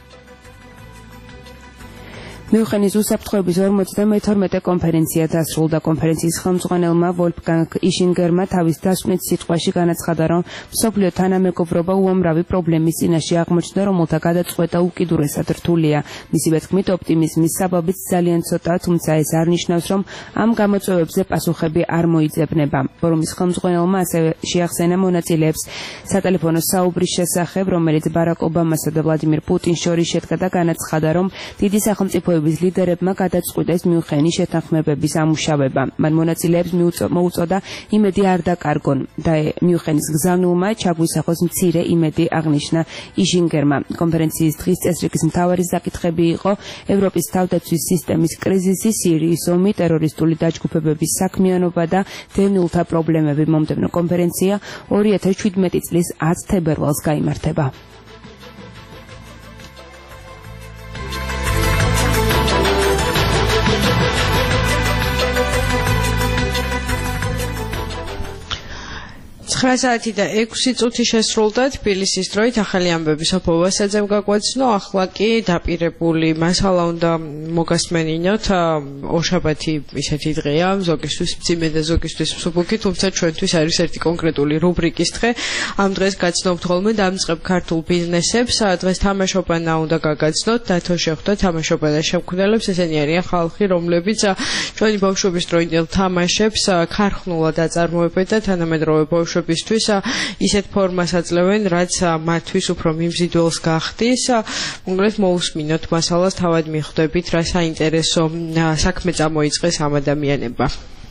მიუნხენის უსაფრთხოების ორმოცდამეთორმეტე კონფერენცია დასრულდა. კონფერენციის ხელმძღვანელმა ვოლფგანგ იშინგერმა თავის დასკვნით სიტყვაში განაცხადა, რომ მსოფლიო თანამეგობრობა უამრავი პრობლემის წინაშე აღმოჩნდა, რომელთა გადაწყვეტა უკიდურესად რთულია. მისივე თქმით, ოპტიმიზმის საბაბიც ძალიან ცოტაა, თუმცა ეს არ ნიშნავს, რომ ამ გამოწვევებზე პასუხები არ მოიძებნება. ფორუმის ხელმძღვანელმა ასევე შეახსენა მონაწილეებს სატელეფონო საუბრის შესახებ, რომელიც ბარაკ ობამასა და ვლადიმირ პუტინს შორის შედგა და განაცხადა, რომ დიდი სახელმწიფო ლიდერებმა გადაწყვიტეს მიუნხენის შეთანხმებების ამუშავება. მან მონაწილეებს მოუწოდა იმედი არ დაკარგონ და მიუნხენის გზავნილმა ჩაგვისახოს მცირე იმედი, აღნიშნა იშინგერმა. კონფერენციის დღის წესრიგის მთავარი საკითხები იყო ევროპის თავდაცვის სისტემის კრიზისი, სირიის ომი, ტერორისტული დაჯგუფებების საქმიანობა და დევნილთა პრობლემები. მომდევნო კონფერენცია ორი ათას შვიდმეტი წლის ათი თებერვალს გაიმართება. ცხრა საათი და ექვსი წუთი შესრულდა თბილისის დროით ახალი ამბები სოფო ვასაძემ გაგვაცნო ახლა კი დაპირებული მასალა უნდა მოგასმენინოთ ორშაბათი ისეთი დღეა ზოგისთვის მძიმე და ზოგისთვის მსუბუქი თუმცა ჩვენთვის არის ერთი კონკრეტული რუბრიკის დღე ამ დღეს გაცნობთ ხოლმე დამწყებ ქართულ ბიზნესებს დღეს თამაშობანა უნდა გაგაცნოთ დათო შეხვდა თამაშობანა შემქმნელებს ესენი არიან ხალხი რომლებიც ჩვენი ბავშვობის დროინდელ თამაშებს ქარხნულად აწარმოებენ და თანამედროვე ბავშვებისთვის ისეთ ფორმას აძლევენ რაც მათთვის უფრო მიმზიდველს გახდის მოგლეთ მოусმინოთ მასალას თავად მიხვდებით რა საინტერესო საქმე წამოიწყეს ამ ადამიანებმა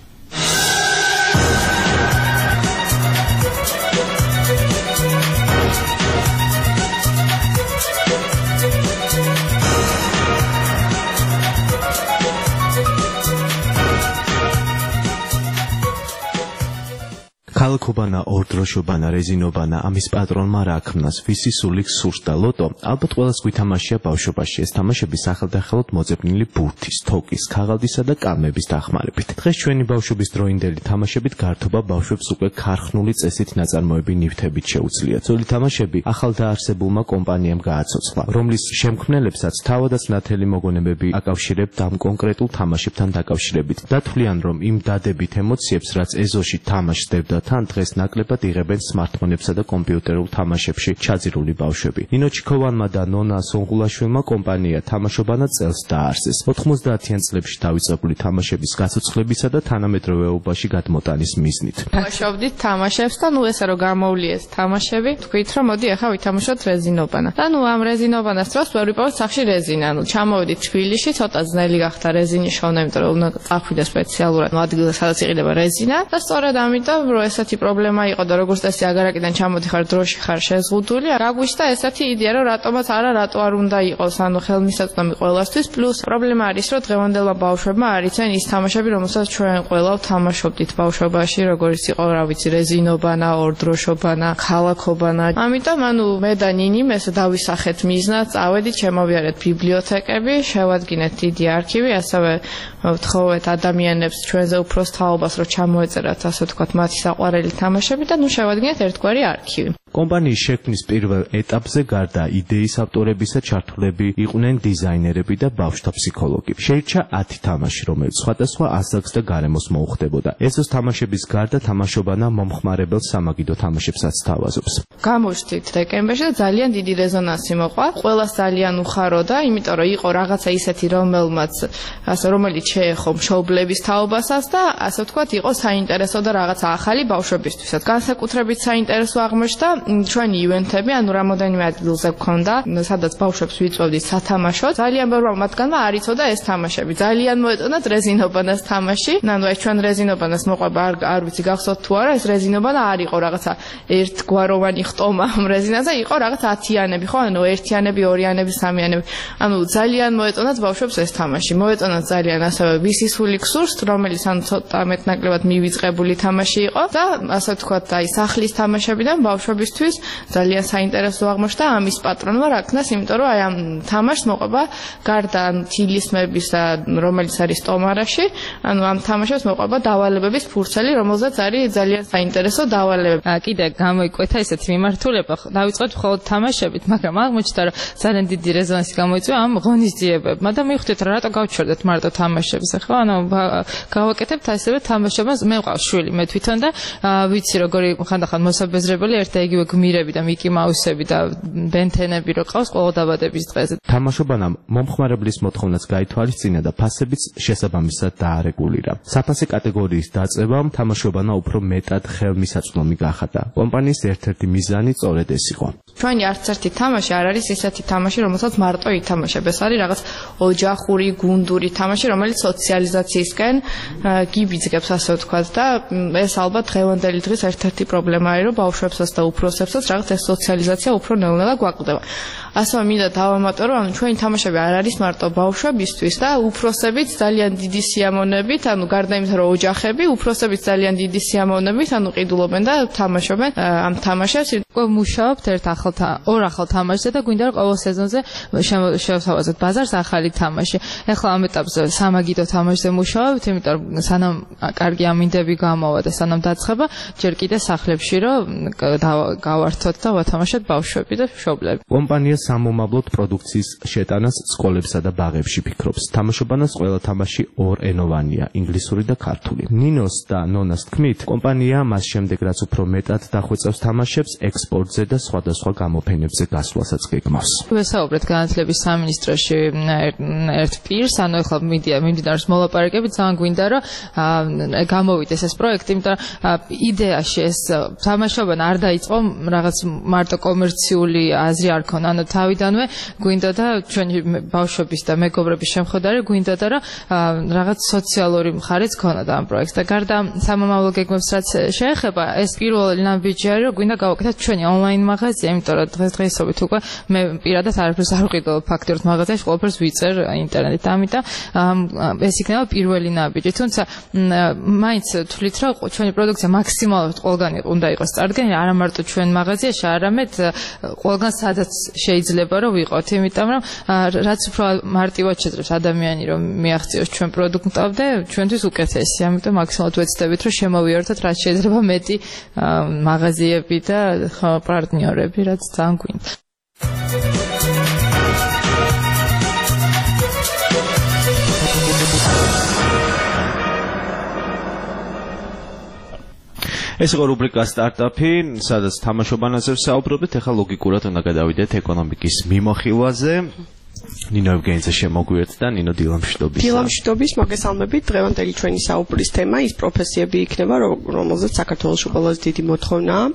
ქალქობანა, ორდროშობანა, რეზინობანა, ამის პატრონმა რა ქმნას, ვისი სულიქ სურს და ლოტო, ალბათ ყველას გვითამაშია ბავშვობაში ეს თამაშები სახელდახელოდ მოძებნილი ბურთის, თოკის, ქაღალდისა და კალმების დახმარებით. დღეს ჩვენი ბავშვობის დროინდელი თამაშებით გართობა ბავშვებს უკვე ქარხნული წესით ნაწარმოები ნივთებით შეუძლიათ. ძველი თამაშები ახალდაარსებულმა კომპანიამ გააცოცხლა, რომლის შემქმნელებსაც თავადაც ნათელი მოგონებები აკავშირებთ ამ კონკრეტულ თამაშებთან დაკავშირებით. დათვლიან, რომ იმ დადებით ემოციებს, რაც ეზოში თამაშს დებდა თან დღეს ნაკლებად იღებენ სმარტფონებსა და კომპიუტერულ თამაშებში ჩაძირული ბავშვები. ნინო ჩიქოვანმა და ნონა სონღულაშვილმა კომპანია თამაშობანა წელს დაარსეს. ოთხმოცდაათიან წლებში დაიწყებული თამაშების გაცოცხლებისა და თანამედროვეობაში გადმოტანის მიზნით. ვაშავდით თამაშებს და ნუ ესე რომ გამოვლიეს თამაშები, თქვით რომ მოდი ახლა ვითამაშოთ რეზინობანა. და ნუ ამ რეზინობანას დროს ვერ ვიპოვეთ სახში რეზინა. ნუ ჩამოვედით თბილისში, ცოტა ძნელი გახდა რეზინის შოვნა, იმიტომ რომ უნდა წახვიდე სპეციალურად ადგილზე, სადაც იყიდება რეზინა და სწორედ ამიტომ რომ ესეთი პრობლემა იყო და როგორც წესი აგარაკიდან ჩამოდიხარ დროში ხარ შეზღუდული გაგვიშთა ესეთი იდეა რომ რატომაც არა რატო არ უნდა იყოს ანუ ხელმისაწვდომი ყველასთვის პლუს პრობლემა არის რომ დღევანდელმა ბავშვებმა არ იციან ის თამაშები რომელსაც ჩვენ ყველა ვთამაშობდით ბავშვობაში როგორც იყო რა ვიცი რეზინობანა ორდროშობანა ქალაქობანა ამიტომ ანუ მე და ნინიმ ეს დავისახეთ მიზნად წავედით შემოვიარეთ ბიბლიოთეკები შევადგინეთ დიდი არქივი ასევე ვთხოვეთ ადამიანებს ჩვენზე უფროს თაობას რომ ჩამოეწერათ ასე ვთქვათ მათი საყვარელი თამაშები და ნუ შევადგინეთ ერთგვარი არქივი. კომპანიის შექმნის პირველ ეტაპზე გარდა იდეის ავტორებისა ჩართულები იყვნენ დიზაინერები და ბავშვთა ფსიქოლოგი. შეირჩა ათი თამაში, რომელიც სხვადასხვა ასაკს და გარემოს მოუხდებოდა. ეზოს თამაშების გარდა თამაშობანა მომხმარებელ სამაგიდო თამაშებსაც თავაზობს. გამოჩნდით დეკემბერში და ძალიან დიდი რეზონანსი მოყვა. ყველას ძალიან უხაროდა, იმიტომ რომ იყო რაღაცა ისეთი, რომელმაც ასე რომელიც შეეხო მშობლების თაობასაც და ასე ვთქვათ, იყო საინტერესო და რაღაცა ახალი ბავშვებისთვისაც. განსაკუთრებით საინტერესო აღმოჩნდა ჩვენი ივენთები, ანუ რამოდენიმე ადგილზე გქონდა, სადაც ბავშვებს ვიწვევდით სათამაშოდ. ძალიან ბევრმა მათგანმა არ იცოდა ეს თამაშები. ძალიან მოეწონათ რეზინობანას თამაში. ანუ ეს ჩვენ რეზინობანას მოყვება არ არ ვიცი გახსოვთ თუ არა, ეს რეზინობანა არ იყო რაღაცა ერთგვაროვანი ხტომა ამ რეზინაზე, იყო რაღაცა ათიანები, ხო? ანუ ერთიანები, ორიანები, სამიანები. ანუ ძალიან მოეწონათ ბავშვებს ეს თამაში. მოეწონათ ძალიან ასევე ვისი სული გსურს, რომელიც ანუ ცოტა მეტნაკლებად მივიწყებული თამაში იყო და ასე ვთქვათ, აი სახლის თამაშებიდან ბავშვებისთვის ძალიან საინტერესო აღმოჩნდა ამის პატრონმა რა ქნას, იმიტომ რომ აი ამ თამაშს მოყვება გარდა თილისმებისა, რომელიც არის ტომარაში, ანუ ამ თამაშებს მოყვება დავალებების ფურცელი, რომელზეც არის ძალიან საინტერესო დავალებები. კიდე გამოიკვეთა ესეთი მიმართულება, დავიწყოთ მხოლოდ თამაშებით, მაგრამ აღმოჩნდა რომ ძალიან დიდი რეზონანსი გამოიწვია ამ ღონისძიებებმა და მივხვდით რა რატო გავჩერდეთ მარტო თამაშებზე, ხო? ანუ გავაკეთებთ ასევე თამაშებას, მე მყავს შვილი მე თვითონ და ვიცი როგორი ხანდახან მოსაბეზრებელი ერთ და იგივე გმირები და მიკი მაუსები და ბენთენები რო ყავს ყოველ დაბადების დღეზე. თამაშობანამ მომხმარებლის მოთხოვნაც გაითვალისწინა და ფასებიც შესაბამისად დაარეგულირა. საფასე კატეგორიის დაწევამ თამაშობანა უფრო მეტად ხელმისაწვდომი გახადა. კომპანიის ერთ-ერთი მიზანი სწორედ ეს იყო. ჩვენი არც ერთი თამაში არ არის ისეთი თამაში, რომელსაც მარტო ითამაშებ. ეს არის რაღაც ოჯახური, გუნდური თამაში, რომელიც სოციალიზაციისკენ გიბიძგებს, ასე ვთქვათ და ეს ალბათ დღევანდელი დღის ერთ-ერთი პრობლემა არის, რომ ბავშვებსაც და უფროსებსაც რაღაც ეს სოციალიზაცია უფრო ნელ-ნელა გვაკლდება. ასევე მინდა დავამატო, რომ ჩვენი თამაშები არ არის მარტო ბავშვებისთვის და უფროსებიც ძალიან დიდი სიამოვნებით, ანუ გარდა იმისა, რომ ოჯახები, უფროსებიც ძალიან დიდი სიამოვნებით, ანუ ყიდულობენ და თამაშობენ ამ თამაშებს. უკვე მუშაობთ ერთ ახალ ორ ახალ თამაშზე და გვინდა რომ ყოველ სეზონზე შევსავაზოთ ბაზარს ახალი თამაში. ეხლა ამ ეტაპზე სამაგიდო თამაშზე მუშაობთ, იმიტომ რომ სანამ კარგი ამინდები გამოვა და სანამ დაცხება, ჯერ კიდე სახლებში რომ გავართოთ და ვათამაშოთ ბავშვები და მშობლები. კომპანია სამომავლოდ პროდუქციის შეტანას სკოლებსა და ბაღებში ფიქრობს. თამაშობანას ყველა თამაში ორენოვანია, ინგლისური და ქართული. ნინოს და ნონას თქმით, კომპანია მას შემდეგ რაც უფრო მეტად დახვეწავს თამაშებს, ექსპორტზე და სხვადასხვა გამოფენებზე გასვლასაც გეგმავს. ვესაუბრეთ განათლების სამინისტროში ერთ პირს, ანუ ეხლა მიმდინარეობს მოლაპარაკები, ძალიან გვინდა რომ გამოვიდეს ეს პროექტი, იმიტომ რომ იდეაში ეს თამაშობანა არ დაიწყო რაღაც მარტო კომერციული აზრი არ ქონა, ანუ თავიდანვე გვინდოდა ჩვენი ბავშვების და მეგობრების შემხედარი გვინდოდა რომ რაღაც სოციალური მხარეც ქონოდა ამ პროექტს და გარდა სამომავლო გეგმებს რაც შეეხება, ეს პირველი ნაბიჯი არის რომ გვინდა გავაკეთოთ ჩვენი ონლაინ მაღაზია, იმიტომ რომ დღესდღეობით უკვე მე პირადად არაფერს არ ვყიდო ფაქტიურად მაღაზიაში, ყველაფერს ვიწერ ინტერნეტით, ამიტომ ეს იქნება პირველი ნაბიჯი. თუმცა მაინც თვლით რომ ჩვენი პროდუქცია მაქსიმალურად ყველგან უნდა იყოს წარდგენილი, არა მარტო ჩვენ მაღაზიაში, არამედ ყველგან სადაც შეიძლება რომ ვიყოთ, იმიტომ რომ რაც უფრო მარტივად შეძლებს ადამიანი რომ მიაღწიოს ჩვენ პროდუქტამდე, ჩვენთვის უკეთესია, ამიტომ მაქსიმალურად ვეცდებით რომ შემოვიერთოთ რაც შეიძლება მეტი მაღაზიები და პარტნიორები, რაც ძალიან გვინდა. ეს იყო რუბრიკა სტარტაპი, სადაც თამაშობანაზე ვსაუბრობთ. ეხლა ლოგიკურად უნდა გადავიდეთ ეკონომიკის მიმოხილვაზე. ნინო ევგენიძე შემოგვიერთდა და ნინო დილამშვიდობის. დილამშვიდობის, მოგესალმებით. დღევანდელი ჩვენი საუბრის თემა ის პროფესიები იქნება, რომელზეც საქართველოში ყველაზე დიდი მოთხოვნაა.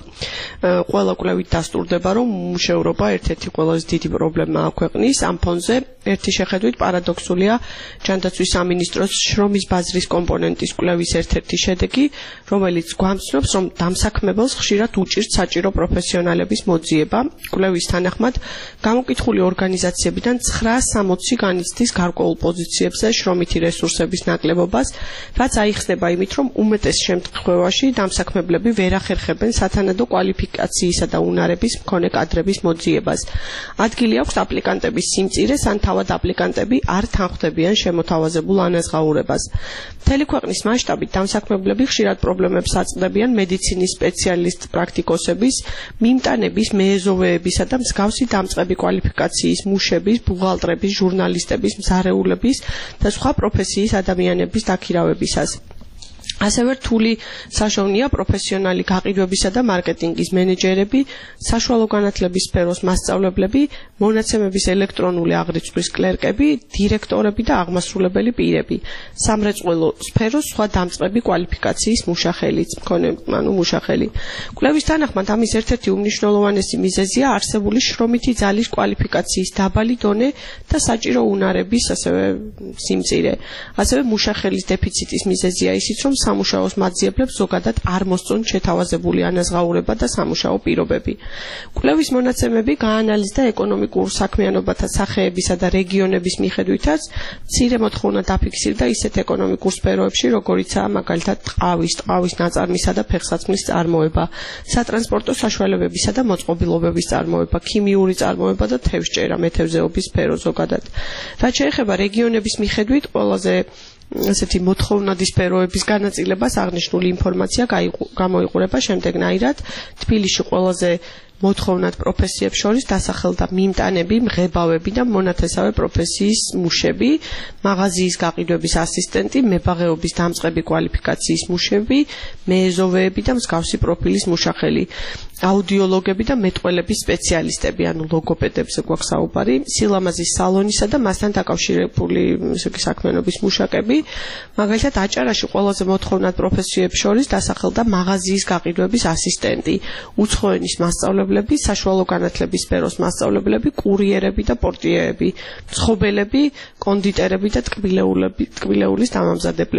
ყველა კვლევით დასტურდება, რომ მუშევრობა ერთ-ერთი ყველაზე დიდი პრობლემაა ქვეყნის. ამ ფონზე ერთი შეხედვით პარადოქსულია ჯანდაცვის სამინისტროს შრომის ბაზრის კომპონენტის კვლევის ერთ-ერთი შედეგი, რომელიც გვამცნობს, რომ დამსაქმებელს ხშირად უჭირთ საჭირო პროფესიონალების მოძიება. კვლევის თანახმად, გამოკითხული ორგანიზაციებიდან ცხრა სამოცი განიცდის გარკვეულ პოზიციებზე შრომითი რესურსების ნაკლებობას, რაც აიხსნება იმით, რომ უმეტეს შემთხვევაში დამსაქმებლები ვერ ახერხებენ სათანადო კვალიფიკაციისა და უნარების მქონე კადრების მოძიებას. ადგილი აქვს აპლიკანტების სიმწირეს, ან თავად აპლიკანტები არ თანხმდებიან შემოთავაზებულ ანაზღაურებას. მთელი ქვეყნის მასშტაბით დამსაქმებლები ხშირად პრობლემებს აწყდებიან მედიცინის სპეციალისტ პრაქტიკოსების, მიმტანების, მეეზოვეებისა და მსგავსი დამწყები კვალიფიკაციის მუშების, ბუღალტრების, ჟურნალისტების, მზარეულების და სხვა პროფესიის ადამიანების დაქირავებისას. ასევე რთული საშოვნია პროფესიონალი გაყიდვებისა და მარკეტინგის მენეჯერები, საშუალო განათლების სფეროს მასწავლებლები, მონაცემების ელექტრონული აღრიცხვის კლერკები, დირექტორები და აღმასრულებელი პირები, სამრეწველო სფეროს სხვა დამწყები კვალიფიკაციის მუშახელიც, მქონე, ანუ მუშახელი. კვლევის თანახმად ამის ერთ-ერთი უმნიშვნელოვანესი მიზეზია არსებული შრომითი ძალის კვალიფიკაციის დაბალი დონე და საჭირო უნარების ასევე სიმწირე. ასევე მუშახელის დეფიციტის მიზეზია ისიც, რომ სამუშაოს მაძიებლებს ზოგადად არ მოსწონთ შეთავაზებული ანაზღაურება და სამუშაო პირობები. კვლევის მონაცემები გაანალიზდა ეკონომიკურ საქმიანობათა სახეებისა და რეგიონების მიხედვითაც, მცირე მოთხოვნა დაფიქსირდა ისეთ ეკონომიკურ სფეროებში, როგორიცაა მაგალითად ტყავის, ტყავის ნაწარმისა და ფეხსაცმლის წარმოება, სატრანსპორტო საშუალებებისა და მოწყობილობების წარმოება, ქიმიური წარმოება და თევზჭერა, მეთევზეობის სფერო ზოგადად. რაც შეეხება რეგიონების მიხედვით, ყველაზე ასეთი მოთხოვნადი სფეროების განაწილებას აღნიშნული ინფორმაცია გამოიყურება შემდეგნაირად. თბილისში ყველაზე მოთხოვნად პროფესიებს შორის დასახელდა მიმტანები, მღებავები და მონათესავე პროფესიის მუშები, მაღაზიის გაყიდვების ასისტენტი, მებაღეობის დამწყები კვალიფიკაციის მუშები, მეეზოვეები და მსგავსი პროფილის მუშახელი, აუდიოლოგები და მეტყველების სპეციალისტები, ანუ ლოგოპედებზე გვაქვს საუბარი, სილამაზის სალონისა და მასთან დაკავშირებული საქმიანობის მუშაკები. მაგალითად, აჭარაში ყველაზე მოთხოვნად პროფესიებს შორის დასახელდა მაღაზიის გაყიდვების ასისტენტი, უცხოენის მასწავლებლები, საშუალო განათლების სფეროს მასწავლებლები, კურიერები და პორტიერები, მცხოველები, კონდიტერები და ტკბილეულის დამამზადებლები.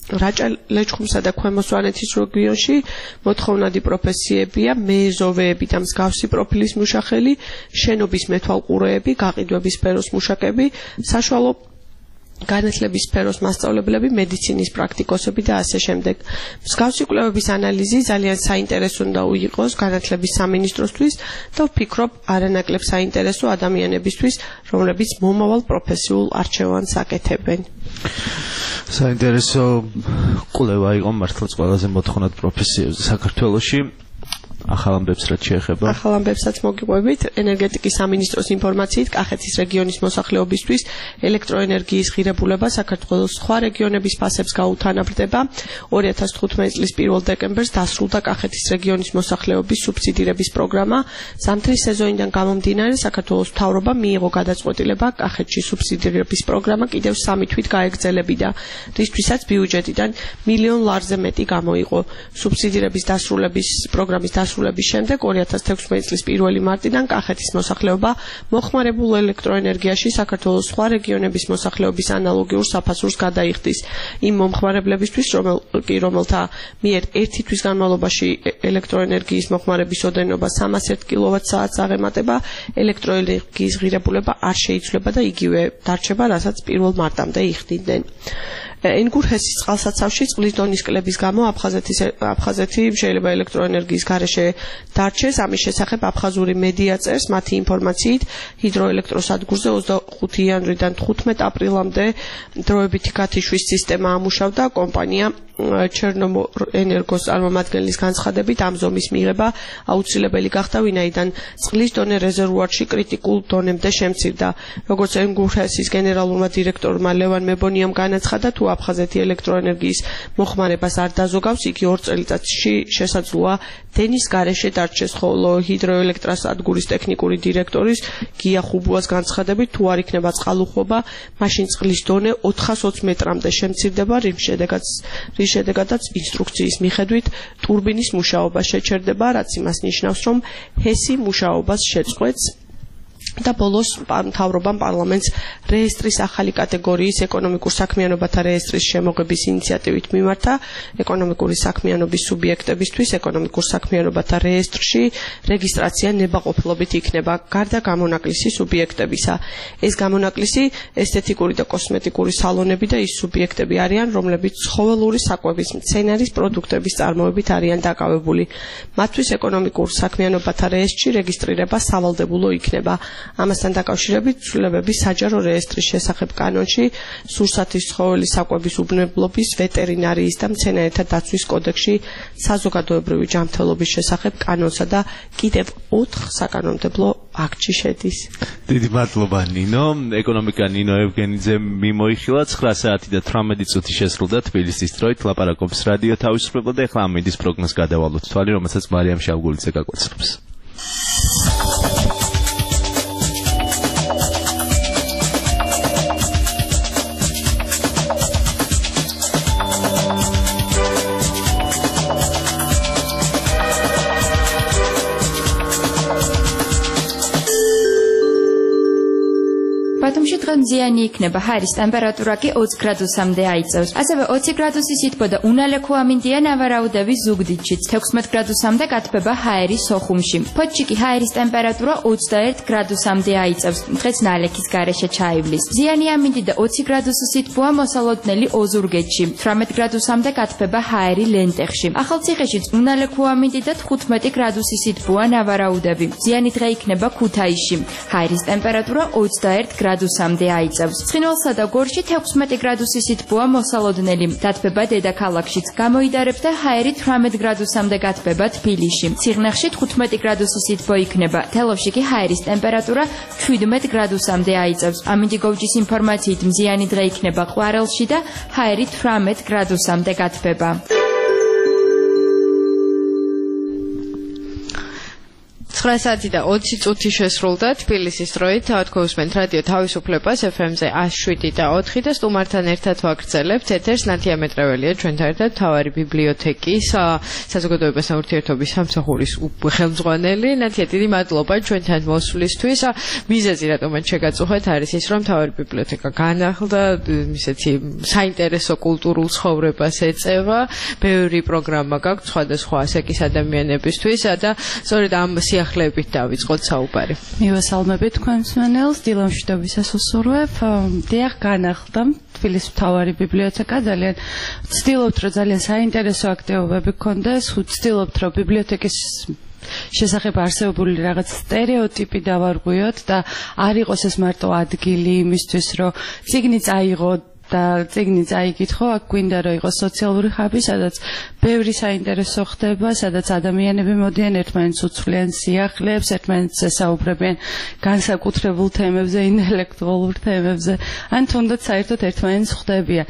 რაჭა-ლეჩხუმსა და ქვემო სვანეთის რეგიონში მოთხოვნადი პროფესიებია მეზოვეები და მსგავსი პროფილის მუშახელი, შენობის მეთვალყურეები, გაყიდვების სფეროს მუშაკები, საშუალო განათლების სფეროს მასწავლებლები, მედიცინის პრაქტიკოსები და ასე შემდეგ. მსგავსი კვლევების ანალიზი ძალიან საინტერესო უნდა იყოს განათლების სამინისტროსთვის და ვფიქრობ არანაკლებ საინტერესო ადამიანებისთვის, რომლებიც მომავალ პროფესიულ არჩევანს აკეთებენ. საინტერესო კვლევა იყო მართლაც ყველაზე მოთხოვნად პროფესიებზე საქართველოში. ახალ ამბებს რაც შეეხება ახალ ამბებსაც მოგიყვებით ენერგეტიკის სამინისტროს ინფორმაციით კახეთის რეგიონის მოსახლეობისთვის ელექტროენერგიის ღირებულება საქართველოს სხვა რეგიონების ფასებს გაუთანაბრდება ორი ათას თხუთმეტი წლის პირველ დეკემბერს დასრულდა კახეთის რეგიონის მოსახლეობის სუბსიდირების პროგრამა ზამთრის სეზონიდან გამომდინარე საქართველოს მთავრობამ მიიღო გადაწყვეტილება კახეთში სუბსიდირების პროგრამა კიდევ სამი თვით გაეგრძელებინა რისთვისაც ბიუჯეტიდან მილიონ ლარზე მეტი გამოიყო სუბსიდირების დასრულების პროგრამის დასრულების შემდეგ ორი ათას თექვსმეტი წლის პირველი მარტიდან კახეთის მოსახლეობა მოხმარებულ ელექტროენერგიაში საქართველოს სხვა რეგიონების მოსახლეობის ანალოგიურ საფასურს გადაიხდის იმ მომხმარებლებისთვის რომელთა მიერ ერთი თვის განმავლობაში ელექტროენერგიის მოხმარების ოდენობა სამას ერთ კილოვატ-საათს აღემატება ელექტროენერგიის ღირებულება არ შეიცვლება და იგივე დარჩება რასაც პირველ მარტამდე იხდიდნენ ენგურჰესის წყალსაცავში წყლის დონის კლების გამო აფხაზეთის აფხაზეთი შეიძლება ელექტროენერგიის გარეშე დარჩეს ამის შესახებ აფხაზური მედია წერს მათი ინფორმაციით ჰიდროელექტროსადგურზე ოცდახუთი იანვრიდან თხუთმეტ აპრილამდე დროებითი გათიშვის სისტემა ამუშავდა კომპანია ჩერნომორენერგოს წარმომადგენლის განცხადებით ამ ზომის მიღება აუცილებელი გახდა ვინაიდან წყლის დონე რეზერვუარში კრიტიკულ დონემდე შემცირდა როგორც ენგურჰესის გენერალურმა დირექტორმა ლევან მებონიამ განაცხადა თუ აფხაზეთი ელექტროენერგიის მოხმარებას არ დაზოგავს იგი ორ წელიწადში შესაძლოა დენის გარეშე დარჩეს ხოლო ჰიდროელექტროსადგურის ტექნიკური დირექტორის გია ხუბუას განცხადებით თუ არ იქნება წყალუხვობა მაშინ წყლის დონე ოთხას ოცი მეტრამდე შემცირდება რის შედეგად რის შედეგადაც ინსტრუქციის მიხედვით ტურბინის მუშაობა შეჩერდება რაც იმას ნიშნავს რომ ჰესი მუშაობას შეწყვეტს და ბოლოს მთავრობამ პარლამენტს რეესტრის ახალი კატეგორიის ეკონომიკურ საქმიანობათა რეესტრის შემოღების ინიციატივით მიმართა ეკონომიკური საქმიანობის სუბიექტებისთვის ეკონომიკურ საქმიანობათა რეესტრში რეგისტრაცია ნებაყოფლობით იქნება გარდა გამონაკლისი სუბიექტებისა ეს გამონაკლისი ესთეტიკური და კოსმეტიკური სალონები და ის სუბიექტები არიან რომლებიც ცხოველური საკვების მცენარის პროდუქტების წარმოებით არიან დაკავებული მათთვის ეკონომიკურ საქმიანობათა რეესტრში რეგისტრირება სავალდებულო იქნება ამასთან დაკავშირებით ცვლილებები საჯარო რეესტრის შესახებ კანონში, სურსათის ცხოველის საკვების უბნებლობის, ვეტერინარიის და მცენარეთა დაცვის კოდექსში, საზოგადოებრივი ჯანმრთელობის შესახებ კანონსა და კიდევ ოთხ საკანონმდებლო აქტში შედის. დიდი მადლობა ნინო, ეკონომიკა ნინო ევგენიძე მიმოიხილა ცხრა საათი და თვრამეტი წუთი შესრულდა თბილისის დროით ლაპარაკობს რადიო თავისუფლება და ახლა ამ მინდის პროგნოზს გადავალოთ თვალი, რომელსაც მარიამ შავგულიძე გაგვეცნობს. ბათუმში დღეს მზიანი იქნება, ჰაერის ტემპერატურა კი ოცი გრადუსამდე აიწევს. ასევე ოცი გრადუსი სითბო და უნალექო ამინდია ნავარაუდების ზუგდიდშიც, თექვსმეტ გრადუსამდე გათბება ჰაერის სოხუმში. ფოთში კი ჰაერის ტემპერატურა ოცდაერთ გრადუსამდე აიწევს, დღეს ნალექის გარეშე ჩაივლის. მზიანი ამინდი და ოცი გრადუსი სითბოა მოსალოდნელი ოზურგეთში, თვრამეტ გრადუსამდე გათბება ჰაერი ლენტეხში. ახალციხეშიც უნალექო ამინდი და თხუთმეტი გრადუსი სითბოა ნავარაუდები. მზიანი დღე იქნება ქუთაისში, ჰაერის ტემპერატურა ოცდაერთ გრადუსამდე აიწევს. ცხინვალსა და გორში თექვსმეტი გრადუსი სითბოა მოსალოდნელი. დათბება დედაქალაქშიც გამოიდარებს და ჰაერი თვრამეტ გრადუსამდე გათბება თბილისში. ციხნახში თხუთმეტი გრადუსი სითბო იქნება. თელავში კი ჰაერის ტემპერატურა შვიდმეტ გრადუსამდე აიწევს. ამინდიგოჯის ინფორმაციით მზიანი დღე იქნება ყვარელში და ჰაერი თვრამეტ გრადუსამდე გათბება. ცხრა საათი და ოცი წუთი შესრულდა თბილისის დროით. თავად გვესმენთ რადიო თავისუფლებას ეფ ემ-ზე εκατო შვიდი და ოთხი და სტუმართან ერთად ვაგრძელებთ ეთერს. ნათია მეტრეველია ჩვენთან ერთად, მთავარი ბიბლიოთეკის საზოგადოებასთან ურთიერთობის სამსახურის ხელმძღვანელი. ნათია, დიდი მადლობა ჩვენთან მოსვლისთვის. მიზეზი რატომაც შეგაწუხეთ არის ის, რომ მთავარი ბიბლიოთეკა განახლდა, ისეთი საინტერესო კულტურულ ცხოვრებას ეწევა. ბევრი პროგრამა გაქვს სხვადასხვა ასაკის ადამიანებისთვის და სწორედ ამ სიახლეებით დავიწყოთ საუბარი. მივესალმებით თქვენ მსმენელს, დილამშვიდობისას უსურვებ. დიახ, განახლდა თბილისის მთავარი ბიბლიოთეკა. ძალიან ვცდილობთ, რომ ძალიან საინტერესო აქტივობები გქონდეს. ვცდილობთ, რომ ბიბლიოთეკის შესახებ არსებული რაღაც სტერეოტიპი დავარღვიოთ და არ იყოს ეს მარტო ადგილი იმისთვის, რომ წიგნი წაიღო და წიგნი წაიკითხო, აქ გვინდა რომ იყოს სოციალური ხაბი, სადაც ბევრი საინტერესო ხდება, სადაც ადამიანები მოდიან ერთმანეთს უცვლიან სიახლეებს, ერთმანეთს ესაუბრებიან განსაკუთრებულ თემებზე, ინტელექტუალურ თემებზე, ან თუნდაც საერთოდ ერთმანეთს ხვდებიან.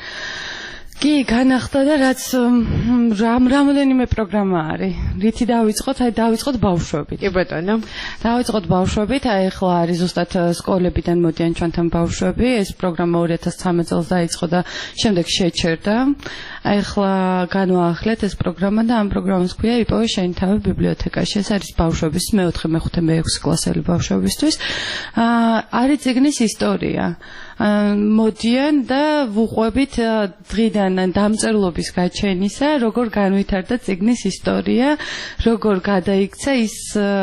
კი, განახლდა და რაც რამ რამოდენიმე პროგრამა არის. რითი დავიწყოთ? აი დავიწყოთ ბავშვებით. კი ბატონო. დავიწყოთ ბავშვებით. აი ახლა არის ზუსტად სკოლებიდან მოდიან ჩვენთან ბავშვები. ეს პროგრამა ორი ათას ცხრამეტ წელს დაიწყო და შემდეგ შეჩერდა. აი ახლა განვაახლეთ ეს პროგრამა და ამ პროგრამას ქვია იპოვე შენი თავი ბიბლიოთეკაში. ეს არის ბავშვების მეოთხე, მეხუთე, მეექვსე კლასელი ბავშვებისთვის. აა არის წიგნის ისტორია. მოდიან და ვუყვებით დღიდან დამწერლობის გაჩენისა, როგორ განვითარდა წიგნის ისტორია, როგორ გადაიქცა ის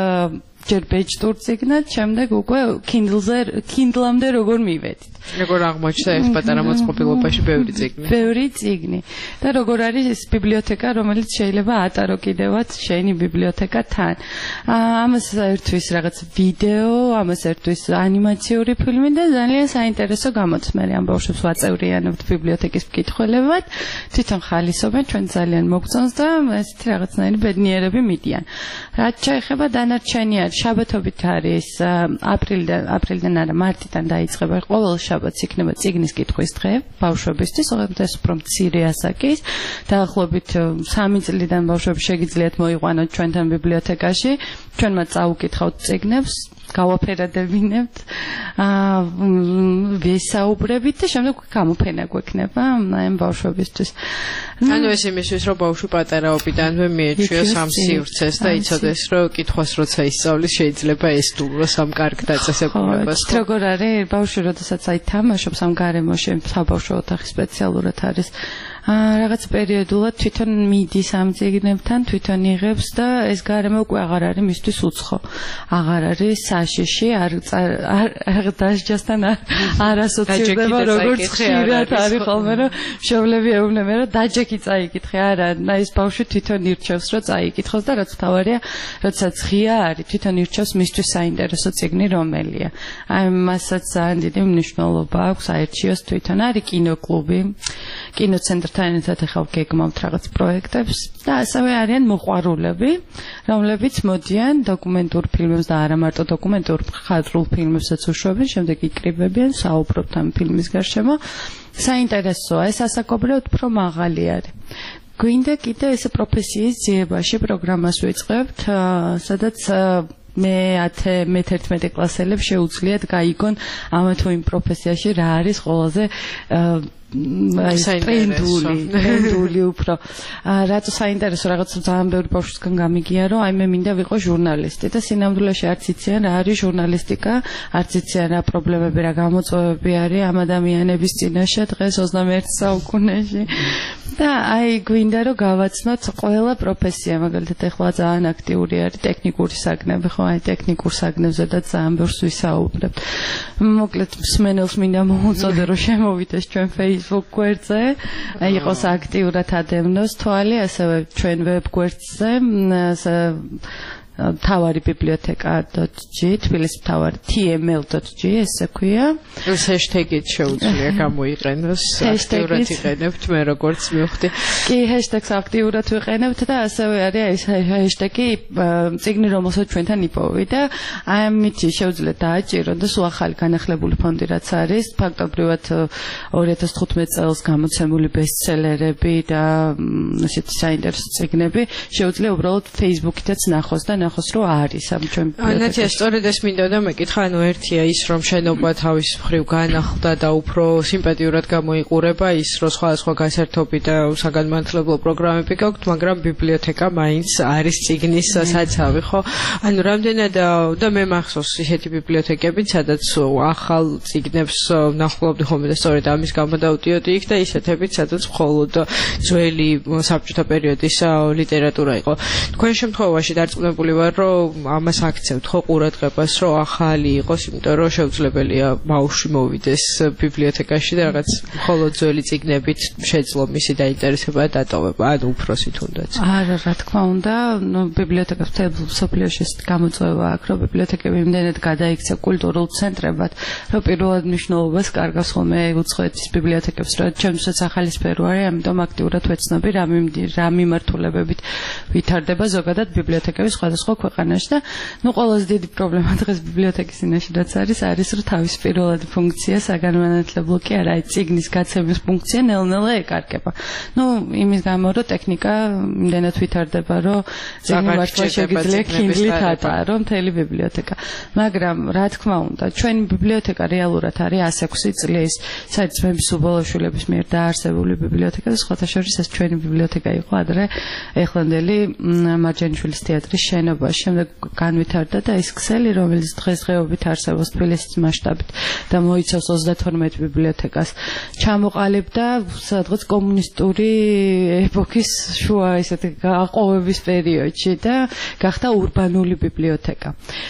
ჯერ ბეჭდურ წიგნად, შემდეგ უკვე Kindle-ზე, Kindle-ამდე როგორ მივედით. როგორ აღმოჩნდა ეს პატარა მოწყობილობაში ბევრი წიგნი. ბევრი წიგნი. და როგორ არის ეს ბიბლიოთეკა, რომელიც შეიძლება ატარო კიდევაც შენი ბიბლიოთეკა თან. ამას ერთვის რაღაც ვიდეო, ამას ერთვის ანიმაციური ფილმი და ძალიან საინტერესო გამოცემები. ამ ბავშვებს ვაწევრიანებთ ბიბლიოთეკის მკითხველებად. თვითონ ხალისობენ, ჩვენ ძალიან მოგწონს და ესეთი რაღაცნაირი ბედნიერები მიდიან. რაც შეეხება დანარჩენია, შაბათობით არის აპრილიდან, აპრილიდან არა, მარტიდან დაიწყება ყოველ შაბათს იქნება წიგნის კითხვის დღე ბავშვებისთვის, ეს უფრო მცირე ასაკის. დაახლოებით სამი წლიდან ბავშვები შეგიძლიათ მოიყვანოთ ჩვენთან ბიბლიოთეკაში. ჩვენ მათ წაუკითხავთ წიგნებს, გავაფერადებინებთ, აა ვისაუბრებით და შემდეგ გამოფენა გვექნება ამ ბავშვებისთვის. ანუ ეს იმისთვის, რომ ბავშვი პატარაობიდანვე მიეჩვიოს ამ სივრცეს და იცოდეს, რომ კითხვას როცა ისწავლის, შეიძლება ესტუმროს ამ კარგ დაწესებულებას. როგორ არის ბავშვი, როდესაც აი თამაშობს ამ გარემოში, საბავშვო ოთახი სპეციალურად არის. რაღაც პერიოდულად თვითონ მიდის ამ წიგნებთან, თვითონ იღებს და ეს გარემო უკვე აღარ არის მისთვის უცხო. აღარ არის საშიში, არ არ დასჯასთან არ ასოცირდება, როგორც ხშირად არის ხოლმე, რომ მშობლები ეუბნებიან, რომ დაჯექი წაიკითხე, არა, ეს ბავშვი თვითონ ირჩევს, რომ წაიკითხოს და რაც თავარია, როდესაც ღია არის, თვითონ ირჩევს მისთვის საინტერესო წიგნი რომელია. აი მასაც ძალიან დიდი მნიშვნელობა აქვს, აერჩიოს თვითონ. არის კინოკლუბი, კინოცენტრი თან ერთად ახლა გეგმავთ რაღაც პროექტებს და ასევე არიან მოყვარულები, რომლებიც მოდიან დოკუმენტურ ფილმებს და არა მარტო დოკუმენტურ მხატვრულ ფილმებსაც უშვებენ, შემდეგ იკრიბებიან, საუბრობთ ამ ფილმის გარშემო. საინტერესოა, ეს ასაკობრივად უფრო მაღალი არის. გვინდა კიდე ეს პროფესიის ძიებაში პროგრამას ვიწყებთ, სადაც მე ათე, მეთერთმეტე კლასელებს შეუძლიათ გაიგონ ამ თუ იმ პროფესიაში რა არის ყველაზე ტრენდული, ტრენდული უფრო. რატო საინტერესო, რაღაც ძალიან ბევრი ბავშვისგან გამიგია, რომ აი მე მინდა ვიყო ჟურნალისტი და სინამდვილეში არც იციან რა არის ჟურნალისტიკა, არც იციან რა პრობლემები, რა გამოწვევები არის ამ ადამიანების წინაშე დღეს ოცდამეერთე საუკუნეში. და აი გვინდა რომ გავაცნოთ ყველა პროფესია, მაგალითად ახლა ძალიან აქტიური არის ტექნიკური საგნები, ხო, აი ტექნიკურ საგნებზე და ძალიან ბევრს ვისაუბრებთ. მოკლედ მსმენელს მინდა მოუწოდე რომ შემოვიდეს ჩვენ Facebook გვერდზე, იყოს აქტიურად ადევნოს თვალი, ასევე ჩვენ ვებ გვერდზე, მთავარი ბიბლიოთეკა.g, თბილისის მთავარი T M L dot g ესე ქვია. ეს ჰეშტეგით შეუძლია გამოიყენოს, აქტიურად იყენებთ, მე როგორც მივხვდი. კი, ჰეშტეგს აქტიურად ვიყენებთ და ასევე არის ეს ჰეშტეგი წიგნი, რომელსაც ჩვენთან იპოვი და ამით შეუძლიათ დააჭიროთ და სულ ახალი განახლებული ფონდი რაც არის, ფაქტობრივად ორი ათას თხუთმეტ წელს გამოცემული ბესტსელერები და ესეთი საინტერესო წიგნები შეუძლია უბრალოდ Facebook-ითაც ნახოს და ნახოს რომ არის ამ ჩვენ ბიბლიოთეკაში. ანათია, სწორედ ეს მინდა და მეკითხა, ანუ ერთია ის რომ შენობა თავის მხრივ განახლდა და უფრო სიმპათიურად გამოიყურება ის რომ სხვადასხვა გასართობი და საგანმანათლებლო პროგრამები გაქვთ, მაგრამ ბიბლიოთეკა მაინც არის წიგნის საცავი, ხო? ანუ რამდენად და მე მახსოვს ისეთი ბიბლიოთეკები, სადაც ახალ წიგნებს ნახულობდი ხოლმე და სწორედ ამის გამო დავდიოდი იქ და ისეთებიც, სადაც მხოლოდ ძველი საბჭოთა პერიოდის ლიტერატურა იყო. თქვენ შემთხვევაში დარწმუნებული ვარ, რომ ამას აქცევთ ხო ყურადღებას, რომ ახალი იყოს, იმიტომ რომ შეუძლებელია ბავშვი მოვიდეს ბიბლიოთეკაში და რაღაც მხოლოდ ძველი წიგნებით შეძლო მისი დაინტერესება და დატოვება, ანუ უფროსი თუნდაც. არა, რა თქმა უნდა, ნუ ბიბლიოთეკა მთელ სოფლიოში გამოწვევა აქვს, რომ ბიბლიოთეკები იმდენად გადაიქცა კულტურულ ცენტრებად, რომ პირველად მნიშვნელობას კარგავს ხოლმე უცხოეთის ბიბლიოთეკებს, რომ ჩემთვისაც ახალი სფერო არის, ამიტომ აქტიურად ვეცნობი რა რა მიმართულებებით ვითარდება ზოგადად ბიბლიოთეკები სხვადასხვა ქვეყანაში და ნუ ყველაზე დიდი პრობლემა დღეს ბიბლიოთეკის ინაში რაც არის, არის რომ თავის პირველად ფუნქცია საგანმანათლებლო კი არა, აი წიგნის გაცემის ფუნქცია ნელ-ნელა ეკარგება. ნუ იმის გამო რომ ტექნიკა იმდენად ვითარდება, რომ წიგნი მართლა შეგიძლია kindle-ით ატარო მთელი ბიბლიოთეკა. მაგრამ რა თქმა უნდა, ჩვენი ბიბლიოთეკა რეალურად არის ას ექვსი წლის საერთაშორისო უბოლოშვილების მიერ დაარსებული ბიბლიოთეკა და სხვათა შორის ეს ჩვენი ბიბლიოთეკა იყო ადრე ეხლანდელი მარჯანიშვილის თეატრის შენობაში. შემდეგ განვითარდა და ის ქსელი, რომელიც დღესდღეობით არსებობს თბილისის მასშტაბით და მოიცავს ოცდათორმეტ ბიბლიოთეკას, ჩამოყალიბდა სადღაც კომუნისტური ეპოქის შუა ისეთი გაყოვების პერიოდში და გახდა ურბანული ბიბლიოთეკა.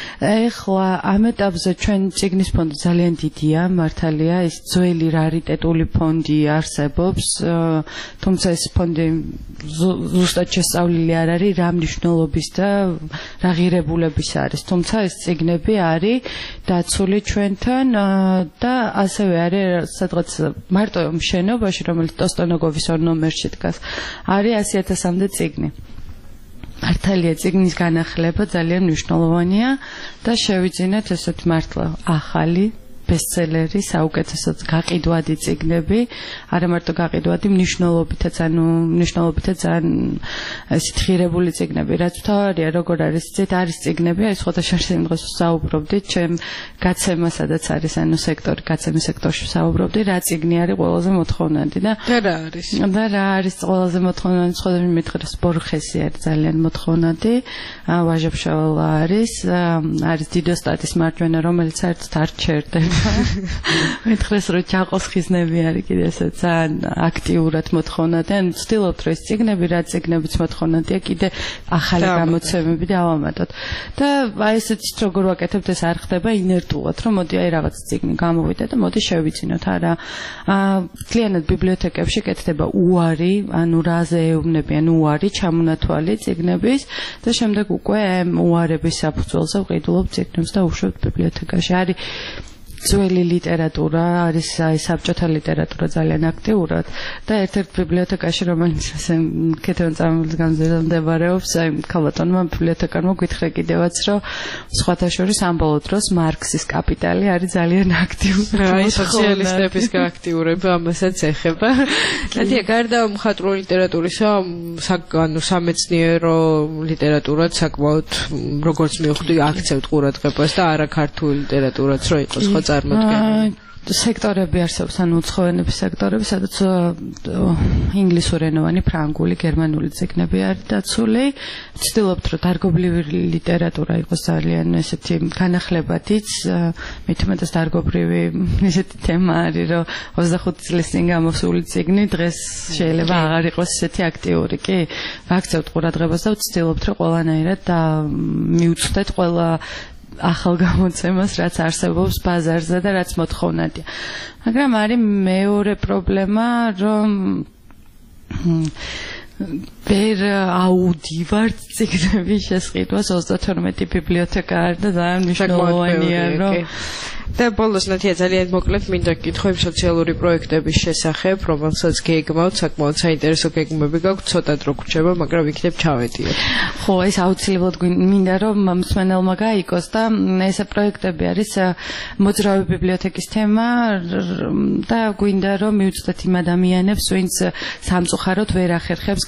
ეხლა ამ ეტაპზე ჩვენ წიგნის ფონდი ძალიან დიდია, მართალია, ის ძველი რარიტეტული ფონდი არსებობს, თუმცა ეს ფონდი ზუსტად შესწავლილი არ არის რა მნიშვნელობის და რა ღირებულების არის, თუმცა ეს წიგნები არის დაცული ჩვენთან და ასევე არის სადღაც მარტო შენობაში, რომელიც ტოსტონოგოვის ორ ნომერში დგას, არის ასი ათასამდე წიგნი. მართალია წიგნის განახლება ძალიან მნიშვნელოვანია და შევიძინეთ ესეთ მართლა ახალი ბესტსელერი, საუკეთესოდ გაყიდვადი წიგნები, არა მარტო გაყიდვადი, მნიშვნელობითაც, ანუ მნიშვნელობითაც ძალიან ესეთ ღირებული წიგნები. რაც თავარია, როგორ არის ცით, არის წიგნები, აი სხვათა შორის იმ დღეს საუბრობდით, ჩემ გაცემა, სადაც არის, ანუ სექტორი, გაცემის სექტორში საუბრობდი, რა წიგნი არის ყველაზე მოთხოვნადი და და რა არის? და რა არის ყველაზე მოთხოვნადი, სხვადასხვა მეთხრეს ბორხესი არის ძალიან მოთხოვნადი, ვაჟა-ფშაველა არის, არის დიდოსტატის მარჯვენა, რომელიც საერთოდ არ ჩერდება. მეთხრეს რო ჩაყოს ხიზნები არის კიდე ესე ძალიან აქტიურად მოთხოვნადი, ან ვცდილობთ რომ ეს წიგნები, რა წიგნებიც მოთხოვნადია, კიდე ახალი გამოცემები და ავამატოთ. და აი ესეც როგორ ვაკეთებთ, ეს არ ხდება ინერტულად, რომ მოდი აი რაღაც წიგნი გამოვიდა და მოდი შევიძინოთ. არა, მთლიანად ბიბლიოთეკებში კეთდება უარი, ანუ რაზე ეუბნებიან უარი, ჩამონათვალი წიგნების და შემდეგ უკვე უარების საფუძველზე ვყიდულობ წიგნებს და უშვებთ ბიბლიოთეკაში. არის ძველი ლიტერატურა, არის აი საბჭოთა ლიტერატურა ძალიან აქტიურად და ერთ-ერთ ბიბლიოთეკაში, რომელიც ასე ქეთევან წამების განზრდა მდებარეობს, აი ქალბატონმა ბიბლიოთეკარმა გითხრა კიდევაც, რომ სხვათა შორის ამ ბოლო დროს მარქსის კაპიტალი არის ძალიან აქტიური. აი სოციალისტების გააქტიურება ამასაც ეხება. ნათია, გარდა მხატვრული ლიტერატურისა, ანუ სამეცნიერო ლიტერატურაც საკმაოდ როგორც მივხვდი, აქცევთ ყურადღებას და არა ქართული ლიტერატურაც რო იყოს ხო წარმოდგენილი. სექტორები არსებობს, ანუ უცხოენების სექტორები, სადაც ინგლისურენოვანი, ფრანგული, გერმანული წიგნები არის დაცული. ვცდილობთ, რომ დარგობრივი ლიტერატურა იყოს ძალიან ესეთი განახლებადიც, მით უმეტეს დარგობრივი ესეთი თემა არის, რომ ოცდახუთი წლის წინ გამოსული წიგნი დღეს შეიძლება აღარ იყოს ესეთი აქტიური, კი? ვაქცევთ ყურადღებას და ვცდილობთ, რომ ყველანაირად და მივუწვდეთ ყველა ახალ გამოცემას, რაც არსებობს ბაზარზე და რაც მოთხოვნადია. მაგრამ არის მეორე პრობლემა, რომ ვერ აუდივართ წიგნების შესყიდვას ოცდათორმეტი ბიბლიოთეკა არის და ძალიან მნიშვნელოვანია, რომ და ბოლოს ნათია ძალიან მოკლედ მინდა გითხო იმ სოციალური პროექტების შესახებ, რომელსაც გეგმავთ, საკმაოდ საინტერესო გეგმები გაქვთ, ცოტად რო გრჩება, მაგრამ იქნებ ჩავედიოთ. ხო, ეს აუცილებლად მინდა რომ მსმენელმა გაიგოს და ეს პროექტები არის მოძრავი ბიბლიოთეკის თემა და გვინდა რომ მივუწვდეთ იმ ადამიანებს, ვინც სამწუხაროდ ვერ ახერხებს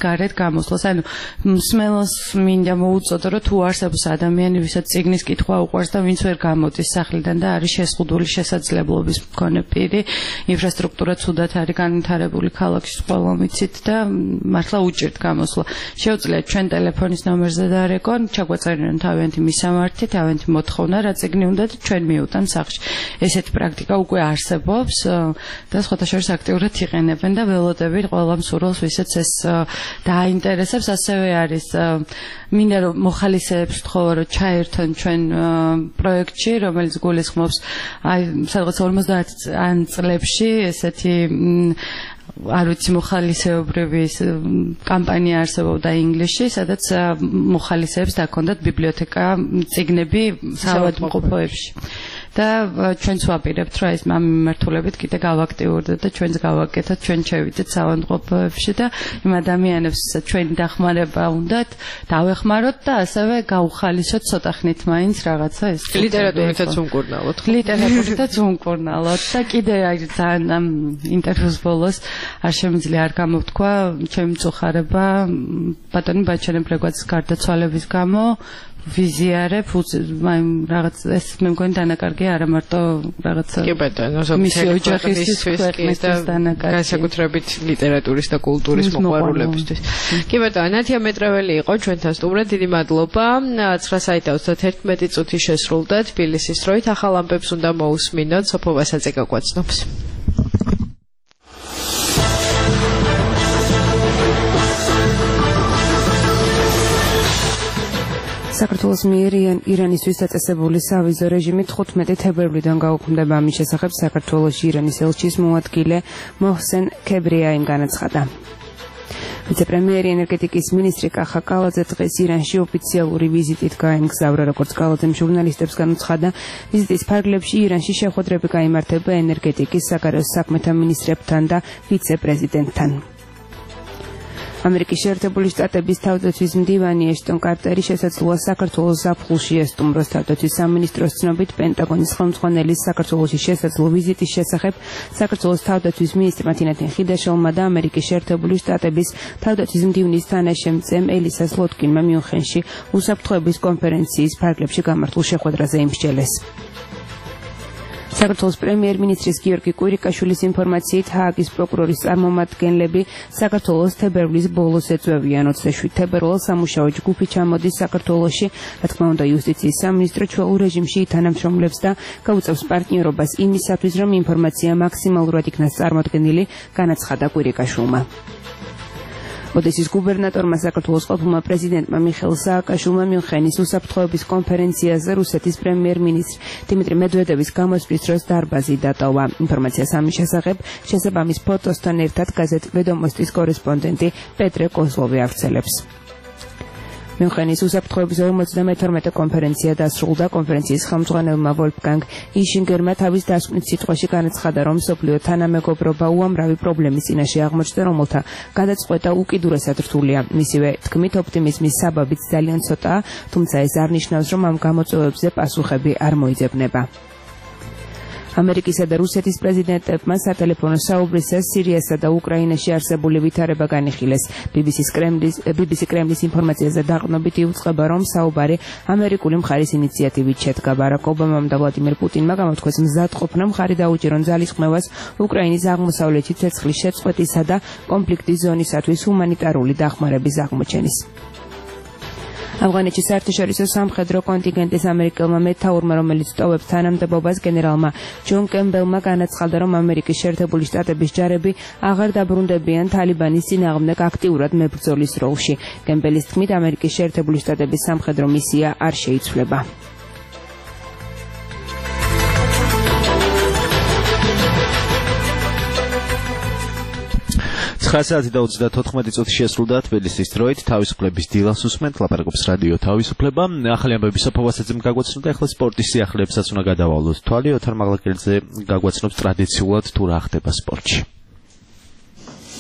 გარეთ გამოსვლას. ანუ მსმელს მინდა მოუწოდო, რომ თუ არსებობს ადამიანი, ვისაც წიგნის კითხვა უყვარს და ვინც ვერ გამოდის სახლიდან და არის შეზღუდული შესაძლებლობის მქონე პირი, ინფრასტრუქტურა ცუდად არის განვითარებული ქალაქში, ყველა მიცით და მართლა უჭირთ გამოსვლა. შეუძლიათ ჩვენ ტელეფონის ნომერზე დარეკონ, ჩაგვეწერენ თავიანთი მისამართი, თავიანთი მოთხოვნა, რა წიგნი უნდა და ჩვენ მიუტან სახლში. ესეთი პრაქტიკა უკვე არსებობს და სხვათა შორის აქტიურად იყენებენ და ველოდებით ყველა მსურველს, ვისაც ეს დააინტერესებს, ასევე არის მინდა რომ მოხალისეებს ვთხოვა, რომ ჩაერთონ ჩვენ პროექტში, რომელიც გულისხმობს აი სადღაც ორმოცდაათ წლებში ესეთი არ ვიცი მოხალისეობრივი კამპანია არსებობდა ინგლისში, სადაც მოხალისეებს დაქონდათ ბიბლიოთეკა, წიგნები საავადმყოფოებში. და ჩვენც ვაპირებთ, რომ ეს მიმართულებით კიდე გავაქტიურდეთ და ჩვენც გავაკეთოთ, ჩვენ შევიდეთ საავადმყოფოებში და იმ ადამიანებს ჩვენი დახმარება უნდათ დავეხმაროთ და ასევე გავხალისოთ ცოტა ხნით მაინც რაღაცა ეს ლიტერატურითაც უმკურნალოთ. ლიტერატურითაც უმკურნალოთ და კიდე აი ძალიან ამ ინტერვიუს ბოლოს არ შემიძლია არ გამოვთქვა ჩემი მწუხარება ბატონი ბაჩენებრეგვაც გარდაცვალების გამო ვიზიარებ აი რაღაც ეს მე მგონი დანაკარგია არა მარტო რაღაცა კი ბატონო მისი ოჯახისთვის ქვეყნისთვის დანაკარგი განსაკუთრებით ლიტერატურის და კულტურის მოყვარულებისთვის კი ბატონო ანათია მეტრეველი იყო ჩვენთან სტუმრად დიდი მადლობა ცხრა საათი და ოცდაერთმეტი წუთი შესრულდა თბილისის დროით ახალ ამბებს უნდა მოусმინოთ სოფო ვასაძე გაგვაცნობს საქართველოს მიერ ირანისთვის დაწესებული სავიზო რეჟიმი თხუთმეტი თებერვლიდან გაუქმდება. ამის შესახებ საქართველოში ირანის ელჩის მოადგილე მოჰსენ ქებრიაიმ განაცხადა. ვიცე-პრემიერი ენერგეტიკის მინისტრი კახა კალაძე დღეს ირანში ოფიციალური ვიზიტით გაემგზავრა, როგორც კალაძემ ჟურნალისტებს განაცხადა, ვიზიტის ფარგლებში ირანში შეხვედრები გაიმართება ენერგეტიკის, საგარეო საქმეთა მინისტრებთან და ვიცე-პრეზიდენტთან. ამერიკის შეერთებული შტატების თავდაცვის მდივანი ეშტონ კარტერი შესაძლოა საქართველოს ზაფხულში ესტუმროს თავდაცვის სამინისტროს ცნობით პენტაგონის ხელმძღვანელის საქართველოში შესაძლო ვიზიტის შესახებ საქართველოს თავდაცვის მინისტრმა თინათინ ხიდაშელმა და ამერიკის შეერთებული შტატების თავდაცვის მდივნის თანაშემწემ ელისა სლოტკინმა მიუნხენში უსაფრთხოების კონფერენციის ფარგლებში გამართულ შეხვედრაზე იმსჯელეს. საქართველოს პრემიერ-მინისტრის გიორგი კვირიკაშვილის ინფორმაციით ჰააგის პროკურორის წარმომადგენლები საქართველოს თებერვლის ბოლოს ეწვევიან ოცდაშვიდ თებერვალს სამუშაო ჯგუფი ჩამოდის საქართველოში, რა თქმა უნდა იუსტიციის სამინისტრო ჩვეულ რეჟიმში ითანამშრომლებს და გაუწევს პარტნიორობას იმისათვის, რომ ინფორმაცია მაქსიმალურად იქნას წარმოდგენილი, განაცხადა კვირიკაშვილმა. ოდესის გუბერნატორმა საქართველოს ყოფილმა პრეზიდენტმა მიხეილ სააკაშვილმა მიუნხენის უსაფრთხოების კონფერენციაზე რუსეთის პრემიერ-მინისტრ დიმიტრი მედვედევის გამოსვლის დროს დარბაზი დატოვა. ინფორმაციას ამის შესახებ შესაბამის ფოტოსთან ერთად გაზეთ ვედომოსტის კორესპონდენტი პეტრე კოზლოვი ავრცელებს. მიუნხენის უსაფრთხოების ორმოცდამეთორმეტე კონფერენცია დასრულდა. კონფერენციის ხელმძღვანელმა ვოლფგანგ იშინგერმა თავის დასკვნით სიტყვაში განაცხადა, რომ მსოფლიო თანამეგობრობა უამრავი პრობლემის წინაშე აღმოჩნდა, რომელთა გადაწყვეტა უკიდურესად რთულია. მისივე თქმით, ოპტიმიზმის საბაბიც ძალიან ცოტაა, თუმცა ეს არ ნიშნავს, რომ ამ გამოწვევებზე პასუხები არ მოიძებნება. ამერიკისა და რუსეთის პრეზიდენტებმა სატელეფონო საუბრისას სირიასა და უკრაინაში არსებული ვითარება განიხილეს. ბი ბი სის კრემლის ბი ბი სი კრემლის ინფორმაციაზე დაყრდნობით იუწყება, რომ საუბარი ამერიკული მხარის ინიციატივით შედგა. ბარაკ ობამამ და ვლადიმერ პუტინმა გამოთქვეს მზადყოფნა მხარი დაუჭირონ ძალისხმევას უკრაინის აღმოსავლეთით ცეცხლის შეწყვეტისა და კონფლიქტის ზონისათვის ჰუმანიტარული დახმარების აღმოჩენის. ავღანეთში საერთაშორისო სამხედრო კონტინგენტის ამერიკელმა მეთაურმა, რომელიც ტოვებს თანამდებობას, გენერალმა ჯონ კემბელმა განაცხადა, რომ ამერიკის შეერთებული შტატების ჯარები აღარ დაბრუნდებიან თალიბანის წინააღმდეგ აქტიურად მებრძოლის როლში. კემბელის თქმით, ამერიკის შეერთებული შტატების სამხედრო მისია არ შეიცვლება. ცხრა საათი და ოცდათოთხმეტი წუთი შესრულდა თბილისის დროით. თავისუფლების დილას უსმენთ, ლაპარაკობს რადიო თავისუფლება. ახალი ამბები სოფო ვასაძემ გაგვაცნობდა, ახლა სპორტის სიახლეებსაც უნდა გადავალოთ თვალი. ოთარ მაღლაკელიძე გაგვაცნობს ტრადიციულად თუ რა ხდება სპორტში.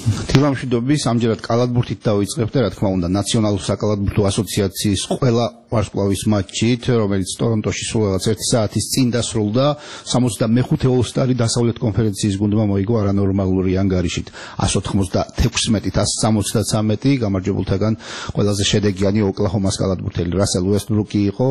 დილამშვიდობის ამჯერად კალათბურთით დავიწყებთ და რა თქმა უნდა ნაციონალურ საკალათბურთო ასოციაციის ყველა ვარსკვლავის მატჩით, რომელიც ტორონტოში სულ რაღაც ერთი საათის წინ დასრულდა. სამოცდამეხუთე ოლსტარი დასავლეთ კონფერენციის გუნდმა მოიგო არანორმალური ანგარიშით εκατს ოცდათექვსმეტით εκατს სამოცდათვრამეტი, გამარჯვებულთაგან ყველაზე შედეგიანი ოკლაჰომას კალათბურთელი რასელ უესტბრუკი იყო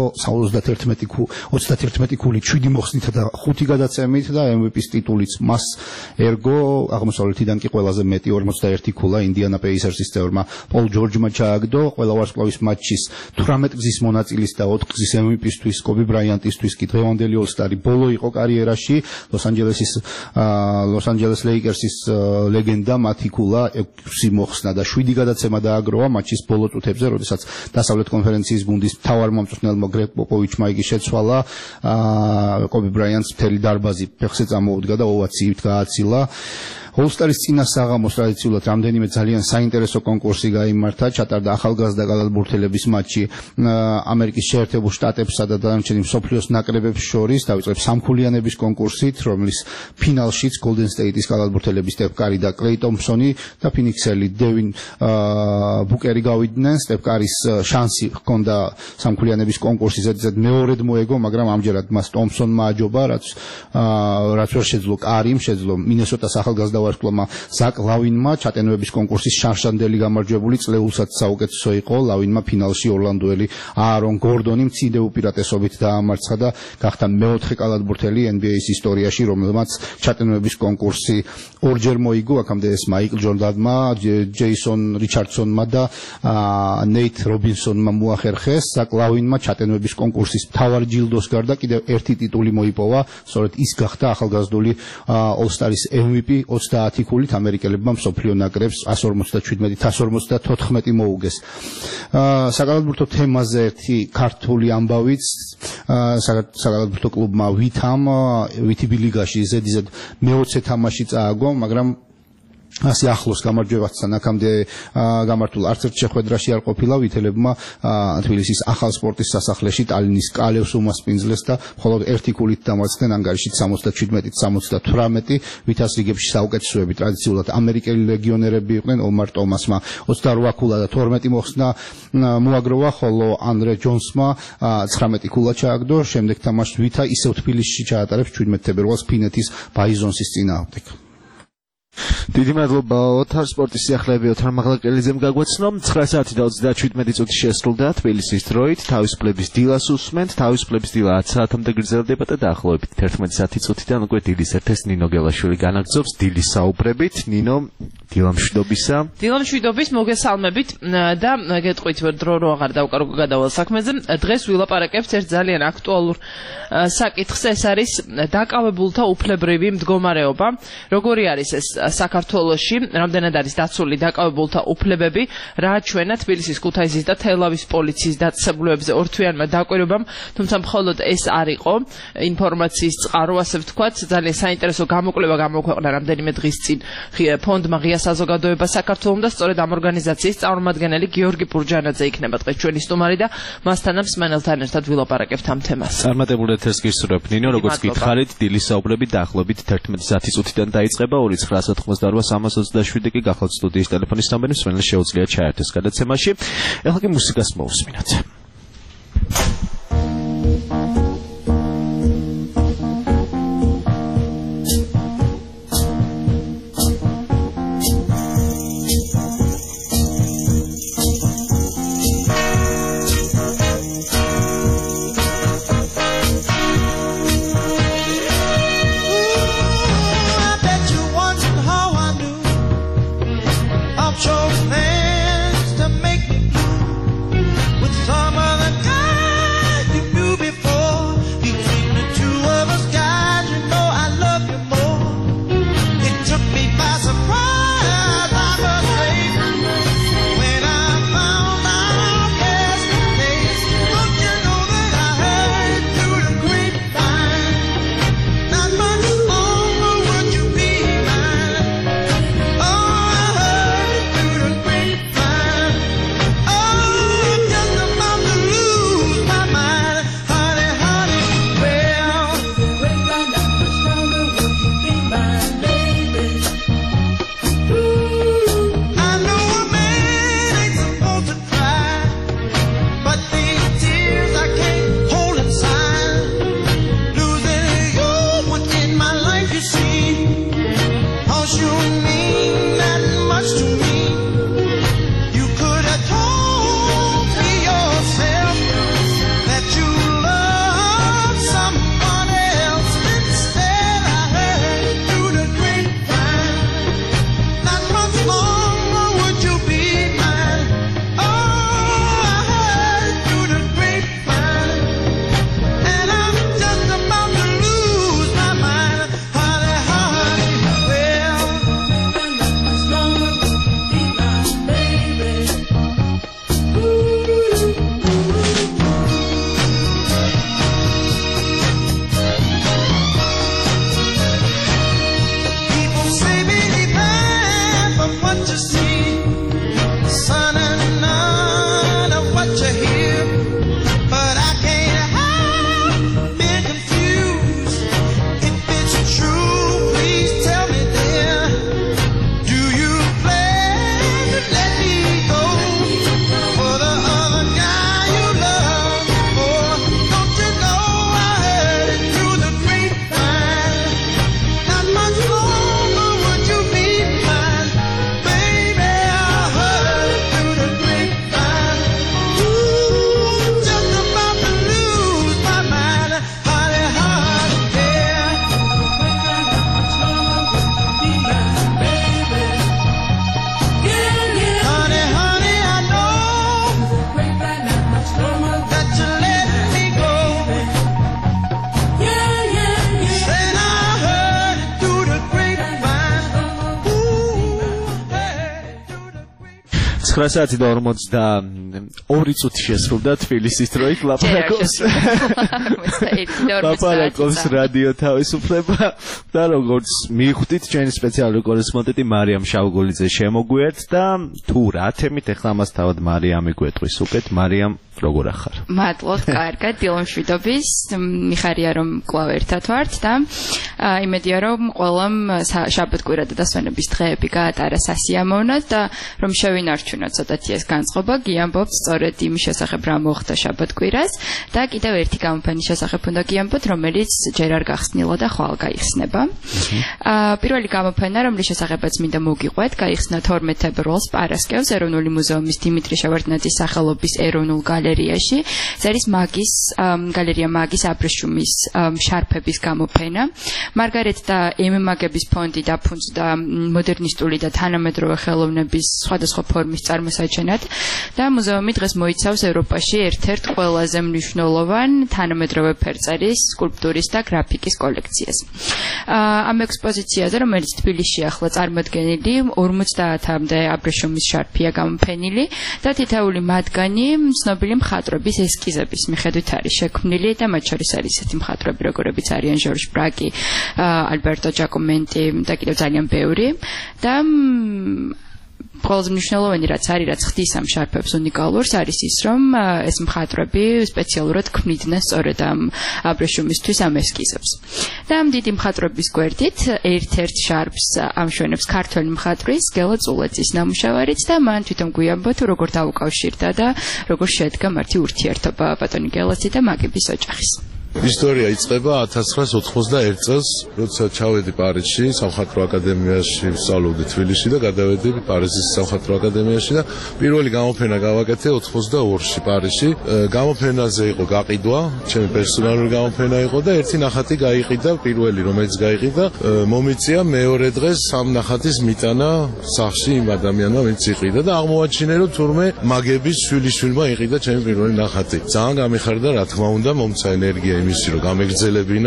ოცდაათი ქულით შვიდი მოხსნით და ხუთი გადაცემით და ემ ვი პის ტიტულიც მას ერგო. აღმოსავლეთიდან კი ყველაზე მეტი ორმოცდაერთი ქულა ინდიანა პეისერსის წევრმა პოლ ჯორჯმა ჩააგდო. ყველა ვარსკვლავის მატჩის თვრამეტ გზის მონაწილის და ოთხ გზის ემ ვი პისთვის კობი ბრაიანტისთვის კი დღევანდელი ოლსტარი ბოლო იყო კარიერაში. ლოს-ანჯელესის ლოს-ანჯელეს ლეიკერსის ლეგენდა მათი ქულა ექვსი მოხსნა და შვიდი გადაცემა დააგროვა მატჩის ბოლო წუთებზე, როდესაც დასავლეთ კონფერენციის გუნდის მთავარ მომწვრთნელმა გრეგ პოპოვიჩმა იგი შეცვალა. კობი ბრაიანტს მთელი დარბაზი ფეხზე წამოუდგა და ოვაციით გააცილა. ოლსტარის წინა საღამოს ტრადიციულად რამდენიმე ძალიან საინტერესო კონკურსი გაიმართა. ჩატარდა ახალგაზრდა კალათბურთელების მატჩი ამერიკის შეერთებულ შტატებსა და დანარჩენი მსოფლიოს ნაკრებებს შორის. დაიწყებს სამქულიანების კონკურსით, რომლის ფინალშიც გოლდენ სტეიტის კალათბურთელები სტეფ კარი და კლეი ტომპსონი და ფინიქსელი დევინ ბუკერი გავიდნენ. სტეფ კარის შანსი ჰქონდა სამქულიანების კონკურსი ზედიზედ მეორედ მოეგო, მაგრამ ამჯერად მას ტომპსონმა აჯობა, რაც რაც ვერ შეძლო კარიმ, შეძლო მინესოტას ახალგაზრდა ვარსკვლავმა ზაკ ლავინმა. ჩატენოების კონკურსის შანშანდელი გამარჯვებული წლეულსაც საუკეთესო იყო. ლავინმა ფინალში ორლანდოელი აარონ გორდონი მცირე უპირატესობით დაამარცხა და გახდა მეოთხე კალათბურთელი ენ ბი ეის ისტორიაში, რომელმაც ჩატენოების კონკურსი ორჯერ მოიგო. აქამდე ეს მაიკლ ჯორდანმა, ჯეისონ რიჩარდსონმა და ნეით რობინსონმა მოახერხეს. ზაკ ლავინმა ჩატენოების კონკურსის მთავარი ჯილდოს გარდა კიდევ ერთი ტიტული მოიპოვა. სწორედ ის გახდა ახალგაზრდული ოლსტარის ემ ვი პი ოცდაათი ქულით ამერიკელებმა მსოფლიო ნაკრებს εκατს ორმოცდაჩვიდმეტი εκατს ორმოცდათოთხმეტი მოუგეს. საკალათბურთო თემაზე ერთი ქართული ამბავიც საკალათბურთო კლუბმა ვითამ ვითიბი ლიგაში ზედიზედ მეოცე თამაში წააგო, მაგრამ ასე ახლოს გამარჯვებასთან აქამდე გამართულ არც ერთ შეხვედრაში არ ყოფილა. ვითელებმა თბილისის ახალ სპორტის სასახლეში ტალინის კალევს უმასპინძლეს და მხოლოდ ერთი ქულით დამარცხდნენ ანგარიშით სამოცდაჩვიდმეტით სამოცდათვრამეტი. ვითას რიგებში საუკეთესოები ტრადიციულად ამერიკელი ლეგიონერები იყვნენ. ომარ ტომასმა ოცდარვა ქულა და თორმეტი მოხსნა მოაგროვა, ხოლო ანდრე ჯონსმა ცხრამეტი ქულა ჩააგდო. შემდეგ თამაშს ვითა ისევ თბილისში ჩაატარებს შვიდმეტი თებერვალს ფინეთის ბაიზონსის წინააღმდეგ. დიდი მადლობა ოთარ სპორტის სიახლეები ოთარ მაღლაკელიძემ გაგვაცნო. ცხრა საათი და ოცდაჩვიდმეტი წუთი შესრულდა თბილისის დროით. თავისუფლების დილას უსმენთ. თავისუფლების დილა ათი საათამდე გრძელდება და დაახლოებით თერთმეტი საათი წუთიდან უკვე დილის ერთ-ეს ნინო გელაშვილი განაგრძობს დილის საუბრებით. ნინო, დილამშვიდობისა. დილამშვიდობის მოგესალმებით და გეტყვით დრო რო აღარ დავკარგო გადავალ საქმეზე. დღეს ვილაპარაკებთ ერთ ძალიან აქტუალურ საკითხს. ეს არის დაკავებულთა უფლებრივი მდგომარეობა. როგორი არის ეს საქართველოში, რამდენად არის დაცული დაკავებულთა უფლებები, რა აჩვენა თბილისის, ქუთაისის და თელავის პოლიციის დაწესებულებებზე ორთვიანმა დაკვირვებამ, თუმცა მხოლოდ ეს არ იყო ინფორმაციის წყარო, ასე ვთქვათ, ძალიან საინტერესო გამოკვლევა გამოქვეყნა რამდენიმე დღის წინ ფონდმა ღია საზოგადოება საქართველოს და სწორედ ამ ორგანიზაციის წარმომადგენელი გიორგი პურჯანაძე იქნება დღეს ჩვენი სტუმარი და მასთან მსმენელთან ერთად ვილაპარაკებთ ამ თემას. წარმატებულ ეთერს გისურვებთ ნინო, როგორც გითხარით, დილის საუბრები დაახლოებით თერთმეტი საათი წუთიდან დაიწყება. ორი ცხრა ათოთხმოცდაორვა სამას ოცდაშვიდი კი გახლავთ სტუდიის ტელეფონის ნომერი, მსმენელს შეუძლია ჩაერთოს გადაცემაში. ეხლა კი მუსიკას მოусმინოთ. Chose hands to make me blue with some ცხრა საათი და ორმოცდაორი წუთი შესრულდა თბილისის დროით ლაპარაკობს. ლაპარაკობს რადიო თავისუფლება და როგორც მივხვდით ჩვენი სპეციალური კორესპონდენტი მარიამ შავგოლიძე შემოგვიერთდა და თუ რა თემით ეხლა მას თავად მარიამი გვეტყვის უკეთ. მარიამ, როგორ ახარ? მადლობ, კარგად, დილომშვიდობის. მიხარია რომ კვლავ ერთად ვართ და იმედია რომ ყველამ შაბათ-კვირა და დასვენების დღეები გაატარა სასიამოვნოდ და რომ შევინარჩუნოთ ცოტათი ეს განწყობა, გიამბობთ სწორედ იმის შესახებ რა მოხდა შაბათ-კვირას და კიდევ ერთი გამოფენის შესახებ უნდა გიამბოთ, რომელიც ჯერ არ გახსნილა და ხვალ გაიხსნება. პირველი გამოფენა, რომლის შესახებაც მინდა მოგიყვეთ, გაიხსნა თორმეტ ფებრუარს პარასკევს ეროვნული მუზეუმის დიმიტრი შევარდნაძის სახელობის ეროვნულ გალერეაში. ეს არის მაგის გალერეა მაგის აბრეშუმის შარფების გამოფენა. მარგარეთ და ემ-მაგების ფონდი დაფუძნდა მოდერნისტული და თანამედროვე ხელოვნების სხვადასხვა ფორმის წარმოსაჩენად და მუზეუმი დღეს მოიცავს ევროპაში ერთ-ერთ ყველაზე მნიშვნელოვან თანამედროვე ფერწერის, სკულპტურის და გრაფიკის კოლექციას. ამ ექსპოზიციაზე, რომელიც თბილისში ახლა წარმოდგენილი, ორმოცდაათამდე აბრეშუმის შარფია გამოფენილი და თითოეული მათგანი ცნობილი მხატვრების ესკიზების მიხედვით არის შექმნილი და მათ შორის არის ესეთი მხატვრები, როგორებიც არიან ჟორჟ ბრაკი, ალბერტო ჯაკომენტი და კიდევ ძალიან ბევრი და ყველაზე მნიშვნელოვანი რაც არის, რაც ხდის ამ შარფებს უნიკალურს, არის ის, რომ ეს მხატვრები სპეციალურად ქმნიდნენ სწორედ ამ აბრეშუმისთვის ამ ესკიზებს. და ამ დიდი მხატვრების გვერდით ერთ-ერთ შარფს ამშვენებს ქართველი მხატვრის გელა წულაძის ნამუშევარიც და მან თვითონ გვიამბოთ, როგორ დაუკავშირდა და როგორ შედგა მათი ურთიერთობა ბატონი გელაცი და მაგების ოჯახის. ისტორია იწყება ათას ცხრაას ოთხმოცდაერთ წელს, როცა ჩავედი პარიზში, სამხატვრო აკადემიაში ვსწავლობდი თბილისში და გადავედი პარიზის სამხატვრო აკადემიაში და პირველი გამოფენა გავაკეთე ოთხმოცდაორში პარიზში. გამოფენაზე იყო გაყიდვა, ჩემი პერსონალური გამოფენა იყო და ერთი ნახატი გაიყიდა, პირველი რომელიც გაიყიდა, მომიწია მეორე დღეს სამ ნახატის მიტანა სახლში იმ ადამიანმა, ვინც იყიდა და აღმოაჩინე, რომ თურმე მაგების შვილიშვილმა იყიდა ჩემი პირველი ნახატი. ძალიან გამიხარდა, რა თქმა უნდა, მომცა ენერგია იმისი რომ გამეგრძელებინა.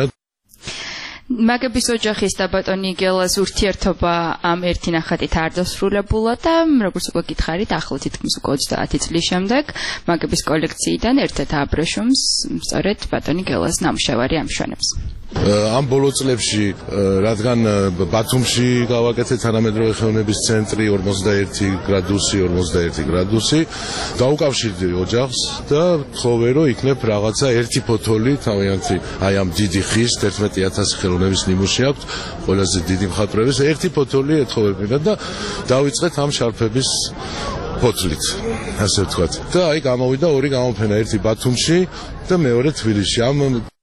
მაგების ოჯახის და ბატონი გელას ურთიერთობა ამ ერთი ნახატით არ დასრულებულა და როგორც უკვე გითხარით, ახლა თითქმის უკვე ოცდაათი წლის შემდეგ მაგების კოლექციიდან ერთ-ერთ აბრეშუმს სწორედ ბატონი გელას ნამუშევარი ამშვენებს. ამ ბოლო წლებში, რადგან ბათუმში გავაკეთე თანამედროვე ხელოვნების ცენტრი ორმოცდაერთი გრადუსი, ორმოცდაერთი გრადუსი, დაუკავშირდი ოჯახს და თხოვე რომ იქნებ რაღაცა ერთი ფოთოლი, თავიანთი აი ამ დიდი ხის თერთმეტი ათასი ხელოვნების ნიმუში აქვს, ყველაზე დიდი მხატვრების ერთი ფოთოლი ეთხოვებინა და დავიწყეთ ამ შარფების ფოთლით, ასე ვთქვათ. და აი გამოვიდა ორი გამოფენა, ერთი ბათუმში და მეორე თბილისში. ამ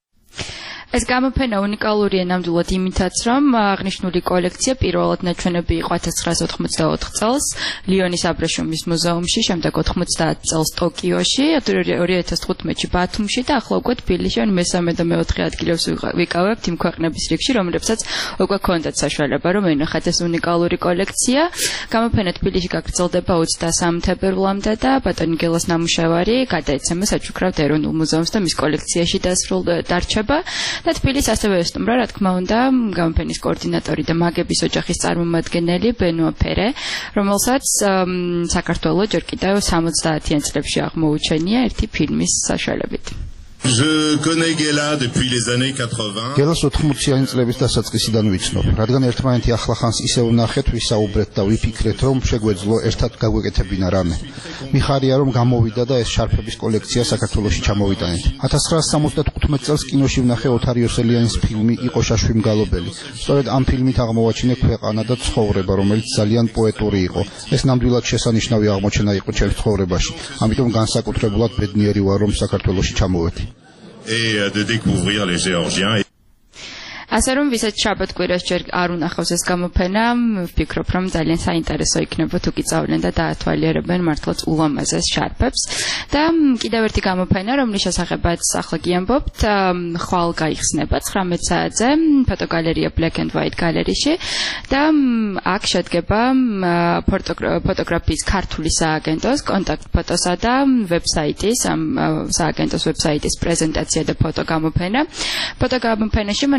ეს გამოფენა უნიკალურია ნამდვილად იმითაც, რომ აღნიშნული კოლექცია პირველად ნაჩვენები იყო ათას ცხრაას ოთხმოცდაოთხ წელს ლიონის აბრეშუმის მუზეუმში, შემდეგ ოთხმოცდაათ წელს ტოკიოში, ორი ათას თხუთმეტში ბათუმში და ახლა უკვე თბილისში მესამე და მეოთხე ადგილებს ვიკავებთ იმ ქვეყნების რიგში, რომლებსაც უკვე ჰქონდათ საშუალება, რომ ენახათ ეს უნიკალური კოლექცია. გამოფენა თბილისში გაგრძელდება ოცდასამი თებერვლამდე და ბატონი გელას ნამუშევარი გადაეცემა საჩუქრად ეროვნულ მუზეუმს და მის კოლექციაში დასრულ დარჩება. და თბილისს ასევე ესტუმრა, რა თქმა უნდა, გამოფენის კოორდინატორი და მაგების ოჯახის წარმომადგენელი ბენუა ფერე, რომელსაც საქართველოს ჯერ კიდევ სამოცდაათიან წლებში აღმოუჩენია ერთი ფილმის საშუალებით. Je connais Gela depuis les années quatre-vingts. გელას ოთხმოციანი წლების დასაწყისიდან ვიცნობ, რადგან ერთმანეთი ახლახანს ისევ ვნახეთ, ვისაუბრეთ და ვიფიქრეთ, რომ შეგვეძლო ერთად გაგვეკეთებინა რამე. მიხარია, რომ გამოვიდა და ეს შარფების კოლექცია საქართველოში ჩამოვიტანეთ. ათას ცხრაას სამოცდათოთხმეტ წელს კინოში ვნახე ოთარ იოსელიანის ფილმი იყო შაშვი მგალობელი. სწორედ ამ ფილმით აღმოვაჩინე ქვეყანა და ცხოვრება, რომელიც ძალიან პოეტური იყო. ეს ნამდვილად შესანიშნავი აღმოჩენა იყო ჩემს ცხოვრებაში. ამიტომ განსაკუთრებულად ბედნიერი ვარ, რომ საქართველოში ჩამოვედი. Et de découvrir les Géorgiens. ასე რომ ვისაც შაბათ-კვირას ჯერ არ უნახავს ეს გამოფენა, ვფიქრობ, რომ ძალიან საინტერესო იქნება თუ კი წავლენ და დაათვალიერებენ მართლაც ულამაზეს შარფებს. და კიდევ ერთი გამოფენა, რომლის შესახებაც ახლა გიამბობთ, ხვალ გაიხსნება ცხრამეტ საათზე ფოტოგალერეა Black and White გალერეში და აქ შედგება ფოტოგრაფიის ქართული სააგენტოს კონტაქტ ფოტოსა და ვებსაიტის, ამ სააგენტოს ვებსაიტის პრეზენტაცია და ფოტოგამოფენა. ფოტოგამოფენაში მონაწილეობენ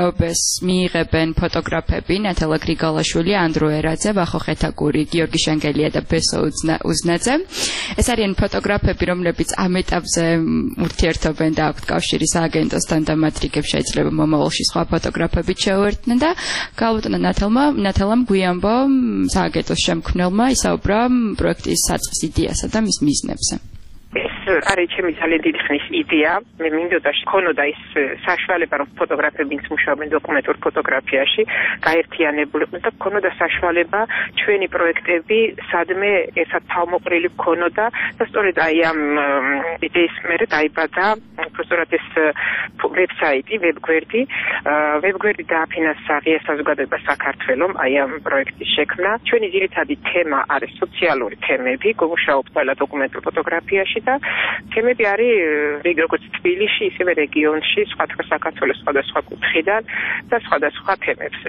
მონაწილეობას მიიღებენ ფოტოგრაფები ნათალა გრიგალაშვილი, ანდრო ერაძე, ვახო ხეთაგური, გიორგი შანგელია და ბესო უზნაძე. ეს არიან ფოტოგრაფები, რომლებიც ამ ეტაპზე ურთიერთობენ და აქვთ კავშირი სააგენტოსთან და მათ რიგებს შეიძლება მომავალში სხვა ფოტოგრაფებით შეუერთდნენ და გალბატონო ნათალმა ნათალამ გვიანბო სააგენტოს შემქმნელმა ისაუბრა პროექტის საწყის იდეასა და მის მიზნებზე. ეს არის ჩემი ძალიან დიდი ხნის იდეა. მე მინდოდა შეგქონოდა ის საშუალება, რომ ფოტოგრაფებიც მუშაობენ დოკუმენტურ ფოტოგრაფიაში, გაერთიანებულიყვნენ და გქონოდა საშუალება ჩვენი პროექტები სადმე ერთად თავმოყრილი გქონოდა და სწორედ აი ამ იდეის მერე დაიბადა უბრალოდ ეს ვებსაიტი, ვებგვერდი. ვებგვერდი დააფინანსა ღია საზოგადოება საქართველოს აი ამ პროექტის შექმნა. ჩვენი ძირითადი თემა არის სოციალური თემები, გმუშაობთ ყველა დოკუმენტურ ფოტოგრაფიაში და თემები არის როგორც თბილისში, ისევე რეგიონში, სხვადასხვა საქართველოს სხვადასხვა კუთხიდან და სხვადასხვა თემებზე.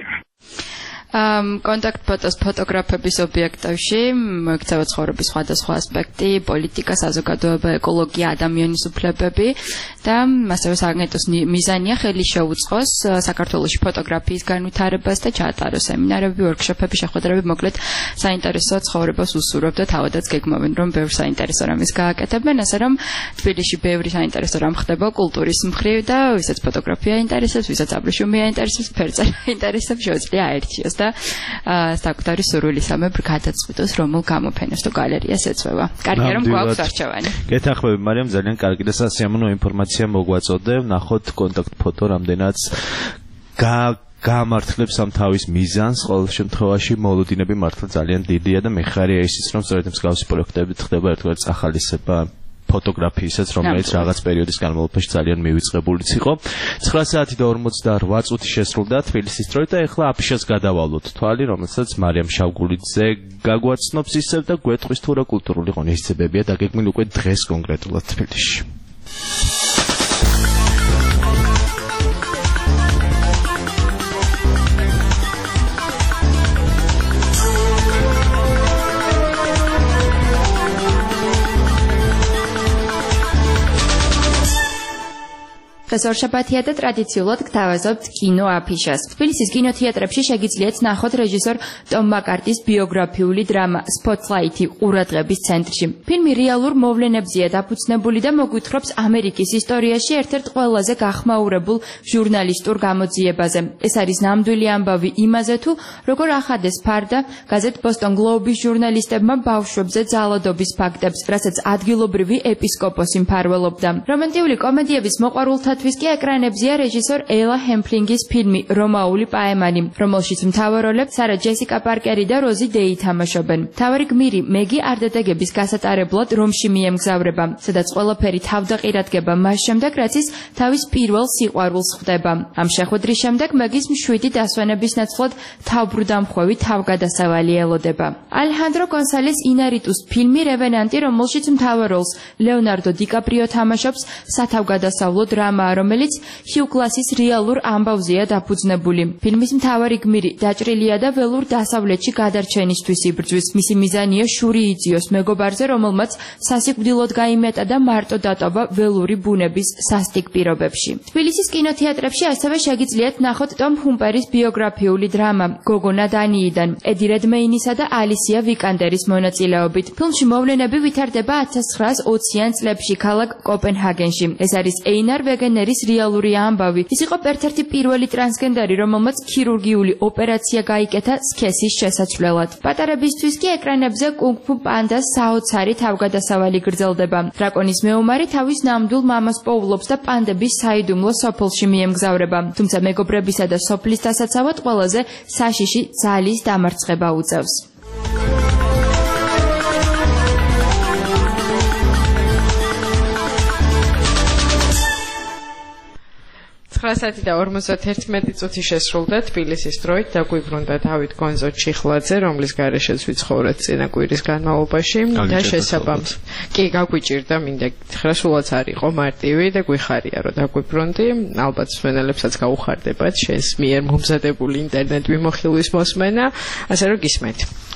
ამ კონტაქტ ფოტოს ფოტოგრაფების ობიექტივში მოიქცევა ცხოვრების სხვადასხვა ასპექტი, პოლიტიკა, საზოგადოება, ეკოლოგია, ადამიანის უფლებები და ასევე სააგენტოს მიზანია ხელი შეუწყოს საქართველოში ფოტოგრაფიის განვითარებას და ჩაატაროს სემინარები, ვორქშოპები, შეხვედრები, მოკლედ საინტერესო ცხოვრებას უსურვებ და თავადაც გეგმავენ, რომ ბევრ საინტერესო რამეს გააკეთებენ, ასე რომ თბილისში ბევრი საინტერესო რამ ხდება კულტურის მხრივ და ვისაც ფოტოგრაფია ინტერესებს, ვისაც აბრეშუმია ინტერესებს, ფერწერა ინტერესებს, შეუძლია აერთიოს და საკუთარი სურვილისამებრ გადაწყვიტოს, რომელ გამოფენას თუ გალერეას ეწევა. კარგია რომ გვაქვს არჩევანი. გეთანხმები მარიამ, ძალიან კარგი და სასიამოვნო ინფორმაცია მოგვაწოდე. ვნახოთ კონტაქტ ფოტო რამდენად გამართლებს ამ თავის მიზანს. ყოველ შემთხვევაში მოლოდინები მართლა ძალიან დიდია და მეხარია ისიც, რომ სწორედ მსგავსი პროექტებით ხდება ერთგვარი ახალისება ფოტოგრაფიისაც, რომელიც რაღაც პერიოდის განმავლობაში ძალიან მივიწყებულიც იყო. ცხრა საათი და ორმოცდაორ წუთი შესრულდა თბილისის დროით და ეხლა აფიშას გადავალოთ თვალი, რომელსაც მარიამ შავგულიძე გაგვაცნობს ისევ და გვეტყვის თუ რა კულტურული ღონისძიებებია დაგეგმილი უკვე დღეს კონკრეტულად თბილისში. დღეს ორშაბათია და ტრადიციულად გთავაზობთ კინო აფიშას. თბილისის კინოთეატრებში შეგიძლიათ ნახოთ რეჟისორ ტომ მაკარტის ბიოგრაფიული დრამა Spotlight-ი ყურადღების ცენტრში. ფილმი რეალურ მოვლენებზეა დაფუძნებული და მოგვითხრობს ამერიკის ისტორიაში ერთ-ერთ ყველაზე გახმაურებულ ჟურნალისტურ გამოძიებაზე. ეს არის ნამდვილი ამბავი იმაზე თუ როგორ ახადეს ფარდა გაზეთ Boston Globe-ის ჟურნალისტებმა ბავშვებზე ძალადობის ფაქტებს, რასაც ადგილობრივი ეპისკოპოსი მფარველობდა. რომანტიული კომედიების მოყვარულთა თვის კი ეკრანებზეა რეჟისორ ელა ჰემფლინგის ფილმი რომაული პაემანი, რომელშიც მთავარ როლებს სარა ჯესიკა პარკერი და როზი დეი თამაშობენ. მთავარი გმირი მეგი არდადეგების გასატარებლად რომში მიემგზავრება, სადაც ყველაფერი თავდაყირადგება მას შემდეგ, რაც ის თავის პირველ სიყვარულს ხვდება. ამ შეხვედრის შემდეგ მეგის მშვიდი დასვენების ნაცვლად თავბრუდამხვევი თავგადასავალი ელოდება. ალეჰანდრო გონსალეს ინარიტუს ფილმი რევენანტი, რომელშიც მთავარ როლს ლეონარდო დიკაპრიო თამაშობს, სათავგადასავლო დრამა, რომელიც ჰიუ კლასის რეალურ ამბავზეა დაფუძნებული. ფილმის მთავარი გმირი დაჭრილია და ველურ დასავლეთში გადარჩენისთვის იბრძვის. მისი მიზანია შური იწიოს მეგობარზე, რომელმაც სასიკვდილოდ გაიმეტა და მარტო დატოვა ველური ბუნების სასტიკ პირობებში. თბილისის კინოთეატრებში ასევე შეგიძლიათ ნახოთ ტომ ჰუმპერის ბიოგრაფიული დრამა გოგონა დანიიდან, ედი რედმეინისა და ალისია ვიკანდერის მონაწილეობით. ფილმში მოვლენები ვითარდება ათას ცხრაას ოციან წლებში ქალაქ კოპენჰაგენში. ეს არის ეინარ ვეგენერის რეალური ამბავი. ის იყო ერთ-ერთი პირველი ტრანსგენდერი, რომელმაც ქირურგიული ოპერაცია გაიკეთა სქესის შესაცვლელად. პატარებისთვის კი ეკრანებზე კუნგ-ფუ პანდას საოცარი თავგადასავალი გრძელდება. დრაკონის მეომარი თავის ნამდვილ მამას პოულობს და პანდების საიდუმლო სოფელში მიემგზავრება. თუმცა მეგობრებისა და სოფლის დასაცავად ყველაზე საშიში ძალის დამარცხება უწევს. ცხრა საათი და ორმოცდაერთი წუთი შესრულდა თბილისის დროით და გვიბრუნდა დავით გონზო ჩიხლაძე, რომლის გარეშეც ვიცხოვრეთ წინა კვირის განმავლობაში და შესაბამს. კი, გაგვიჭირდა, მინდა გითხრა, სულაც არ იყო მარტივი და გვიხარია, რომ დაგვიბრუნდი. ალბათ მსმენელებსაც გაუხარდებათ შენს მიერ მომზადებული ინტერნეტ მიმოხილვის მოსმენა, ასე რომ გისმენთ.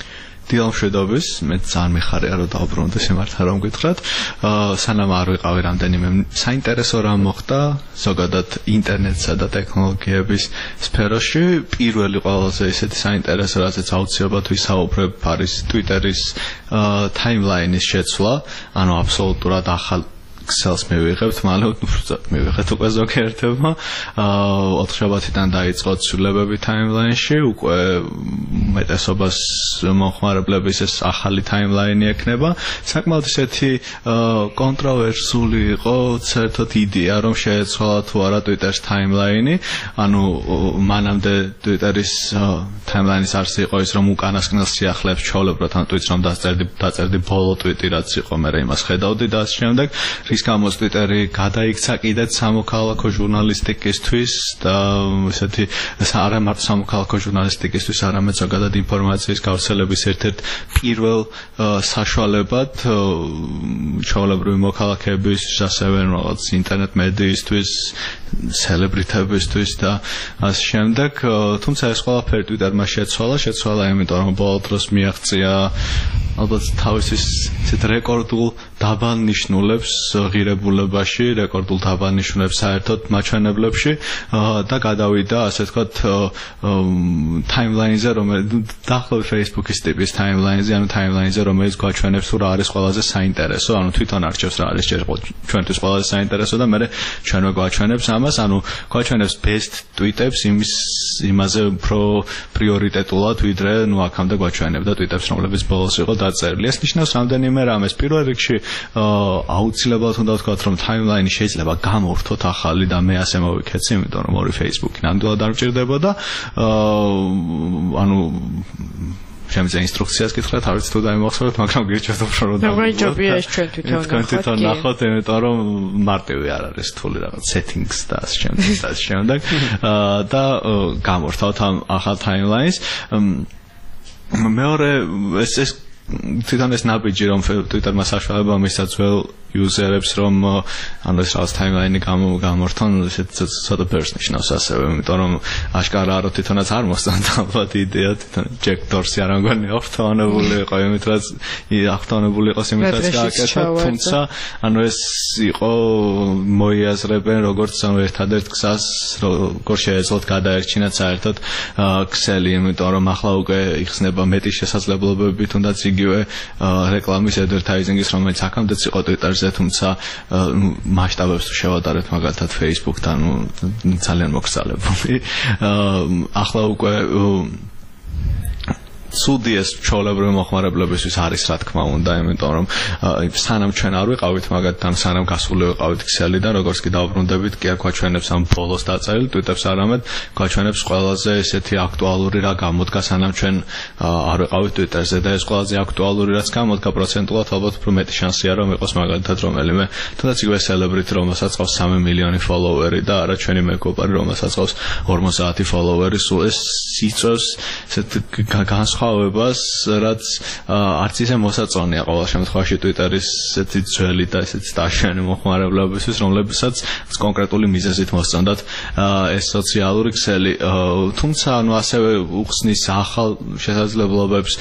დილამშვიდობის, მე ძალიან მიხარია რომ დავბრუნდი სიმართლე რომ გითხრათ. სანამ არ ვიყავი რამდენიმე საინტერესო რამ მოხდა ზოგადად ინტერნეტსა და ტექნოლოგიების სფეროში. პირველი ყველაზე ისეთი საინტერესო რაზეც აუცილებლად ვისაუბრებ არის Twitter-ის timeline-ის შეცვლა, ანუ აბსოლუტურად ახალ ქსელს მივიღებთ, მალე მივიღეთ უკვე ზოგიერთებმა. ოთხშაბათიდან დაიწყო ცვლილებები timeline-ში, უკვე უმეტესობას მომხმარებლების ეს ახალი timeline-ი ექნება. საკმაოდ ისეთი კონტროვერსული იყო, საერთოდ იდეა რომ შეეცვალა თუ არა Twitter-ს timeline-ი, ანუ მანამდე Twitter-ის timeline-ის არსი იყო ის რომ უკანასკნელ სიახლეებს ჩაოლებროთ ან tweets რომ დაწერდი დაწერდი ბოლო tweet-ი რაც იყო, მე იმას ხედავდი და ამ შემდეგ რის გამოც Twitter-ი გადაიქცა კიდეც სამოქალაქო ჟურნალისტიკისთვის და ესეთი არა მარტო სამოქალაქო ჟურნალისტიკისთვის, არამედ ზოგადად ინფორმაციის გავრცელების ერთ-ერთ პირველ საშუალებად ჩვეულებრივი მოქალაქეებისთვის, ასევე რაღაც ინტერნეტ მედიისთვის, სელებრიტებისთვის და ასე შემდეგ. თუმცა ეს ყველაფერი Twitter-მა შეცვალა, შეცვალა იმიტომ რომ ბოლო დროს მიაღწია ალბათ თავის ისეთ რეკორდულ დაბალ ნიშნულებს ღირებულებაში, რეკორდულ დაბალ ნიშნულებს საერთოდ მაჩვენებლებში და გადავიდა, ასე ვთქვათ, timeline-ზე, რომელიც დაახლოებით Facebook-ის ტიპის timeline-ზე, ანუ timeline-ზე, რომელიც გვაჩვენებს თუ რა არის ყველაზე საინტერესო, ანუ თვითონ არჩევს რა არის ჩვენთვის ყველაზე საინტერესო და მე ჩვენმა გვაჩვენებს ამას, ანუ გვაჩვენებს best tweet-ებს იმის იმაზე უფრო პრიორიტეტულად, ვიდრე ნუ აქამდე გვაჩვენებდა tweet-ებს, რომლებიც ბოლოს იყო დაწერილი. ეს ნიშნავს რამდენიმე რამეს. პირველ რიგში აუცილებლად უნდა ვთქვათ, რომ timeline-ი შეიძლება გამორთოთ ახალი და მე ასე მოვიქეცი, იმიტომ რომ ორი Facebook-ი ნამდვილად არ მჭირდებოდა. ანუ შემიძლია ინსტრუქციას გითხრათ, არ ვიცი თუ დაიმახსოვრეთ, მაგრამ გირჩევთ უფრო რომ დავიჯობია ეს ჩვენ თვითონ ნახოთ. თვითონ ნახოთ, იმიტომ რომ მარტივი არ არის რთული რაღაც settings და ასე შემდეგ და ასე შემდეგ. და გამორთავთ ამ ახალ timeline-ს. მეორე ეს ეს თვითონ ეს ნაბიჯი რომ Twitter-მა საშუალება მისცა ძველ user-ებს რომ ანუ ეს რაღაც timeline-ი გამორთონ, ცოტა person ნიშნავს ასევე, იმიტომ რომ აშკარა რომ თვითონაც არ მოსწონთ ალბათ იდეა, თვითონ Jack Dorsey არ ამგვარი აღფრთოვანებული იყო, იმით რაც აღფრთოვანებული იყო იმით რაც გააკეთა, თუმცა ანუ ეს იყო მოიაზრებენ როგორც ანუ ერთადერთ გზას როგორ შეეძლოთ გადაერჩინათ საერთოდ ქსელი, იმიტომ რომ ახლა უკვე იხსნება მეტი შესაძლებლობები, თუნდაც იგივე რეკლამის advertising-ის, რომელიც აქამდეც იყო Twitter-ზე, თუმცა მასშტაბებს თუ შევადარებთ მაგალითად Facebook-თან, ძალიან მოკრძალებული. ახლა უკვე ცუდი ეს ჩვეულებრივი მოხმარებლებისთვის არის, რა თქმა უნდა, იმიტომ რომ სანამ ჩვენ არ ვიყავით მაგათთან, სანამ გასული ვიყავით ქსელიდან, როგორც კი დავბრუნდებით, კი არ გვაჩვენებს ამ ბოლოს დაწერილ tweet-ებს, არამედ გვაჩვენებს ყველაზე ესეთი აქტუალური რა გამოდგა, სანამ ჩვენ არ ვიყავით Twitter-ზე და ეს ყველაზე აქტუალური რაც გამოდგა პროცენტულად ალბათ უფრო მეტი შანსია რომ იყოს მაგალითად რომელიმე თუნდაც იგივე celebrity, რომელსაც ყავს სამი მილიონი follower-ი და არა ჩვენი მეგობარი, რომელსაც ყავს ორმოცდაათი follower-ი, სულ ეს იწევს ესეთ განსხვავებას, რაც არც ისე მოსაწონია ყოველ შემთხვევაში Twitter-ის ესეთი ძველი და ესეთი სტაშენი მოხმარებლებისთვის, რომლებსაც კონკრეტული მიზეზით მოსწონდათ ეს სოციალური ქსელი. თუმცა ანუ ასევე უხსნის ახალ შესაძლებლობებს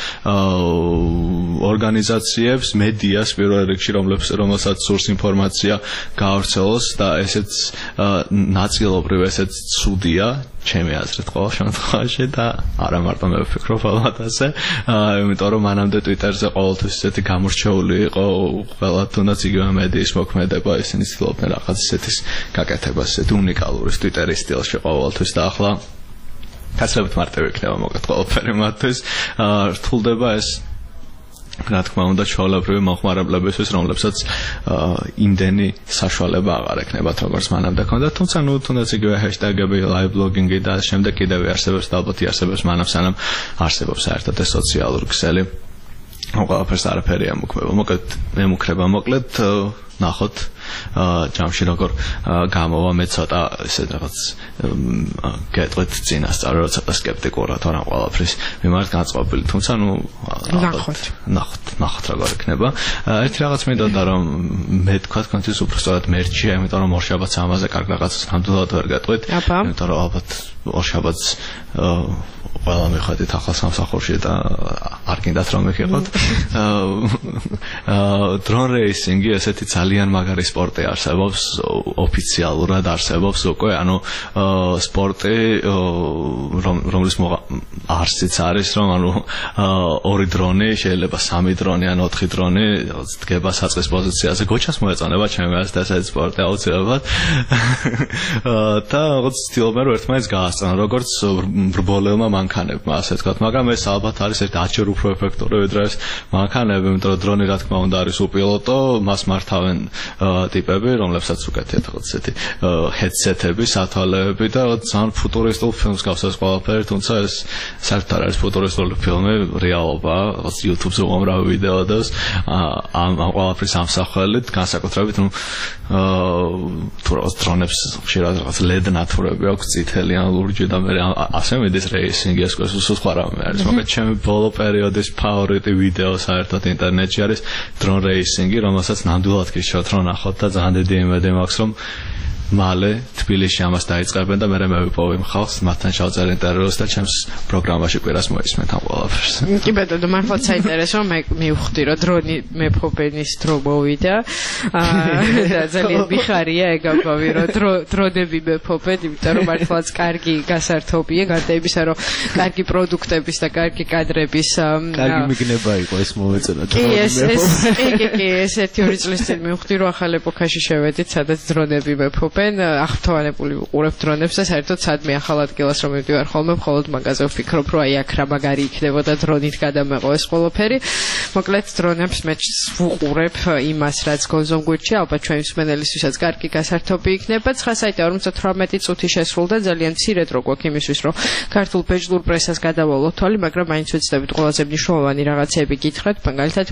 ორგანიზაციებს, მედიას პირველ რიგში, რომელსაც სურს ინფორმაცია გაავრცელოს და ესეც ნაწილობრივ ესეც ცუდია ჩემი აზრით ყოველ შემთხვევაში და არა მარტო მე ვფიქრობ ალბათ ასე, იმიტომ რომ მანამდე Twitter-ზე ყოველთვის ესეთი გამორჩეული იყო ყველა თუნდაც იგივე მედიის მოქმედება, ისინი ცდილობდნენ რაღაც ისეთის გაკეთებას, ესეთი უნიკალური Twitter-ის სტილში ყოველთვის და ახლა გასაგებთ მარტივი იქნება მოგეთ ყველაფერი მათთვის. რთულდება ეს რა თქმა უნდა ჩვეულებრივი მოხმარებლებისთვის, რომლებსაც იმდენი საშუალება აღარ ექნებათ როგორც მანამდე ჰქონდა, თუმცა ნუ თუნდაც იგივე ჰეშტაგები, live blogging-ი და ამ შემდეგ კიდევ არსებობს და ალბათ იარსებებს მანამ სანამ არსებობს საერთოდ ეს სოციალური ქსელი. ყველაფერს არაფერი ემუქრება. მოკლედ ემუქრება მოკლედ ნახოთ ჯამში როგორ გამოვა, მე ცოტა ესე რაღაც გეტყვით წინასწარ, რომ ცოტა სკეპტიკურად ვარ ამ ყველაფრის მიმართ განწყობილი, თუმცა ნუ ნახოთ ნახოთ ნახოთ როგორ იქნება. ერთი რაღაც მინდოდა რომ მე თქვა თქვენთვის უფრო სწორად მერჩია, იმიტომ რომ ორშაბათს ამაზე კარგ რაღაცას ნამდვილად ვერ გეტყვით, იმიტომ რომ ალბათ ორშაბათს ყველა მიხადით ახლა სამსახურში და არ გინდათ რომ მიხიყოთ. დრონ რეისინგი ესეთი ძალიან მაგარი სპორტი არსებობს, ოფიციალურად არსებობს უკვე, ანუ სპორტი რომლის არსიც არის, რომ ანუ ორი დრონი შეიძლება სამი დრონი ან ოთხი დრონი დგება საწყის პოზიციაზე. გოჩას მოეწონება ჩემი აზრით ესეთი სპორტი აუცილებლად. და როგორც ცდილობენ რომ ერთმანეთს გაასწრონ, როგორც ბრბოლებმა მანქანებმა, ასე ვთქვათ, მაგრამ ეს ალბათ არის ერთ ათჯერ უფრო ეფექტური ვიდრე ეს მანქანები, იმიტომ რომ დრონი რა თქმა უნდა არის უპილოტო, მას მართავენ ტიპები, რომლებსაც უკეთეთ რაღაც ესეთი ჰედსეტები, სათვალეები და ძალიან ფუტურისტულ ფილმს გავსას ყველაფერი, თუმცა ეს საერთოდ არ არის ფუტურისტული ფილმი, რეალობაა, რაღაც YouTube-ზე უამრავი ვიდეო და ამ ყველაფრის ამსახველით, განსაკუთრებით რომ თუ რაღაც დრონებს ხშირად რაღაც ლედ ნათურები აქვს წითელი ან ლურჯი და მე ასე მიდის რეისინგი ეს ყოს სხვა რამე არის, მაგრამ ჩემი ბოლო პერიოდის ფავორიტი ვიდეო საერთოდ ინტერნეტში არის დრონ რეისინგი, რომელსაც ნამდვილად გიშოთ რომ ნახოთ და ძალიან დიდი იმედი მაქვს რომ მალე თბილისში ამას დაიწყებენ და მე მევიპოვე ხალხს მათთან შევწერ ინტერვიუს და ჩემს პროგრამაში კვირას მოისმენთ ამ ყველაფერს. კი ბატონო, მართლაც საინტერესო, მე მივხვდი რომ დრონი მეფობენის დრო მოვიდა. და ძალიან მიხარია ეგ ამბავი რომ დრონები მეფობენ, იმიტომ რომ მართლაც კარგი გასართობია, გარდა იმისა რომ კარგი პროდუქტების და კარგი კადრების კარგი მიგნება იყო ეს მოეწონა დრონი მეფობა. კი, კი, კი, ეს ერთი ორი წლის წინ მივხვდი რომ ახალ ეპოქაში შევედით, სადაც დრონები მეფობენ. ახთოვანებული ვიყურებ დრონებს და საერთოდ სადმე ახალ ადგილას რომ მივდივარ ხოლმე მხოლოდ მაგაზე ვფიქრობ რომ აი აქ რა მაგარი იქნებოდა დრონით გადამეყო ეს ყველაფერი. მოკლედ დრონებს მე ვუყურებ იმას რაც გონზომ გვერდში, ალბათ ჩვენი მსმენელისთვისაც კარგი გასართობი იქნება. ცხრა საათი ორმოცდათვრამეტი წუთი შესრულდა, ძალიან მცირედ რო გვაქვს იმისთვის რომ ქართულ ბეჭდურ პრესას გადავალოთ თვალი, მაგრამ მაინც ვეცდებით ყველაზე მნიშვნელოვანი რაღაცები გითხრათ, მაგალითად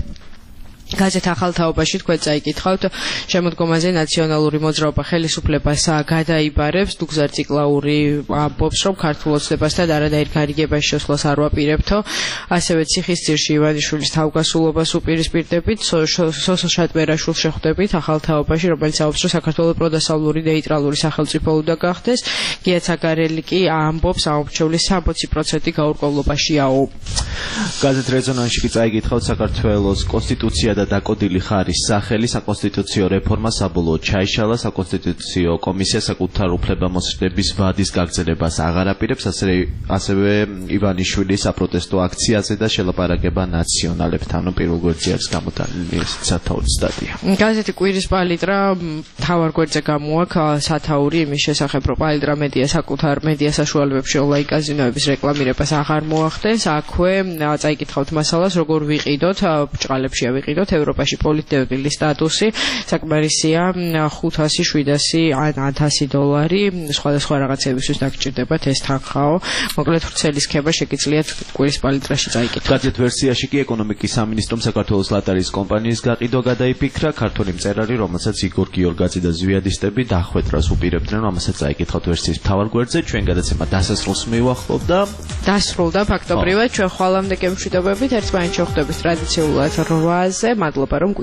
გაზეთ ახალ თაობაში თქვენ წაიკითხავთ შემოდგომაზე ნაციონალური მოძრაობა ხელისუფლებას გადაიბარებს, დუგზარ ციკლაური ამბობს რომ ქართულ ოცნებასთან არანაირ გარიგებაში შესვლას არ ვაპირებთო, ასევე ციხისძირში ივანიშვილის თავგასულობას უპირისპირდებით, სოსო შატბერაშვილს შეხვდებით ახალ თაობაში, რომელიც ამბობს რომ საქართველოს პროდასავლური ნეიტრალური სახელმწიფო უნდა გახდეს, გია ცაგარელი კი ამბობს ამორჩევლის სამოცი პროცენტი გაურკვევლობაშიაო. გაზეთ რეზონანსში კი წაიკითხავთ საქართველოს კონსტიტუცია და დაკოდილი ხარის სახელი, საკონსტიტუციო რეფორმა საბოლოოდ ჩაიშალა, საკონსტიტუციო კომისია საკუთარ უფლებამოსილების ვადის გაგრძელებას აღარ აპირებს, ასევე ივანიშვილის საპროტესტო აქციაზე და შელაპარაკება ნაციონალებთან, პირველ გვერდზე არის გამოტანილი სათაურის სტატია. გაზეთი კვირის პალიტრა თავარ გვერდზე გამოაქვს სათაური იმის შესახებ, რომ პალიტრა მედია საკუთარ მედია საშუალებებში ონლაინ კაზინოების რეკლამირებას აღარ მოახდენს. აქვე წაიკითხავთ მასალას, როგორ ვიყიდოთ, ბრჭყალებში ავიყიდოთ ევროპაში პოლიტდევტილი სტატუსი, საკმარისია ხუთასი, შვიდასი ან ათასი დოლარი, სხვადასხვა რაღაცებისთვის დაგჭირდებათ ეს თანხაო. მოკლედ ვრცელი სქემა შეგიძლიათ კვირის პალიტრაში წაიკითხოთ. გაზეთ ვერსიაში კი ეკონომიკის სამინისტრომ საქართველოს ლატარიის კომპანიის გაყიდვა გადაიფიქრა, ქართული მწერალი, რომელსაც იგორ გიორგაძე და ზვიადისტები დახვედრას უპირებდნენ, რომელსაც წაიკითხავთ ვერსიის მთავარ გვერდზე. ჩვენ გადაცემა დასასრულს მივახლოვ და დასრულდა ფაქტობრივად ჩვენ ხვალამდე გემშვიდობებით ერთმანეთს შეხვდებით ტრადიციულად რვაზე. მადლობა რომ